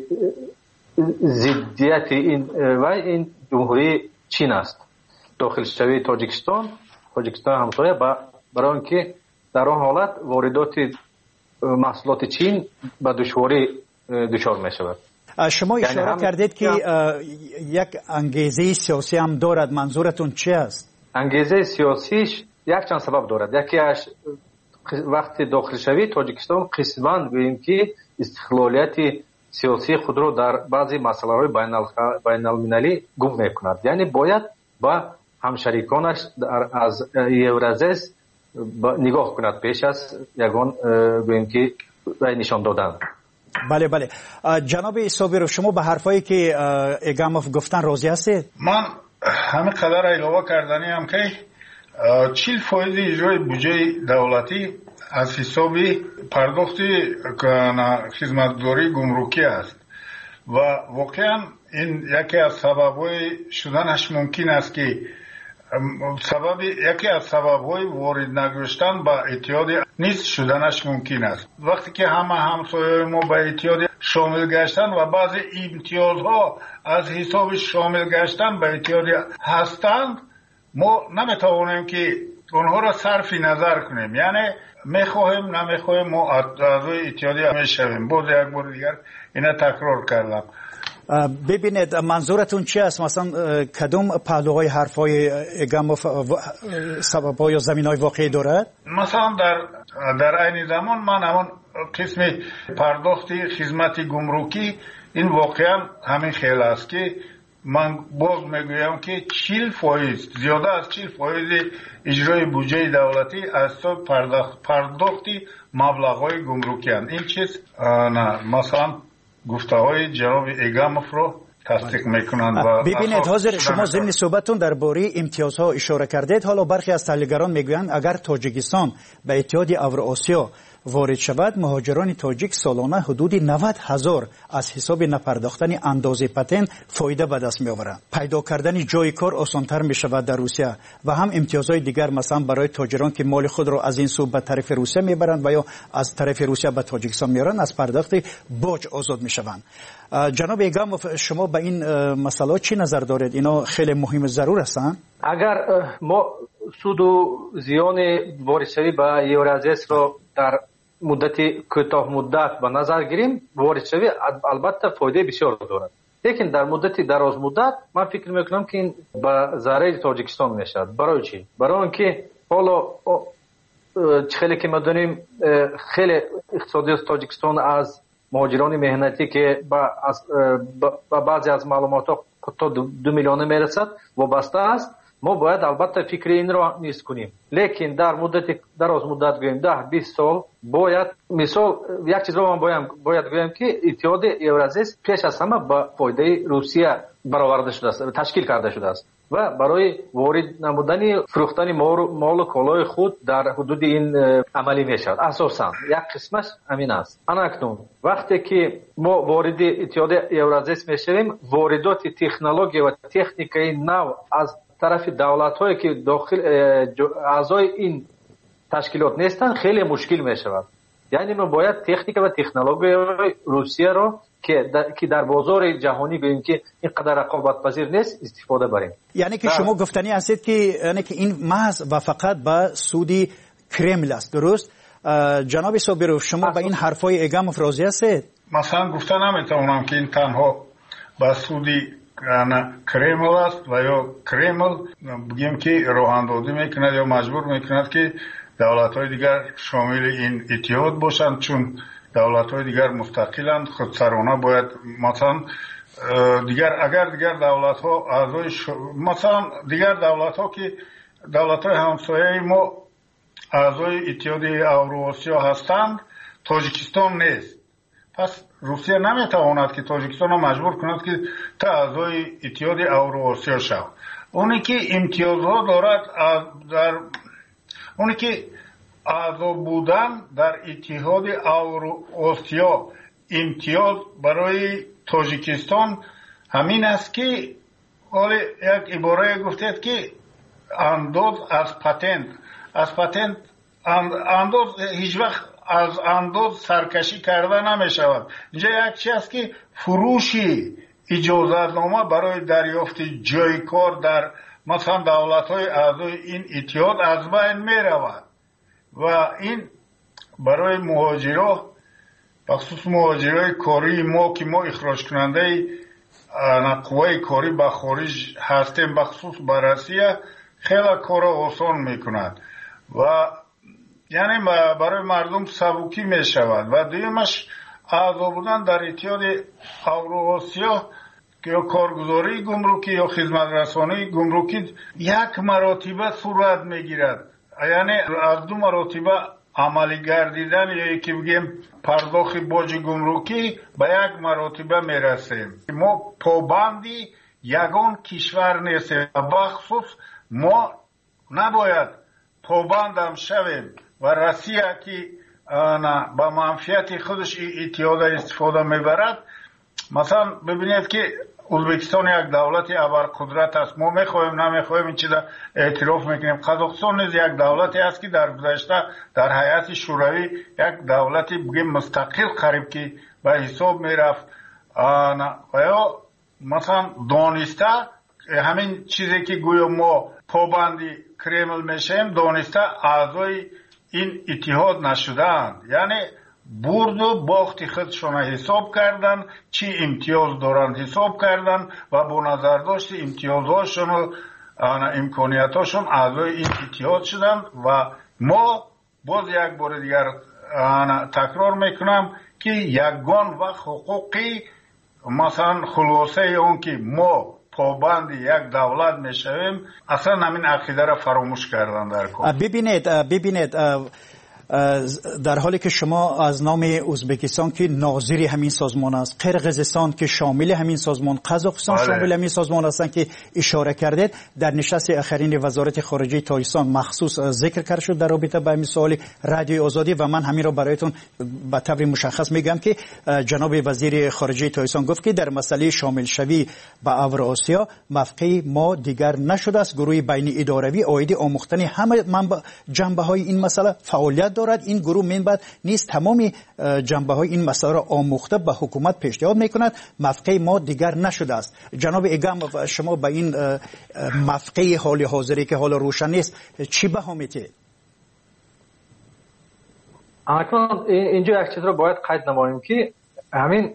ضدیت این جمهوری چین است. داخل شوی تاجیکستان همسایه برای اینکه در آن حالت واردات محصولات چین به دشواری دچار می شود. شما اشاره کردید که یک انگیزه سیاسی هم دارد، منظورتون چی است؟ انگیزه سیاسیش یک چند سبب دارد. یکیش وقتی داخل شوی تاجیکستان قسماً بگوییم که استقلالیت سیاسی خود را در بعضی مسائل بین المللی گم میکند، یعنی باید با همشریکانش از یورازیس نگاه کند پیش از یگان بگوییم که نشان دادن. بله بله. جناب صابروف شما به حرفایی که ایگاموف گفتن راضی هستید؟ من همین قدر علاوه کردنی هم که 40% اجرای بودجه دولتی از حساب پرداخت خدمتگزاری گمرکی است و واقعا این یکی از سبب‌های شدنش ممکن است که یکی از سبب‌های وارد نگشتن به اتحاد نیز شدنش ممکن است. وقتی که همه همسایه‌های ما به اتحاد شامل گشتن و بعضی امتیازها از حساب شامل گشتن به اتحاد هستند، ما نمیتوانیم که اونها را صرف نظر کنیم، یعنی میخواهیم نمیخواهیم ما اعضای اتحاد میشویم. باز یک بار دیگر اینا تکرار کردم. ببینید منظورتون چی است؟ مثلا کدوم پهلوهای حرفای ایگاموف سبب‌ها یا زمین‌های واقعی دارد؟ مثلا در عین زمان من همون قسم پرداخت خدمت گمرکی این واقعا همین خیلی است که من باز میگویم که 40% زیاده از 40% اجرای بودجه دولتی از پرداخت مبلغ‌های گمرکی هستند. این چیز نه مثلا گفته‌های جناب ایگاموف رو تصدیق میکنند. ببینید حاضر شما ضمن صحبتتون درباره امتیازها اشاره کردید. حالا برخی از تحلیلگران میگویند اگر تاجیکستان به اتحاد اوراسیا وارد شود، مهاجران تاجیک سالانه حدود 90,000 از حساب نپرداختن اندازه پتن فایده به دست می آورند. پیدا کردن جای کار آسانتر می شود در روسیه و هم امتیازهای دیگر، مثلا برای تاجران که مال خود را از این سو به طرف روسیه می برند و یا از طرف روسیه به تاجیکستان می آورند، از پرداخت باج آزاد می شوند. جناب ایگاموف، شما به این مسئله چی نظر دارید؟ اینا خیلی مهم ضرور هستند. اگر ما سود و زیان واردشوی به یورازیس را در مدت کوتاه مدت به نظر گیریم، واردشوی البته فایده بسیار دارد، لیکن در مدت دراز مدت من فکر میکنم که این به ضرر تاجیکستان میشود. برای چی؟ برای اینکه حالا خیلی که ما دونیم خیلی اقتصادی تاجیکستان از مهاجران مهنتی که با بعضی از معلومات تا 2 میلیون میرسد وابسته است. ما باید البته فکر این را نیست کنیم، لیکن در مدت دراز مدت گویم 10-20 سال باید مثال یک چیز رو من باید گویم که اتحاد یورازیس پیش از همه با فایده روسیه برآورده شده است، تشکیل کرده شده است و برای وارد نمودن فروختن مال و کالای خود در حدود این عملی می شود. اساسا یک قسمش همین است. اکنون وقتی که ما وارد اتحاد یورازیس می شویم، واردات تکنولوژی و تکنیکی نو از طرف دولت‌هایی که داخل اعضای این تشکیلات نیستند خیلی مشکل می شود. یعنی ما باید تکنیک و تکنولوژی روسیه را که در بازار جهانی ببینیم که اینقدر رقابت پذیر نیست استفاده بریم. یعنی که شما گفتنی هستید که یعنی که این محض و فقط به سودی کرمل است، درست؟ جناب صابرو، شما به این حرفای ایگاموف راضی هستید؟ مثلا گفتن نمیتونم که این تنها به سودی کرمل است و یا کرمل بگیم که راه اندازی میکند یا مجبور میکند که دولت‌های دیگر شامل این اتحاد باشند، چون دولت‌های دیگر مستقلند، خودسرانه باید مثلا اگر دیگر دولت‌ها اعضای مثلا دیگر دولت‌ها که دولت‌های همسایه ما اعضای اتحاد اوراسیا هستند، تاجیکستان نیست. پس روسیه نمیتواند که تاجیکستان را مجبور کند که تا اعضای اتحاد اوراسیا شود. اونی که امتیازها دارد اونی که اعضا بودن در اتحاد اوراسیا امتیاز برای تاجیکستان همین است که حالا یک عباره گفتید که انداز از پتنت انداز هیچ وقت از انداز سرکشی کرده نمی شود. اینجا یک چیز است که فروشی اجازتنامه برای دریافت جای کار در مثلا دولت‌های اعضای این اتحاد از بین می رود و این برای مهاجران بخصوص مهاجرای کاری ما که ما اخراج کننده قوای کاری به خارج هستیم بخصوص به روسیه خیلی کار آسان میکند و یعنی برای مردم سبکی می شود و دویمش اعضا بودن در اتحاد اوراسیا که یا کارگزاری گمرکی یا خدمت رسانی گمرکی یک مراتبه صورت میگیرد، یعنی از 2 مراتبه عملی گردیدن یا یکی بگیم پرداخت باج گمرکی به 1 مراتبه میرسیم. ما پابندی یگان کشور نیستیم، بخصوص ما نباید پابندم شویم و روسیه که با منفعت خودش اتحاد استفاده میبرد. مثلا ببینید که ازبکستان یک دولت ابرقدرت است، ما میخوایم نمیخوایم این چیزا اعتراف میکنیم. قزاقستان نیز یک دولتی است که در گذشته در هیئت شوروی یک دولتی بگیم مستقل قریب که به حساب میرفت و یا مثلا دانسته همین چیزی که گویا ما پابندی کرمل میشیم دانسته اعضای این اتحاد نشدند، یعنی برد و باخت خودشون حساب کردن، چی امتیاز دارن حساب کردن و با نظر داشت امتیازهاشون و امکانیتاشون اعضای این اتحاد شدن و ما باز یک بار دیگر تکرار میکنم که یگان و حقوقی مثلا خلاصه اون که ما پابند یک دولت میشویم اصلا همین عقیده را فراموش کردن در کار. ببینید در حالی که شما از نام ازبکستان که ناظر همین سازمان است، قرقیزستان که شامل همین سازمان، قزاقستان شامل همین سازمان هستند که اشاره کردید، در نشست آخرین وزارت خارجه تاجیکستان مخصوص ذکر کرده شد در رابطه با سوال رادیو آزادی و من همین را برایتون به طور مشخص میگم که جناب وزیر خارجه تاجیکستان گفت که در مسئله شامل شوی به اوراسیا موقع ما دیگر نشده است. گروه بین اداروی عاید آموختن همه جنبه های این مسئله فعالیت دارد. این گروه منبعد نیست تمامی جنبه های این مسئله را آموخته به حکومت پیشنهاد میکند. موقع ما دیگر نشده است. جناب ایگام شما به این موقع حال حاضری که حالا روشن نیست چی بها میدید؟ اکنون اینجا یک چیز را باید قید نماییم که همین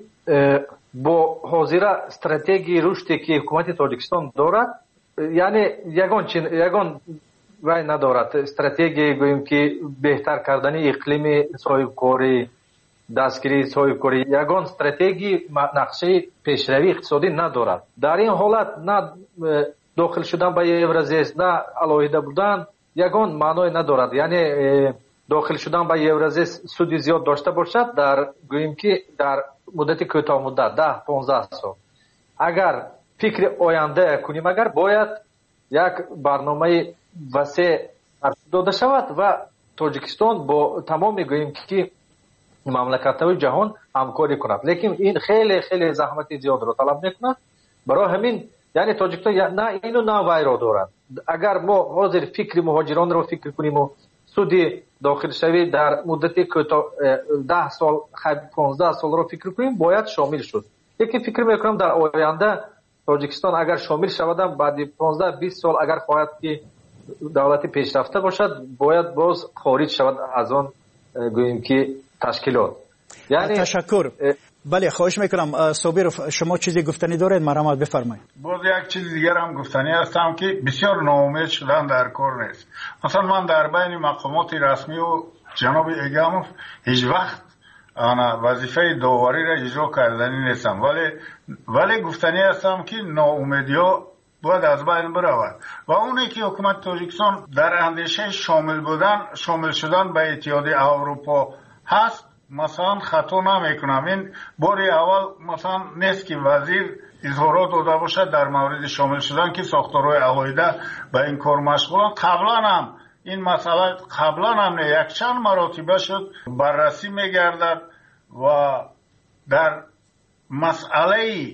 با حاضر استراتژی رشدی که حکومت تاجیکستان دارد، یعنی یگان وای ندارد استراتژی گوییم که بهتر کردن اقلیم صاحبکاری، دستگیری صاحبکاری، یگان استراتژی نقشه پیشروی اقتصادی ندارد. در این حالت نه داخل شدن به یورازیس نه علاهیده بودن یگان معنای ندارد. یعنی داخل شدن به یورازیس سودی زیاد داشته باشد در گوییم که در مدت کوتاه مدت 10-15 سال اگر فکر آینده کنیم، اگر باید یک برنامه وسیع داده شود و تاجیکستان با تمام میگوییم که مملکت‌های جهان همکاری کند، لیکن این خیلی خیلی زحمت زیاد را طلب میکند. برای همین یعنی تاجیکستان نه اینو نه وای را دارد. اگر ما حاضر فکر مهاجران را فکر کنیم و سودی داخل شوی در مدت 10 سال 15 سال را فکر کنیم باید شامل شد. لیکن فکر میکنم در آینده تاجیکستان اگر شامل شود بعد 15-20 سال اگر خواهد که دولت پیشرفته باشد باید باز خارج شود از آن گوییم که تشکیلات. یعنی تشکر. بله خواهش میکنم صابر شما چیزی گفتنی دارید مرحمت بفرمایید. باز یک چیز دیگر هم گفتنی هستم که بسیار ناامید شدن در کار نیست. مثلا من در بین مقامات رسمی و جناب ایگاموف هیچ وقت وظیفه داوری را اجرا کردنی نیستم، ولی گفتنی هستم که ناامیدی ها باید از بین برود و اونی که حکومت تاجیکستان در اندیشه شامل شدن به اتحادیه اروپا هست مثلا خطا نمیکنم. این باری اول مثلا نیست که وزیر اظهارات داده باشد در مورد شامل شدن که ساختارهای علاهیده به این کار مشغولن. قبلا هم این مسئله یک چند مراتبه شد بررسی میگردد و در مسئله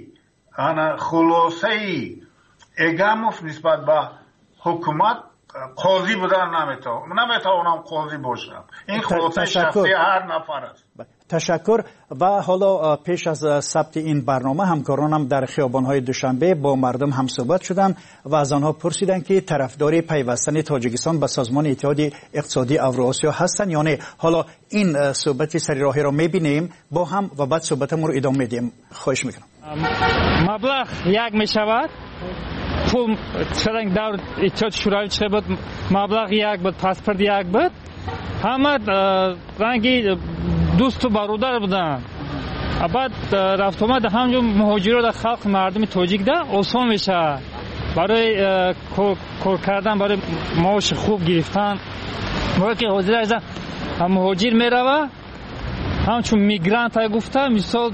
خلاصه ایگاموف نسبت به حکومت قاضی بودن نمیتوانم قاضی باشم. این خلاصه شخصی هر نفر است. تشکر. و حالا پیش از ثبت این برنامه همکارانم در خیابان‌های دوشنبه با مردم هم صحبت شدند و از آنها پرسیدند که طرفدار پیوستن تاجیکستان به سازمان اتحادیه اقتصادی اوراسیا هستند یا نه. حالا این صحبت سری راهی را می‌بینیم با هم و بعد صحبتمون رو ادامه میدیم. خواهش می‌کنم. مبلغ یک میشود پول چرا در اتحاد شوروی چه بود مبلغ یک بود پاسپورت یک بود همه رنگی دوست و برادر بودن. بعد رفت آمد همجور مهاجرات در خلق مردم تاجیک ده آسان میشه برای کار کردن، برای معاش خوب گرفتن. موقعی که حاضر از مهاجر میروه همچون میگرانت های گفته مثال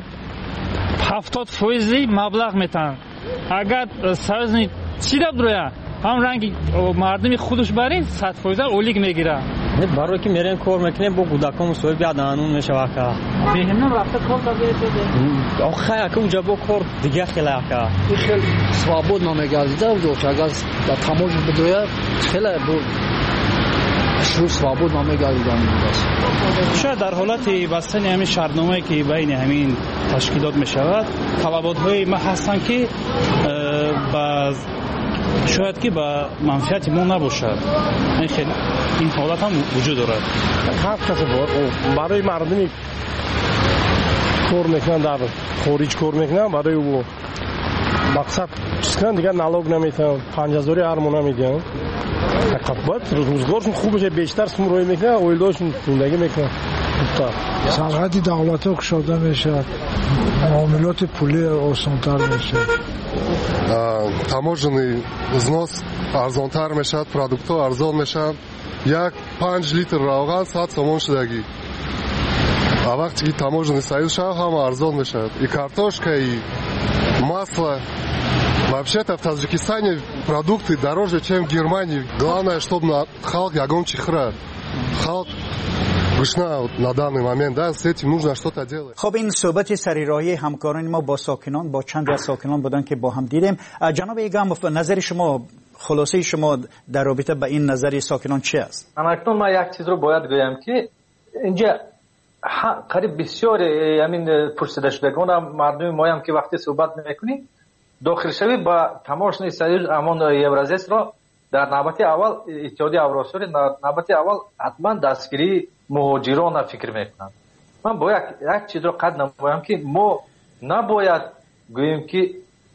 70% مبلغ میتن. اگر سازنی چی داد رویا هم رنگی مردمی خودش برین 100% اولیگ میگیره. برای که میرن کار میکنه با کودکان مسئول بیاد قانون میشه واقعا بهمون رفته کار داده آخه که اونجا با کار دیگه خیلی واقعا خیلی свобод نمیگردیده و اگر در تماش بدوید خیلی بود شروع свобод نمیگردیدن بود. شاید در حالت بستن همین شرطنامه‌ای که بین همین تشکیلات میشود طلبات‌های ما هستن که شاید که به منفعت ما نباشد. این حالت هم وجود دارد. هر کسی برای مردمی کار میکنن در خارج کار میکنن برای او مقصد چیز کنن دیگر نالوگ نمیتن 5000 ارمون نمیدن. باید روزگارشون خوب بشه بیشتر سوم روی میکنن اویلداشون زندگی میکنن. سرحدی دولت ها کشاده میشه معاملات پولی آسانتر میشه таможенный взнос арзонтар мешад, продукты арзон мешад. Як 5 литр равган 100 сомон шудагӣ. А вақте ки таможенный союз шавад, ҳама арзон мешавад. И картошка, и масло. Вообще-то в Таджикистане продукты дороже, чем в Германии. Главное, чтобы халк ягон чихра. Халк гушна на данный момент, да, с этим нужно что-то делать. خب این صحبت سریراهی همکاران ما با ساکنان، با چند از ساکنان بودن که با هم دیدیم. جناب ایگاموف، نظر شما، خلاصه شما در رابطه با این نظر ساکنان چی است؟ اکنون ما یک چیز رو باید گویم که اینجا قریب بسیار همین پرسیده شدگان مردم ما هم که وقتی صحبت میکنیم داخل شوی با تماشای سریع امان یورازیس را در نوبت اول اتحادیه اوراسیا در نوبت اول حتما دستگیری مهاجران فکر میکنند. من باید یک چیز رو قد نمایم که ما نباید گوییم که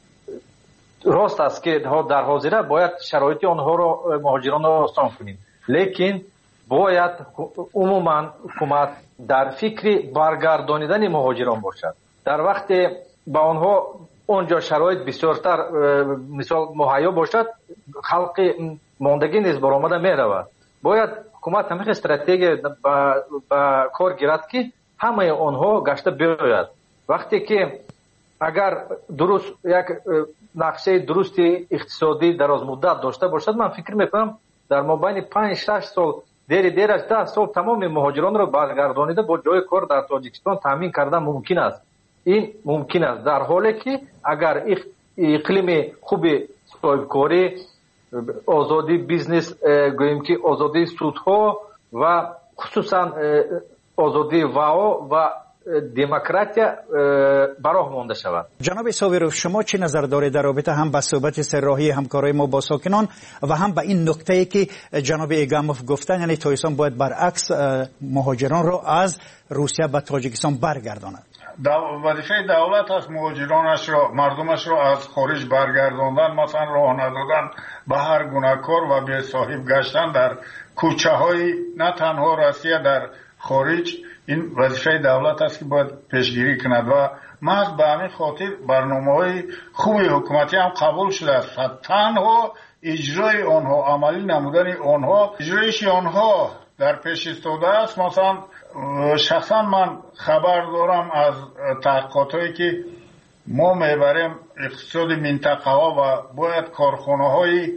راست است که در حاضره باید شرایط آنها را مهاجران را آسان کنیم، لیکن باید عموما حکومت در فکر برگردانیدن مهاجران باشد. در وقت با آنها اونجا شرایط بسیارتر مثال مهیا باشد، خلق ماندگی نیز برآمده می رود. باید حکومت همین استراتژی با کار گیرد که همه آنها گشته بیاید. وقتی که اگر درست یک نقشه درست اقتصادی دراز مدت داشته باشد، من فکر میکنم در مابین 5-6 سال دیر از 10 سال تمام مهاجران را برگردانیده با جای کار در تاجیکستان تامین کردن ممکن است. این ممکن است در حالی که اگر اقلیم خوب صاحبکاری، آزادی بیزنس، گوییم که آزادی سودها و خصوصا آزادی واو و دموکراتیا براه مانده شود. جناب صابرو، شما چه نظر دارید در رابطه هم با صحبت سرراهی همکارای ما با ساکنان و هم با این نکته‌ای که جناب ایگاموف گفتن، یعنی تاجیکستان باید برعکس مهاجران را از روسیه به تاجیکستان برگرداند؟ وظیفه دولت است مهاجرانش را، مردمش را از خارج برگرداندن، مثلا راه ندادن به هر گونه کار و به صاحب گشتن در کوچه های نه تنها روسیه در خارج. این وظیفه دولت است که باید پیشگیری کند و محض به همین خاطر برنامه‌های خوبی حکومتی هم قبول شده است. تنها اجرای آنها، عملی نمودن آنها، اجرایش آنها در پیش ایستاده است. مثلا شخصا من خبر دارم از تحقیقاتی که ما میبریم اقتصاد منطقه ها و باید کارخانه های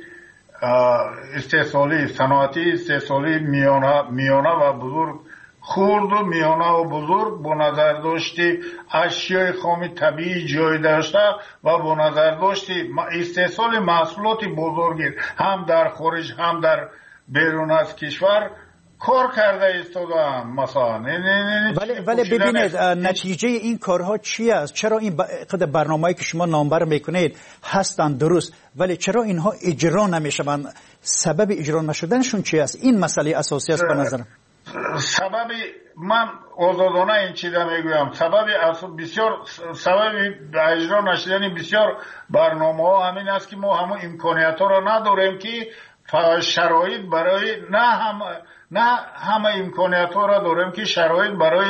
استحصالی، صنعتی استحصالی میانه و بزرگ، خرد و میانه و بزرگ با نظر داشتی اشیای خام طبیعی جای داشته و با نظر داشتی استحصال محصولات بزرگی هم در خارج هم در بیرون از کشور کار کرده ایستادن. مثلا ولی ببینید نتیجه این کارها چی است؟ چرا این برنامه‌ای که شما نامبر میکنید هستند درست، ولی چرا اینها اجرا نمیشوند؟ سبب اجرا نشدنشون چی است؟ این مسئله اساسی است به نظرم. سبب من آزادانه این چیزا میگویم، بسیار سبب اجرا نشدن بسیار برنامه‌ها همین است که ما همون امکانیت‌ها را نداریم که شرایط برای نه همه امکانیت‌ها را داریم که شرایط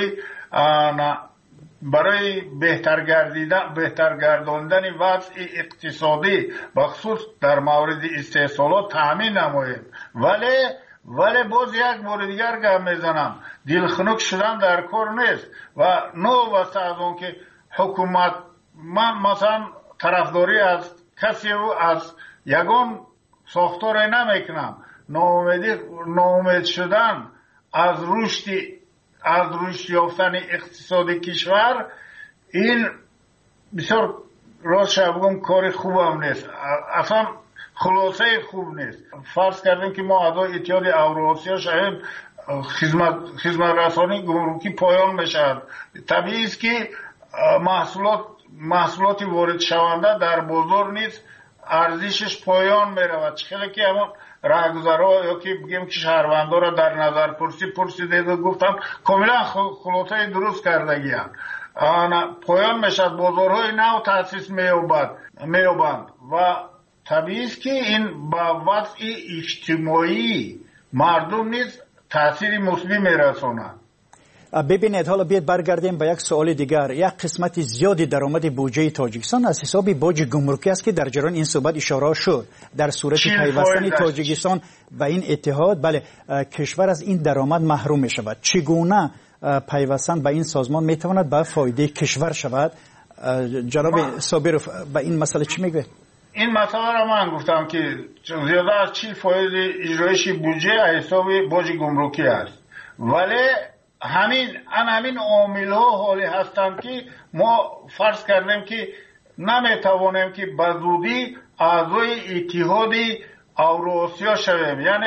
برای بهتر گرداندن وضع اقتصادی بخصوص در مورد استحصالات تامین نماییم. ولی باز یک بار دیگر گپ میزنم، دلخنک شدن در کار نیست و نوبسته از اون که حکومت، من مثلا طرفداری از کسی رو از یگان ساختار نمیکنم. ناامید شدن از رشد یافتن اقتصاد کشور، این بسیار راست بگم کار خوب هم نیست، اصلا خلاصه خوب نیست. فرض کردیم که ما اعضای اتحاد اوراسیا شاید خدمت رسانی گمرکی پایان بشد. طبیعی است که محصولات وارد شونده در بازار نیست، ارزشش پایان می رود. چخیلی که همون راهگذرها یا که بگیم که شهروندها را در نظر پرسیده گفتم کاملا خلاصه درست کردگی هم. پایان میشد، بازارهای نو تأسیس میابند و طبیعی است که این با وضع اجتماعی مردم نیز تأثیر مثبت میرساند. ببینید حالا بیاید برگردیم به یک سوال دیگر. یک قسمت زیادی درآمد بودجه تاجیکستان از حساب باج گمرکی است که در جریان این صحبت اشاره شد. در صورت پیوستن تاجیکستان به این اتحاد بله کشور از این درآمد محروم می شود. چگونه پیوستن به این سازمان می تواند به فایده کشور شود؟ جناب صابرов به این مسئله چی میگه؟ این مسئله را من گفتم که زیاده از 40% اجرایش بودجه حساب باج گمرکی است، ولی همین عامل ها حالی هستند که ما فرض کردیم که نمیتوانیم که به زودی اعضای اتحاد اوراسیا شویم. یعنی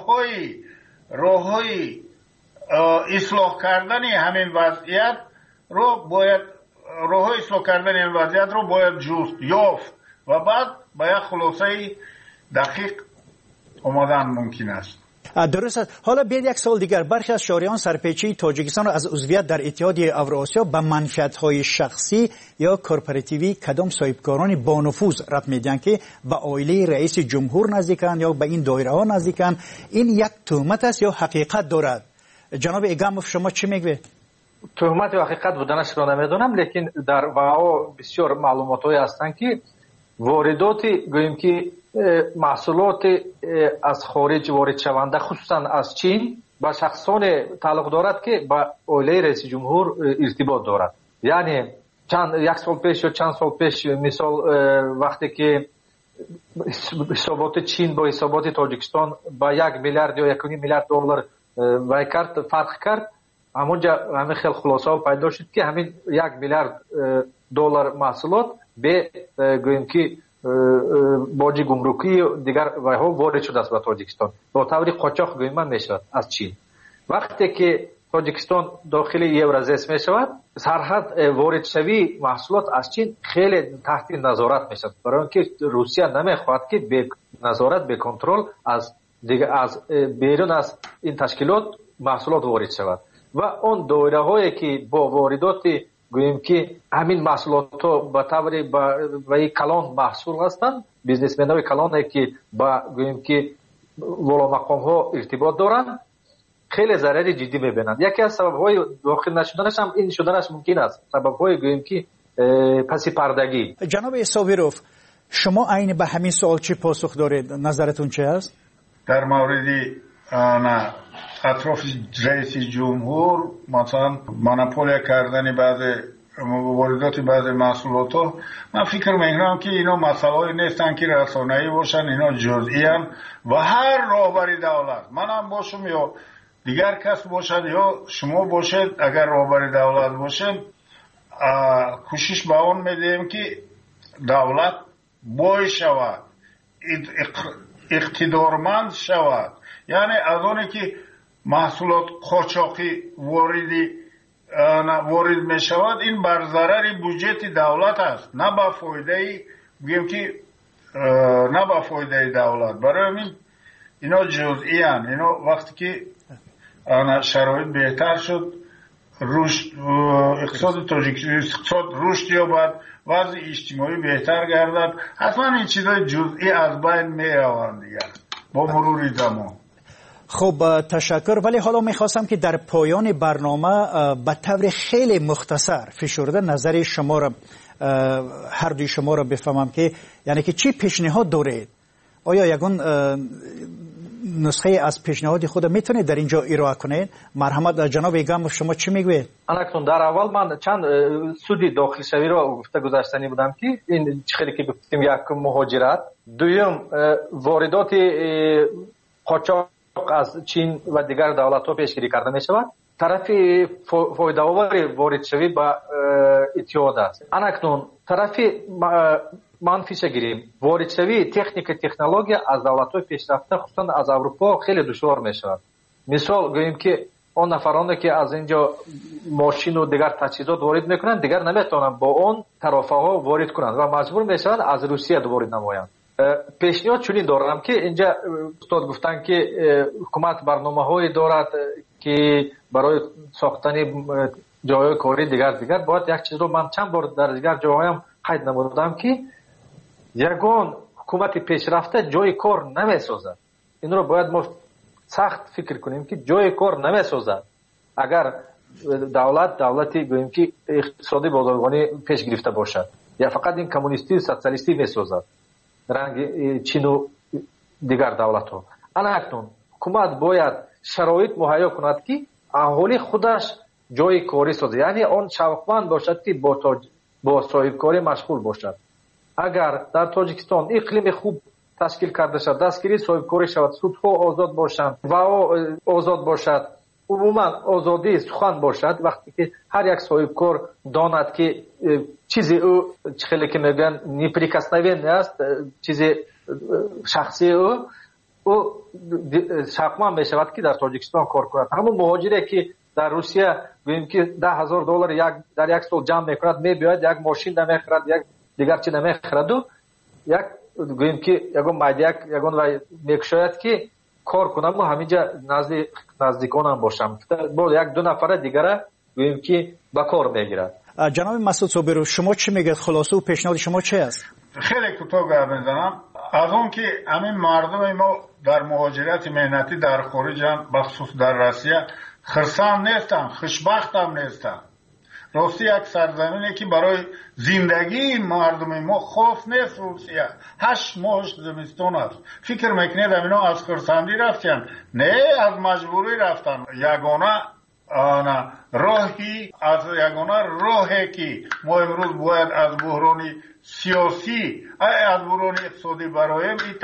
راههای اصلاح کردن همین وضعیت رو باید جست یافت و بعد به یک خلاصه دقیق آمدن ممکن است. درست است. حالا بیاید یک سوال دیگر. برخی از شهریان سرپیچی تاجیکستان را از عضویت در اتحاد اوراسیا به منفعت‌های شخصی یا کورپوراتیوی کدام صاحبکاران با نفوذ ربط میدن که به عائله رئیس جمهور نزدیکن یا به این دایره ها نزدیکن. این یک تهمت است یا حقیقت دارد؟ جناب ایگاموف شما چی میگوید؟ تهمت و حقیقت بودنش را نمیدونم، لیکن در واقع بسیار معلومات‌هایی هستند که واردات گوییم که محصولات از خارج وارد شونده خصوصا از چین با شخصان تعلق دارد که با عائله رئیس جمهور ارتباط دارد. یعنی یک سال پیش یا چند سال پیش مثال وقتی که حسابات چین با حسابات تاجیکستان با 1 میلیارد یا 1.5 میلیارد دلار وای کرد فرق کرد، همونجا همین خیلی خلاصه پیدا شد که همین 1 میلیارد دلار محصولات به گوییم که باج گمرکی دیگر وایها وارد شده است به تاجیکستان با طور قاچاق گویم میشود از چین. وقتی که تاجیکستان داخل یورازیس میشود سرحد وارد شوی محصولات از چین خیلی تحت نظارت میشود، برای اینکه روسیه نمیخواهد که به نظارت به کنترل از بیرون از این تشکیلات محصولات وارد شود و اون دایره هایی که با واردات گوییم که همین محصولات ها به طور با کلان محصول هستند، بیزنسمن های کلان که با گوییم که والا مقام ها ارتباط دارند خیلی ضرر جدی میبینند. یکی از سبب های داخل نشدنش هم این شدنش ممکن است، سبب های گوییم که پسی پردگی. جناب صابرов شما عین به همین سوال چی پاسخ دارید؟ نظرتون چه است؟ در مورد اطراف رئیس جمهور مثلا مونوپولیا کردن بعض واردات بعض محصولات ها، من فکر میکنم که اینا مسائلی نیستن که رسانه‌ای باشن، اینا جزئی ان و هر راهبر دولت، منم باشم یا دیگر کس باشد یا شما باشید، اگر راهبر دولت باشید کوشش به اون میدیم که دولت بای شود، اقتدارمند شود. یعنی از اونی که محصولات قاچاقی وارد می شود این بر ضرر بودجه دولت است، نه به فایده بگیم که نه به فایده دولت. برای همین اینا جزئی ان. اینا وقتی که شرایط بهتر شد، اقتصاد تاجیکستان رشد یابد، وضع اجتماعی بهتر گردد، حتما این چیزای جزئی از بین می روند دیگر با مرور زمان. خب تشکر. ولی حالا میخواستم که در پایان برنامه به طور خیلی مختصر فشرده نظر شما را هر دوی شما را بفهمم که یعنی که چی پیشنهاد دارید؟ آیا یگان نسخه از پیشنهاد خود میتونید در اینجا ارائه کنید؟ مرحمت جناب ایگاموف شما چی میگوید؟ الان در اول من چند سودی داخل شوی را گفته گذاشتنی بودم که این خیلی که گفتیم یک مهاجرت، دوم واردات قاچاق از چین و دیگر دولت ها پیشگیری کرده می شود، طرف فایده آور وارد شوی با اتحاد است. اکنون طرف منفیش گیریم، وارد شوی تکنولوژی از دولت های پیشرفته خصوصا از اروپا خیلی دشوار می شود. مثال گوییم که اون نفرانی که از اینجا ماشین و دیگر تجهیزات وارد میکنند دیگر نمیتونن با اون طرفه ها وارد کنند و مجبور میشوند از روسیه وارد نمایند. پیشنهاد چنین دارم که اینجا استاد گفتن که حکومت برنامه‌هایی دارد که برای ساختن جای کاری دیگر باید یک چیز رو من چند بار در دیگر جاهایم قید نمودم که یگان حکومت پیشرفته جای کار نمیسازد. این رو باید ما سخت فکر کنیم که جای کار نمیسازد. اگر دولتی گوییم که اقتصادی بازرگانی پیش گرفته باشد یا فقط این کمونیستی سوسیالیستی میسازد رنگ چین و دیگر دولت ها. اکنون حکومت باید شرایط مهیا کند که اهالی خودش جای کاری سازد، یعنی آن شوقمند باشد که با صاحب کاری مشغول باشد. اگر در تاجیکستان اقلیم خوب تشکیل کرده شد، دستگیری صاحب کاری شود، سودها آزاد باشند و آزاد باشد، عموما آزادی سخن باشد، وقتی که هر یک صاحب کار داند که چیزی او خیلی که میگن نیپریکسنوین است، چیزی شخصی او شوقمند می شود که در تاجیکستان کار کند. همون مهاجری که در روسیه گوییم که $10,000 در یک سال جمع میکند، میباید یک ماشین نمیخرد، یک دیگر چی نمیخرد و یک گوییم که یگون مایدیک یگون و میکشاید که کار کنم و همینجا نزدیکانم باشم، با یک دو نفر دیگر گوییم که به کار میگیرد. جناب مسعود صابرو، شما چی میگید؟ خلاصه و پیشنهاد شما چی است؟ خیلی کوتاه گپ میزنم. از اون که همین مردم ما در مهاجرت مهنتی در خارج هم بخصوص در روسیه خرسند نیستن، خوشبخت هم نیستن. راستی یک سرزمینی که برای زندگی مردم ما خاص نیست. روسیه 8 ماه زمستان است. فکر میکنید اینا از خرسندی رفتن؟ نه، از مجبوری رفتن. یگانه راهی که ما امروز باید از بحران سیاسی از بحران اقتصادی برایم این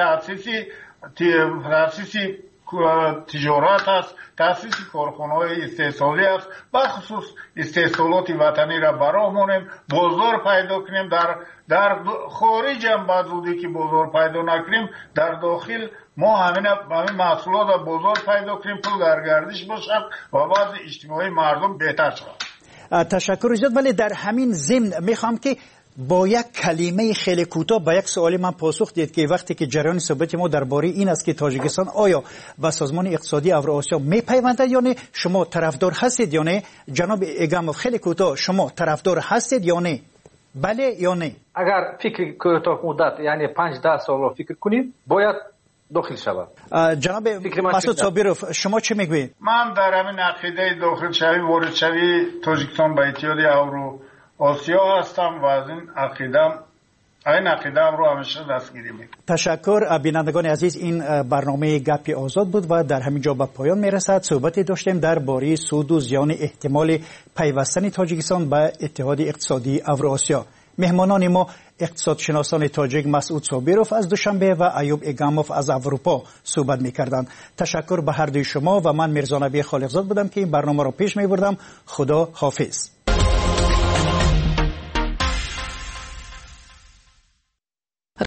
تأسیسی تجارت است، تأسیس کارخانه‌های استحصالی است، بخصوص استحصالات وطنی را برامونیم، بازار پیدا کنیم. در خارج هم بعد زودی که بازار پیدا نکنیم، در داخل ما همین محصولات بازار پیدا کنیم، پول در گردش باشد و بعض اجتماعی مردم بهتر شود. تشکر زیاد. ولی در همین ضمن میخوام که با یک کلمه خیلی کوتاه با یک سوالی من پاسخ دید که وقتی که جریان صحبت ما درباره این است که تاجیکستان آیا به سازمان اقتصادی اوراسیا میپیوندد یا نه، شما طرفدار هستید یا نه؟ جناب اگاموف خیلی کوتاه، شما طرفدار هستید یا نه؟ بله یا نه؟ اگر فکر کوتاه مدت یعنی 5-10 سال رو فکر کنیم باید داخل شود. جناب مسعود صابروف شما چه میگویید؟ من در همین عقیده داخل شوی وارد شوی تاجیکستان به اتحادیه آسیا هستم و از این عقیدم رو همیشه دستگیری میکنم. تشکر. بینندگان عزیز، این برنامه گپی آزاد بود و در همین جا به پایان میرسد. صحبتی داشتیم درباره سود و زیان احتمال پیوستن تاجیکستان به اتحاد اقتصادی اوراسیا. مهمانان ما اقتصادشناسان تاجیک مسعود صابروف از دوشنبه و ایوب اگاموف از اروپا صحبت میکردند. تشکر به هر دوی شما و من میرزا نبی خالقزاد بودم که این برنامه را پیش میبردم. خدا حافظ.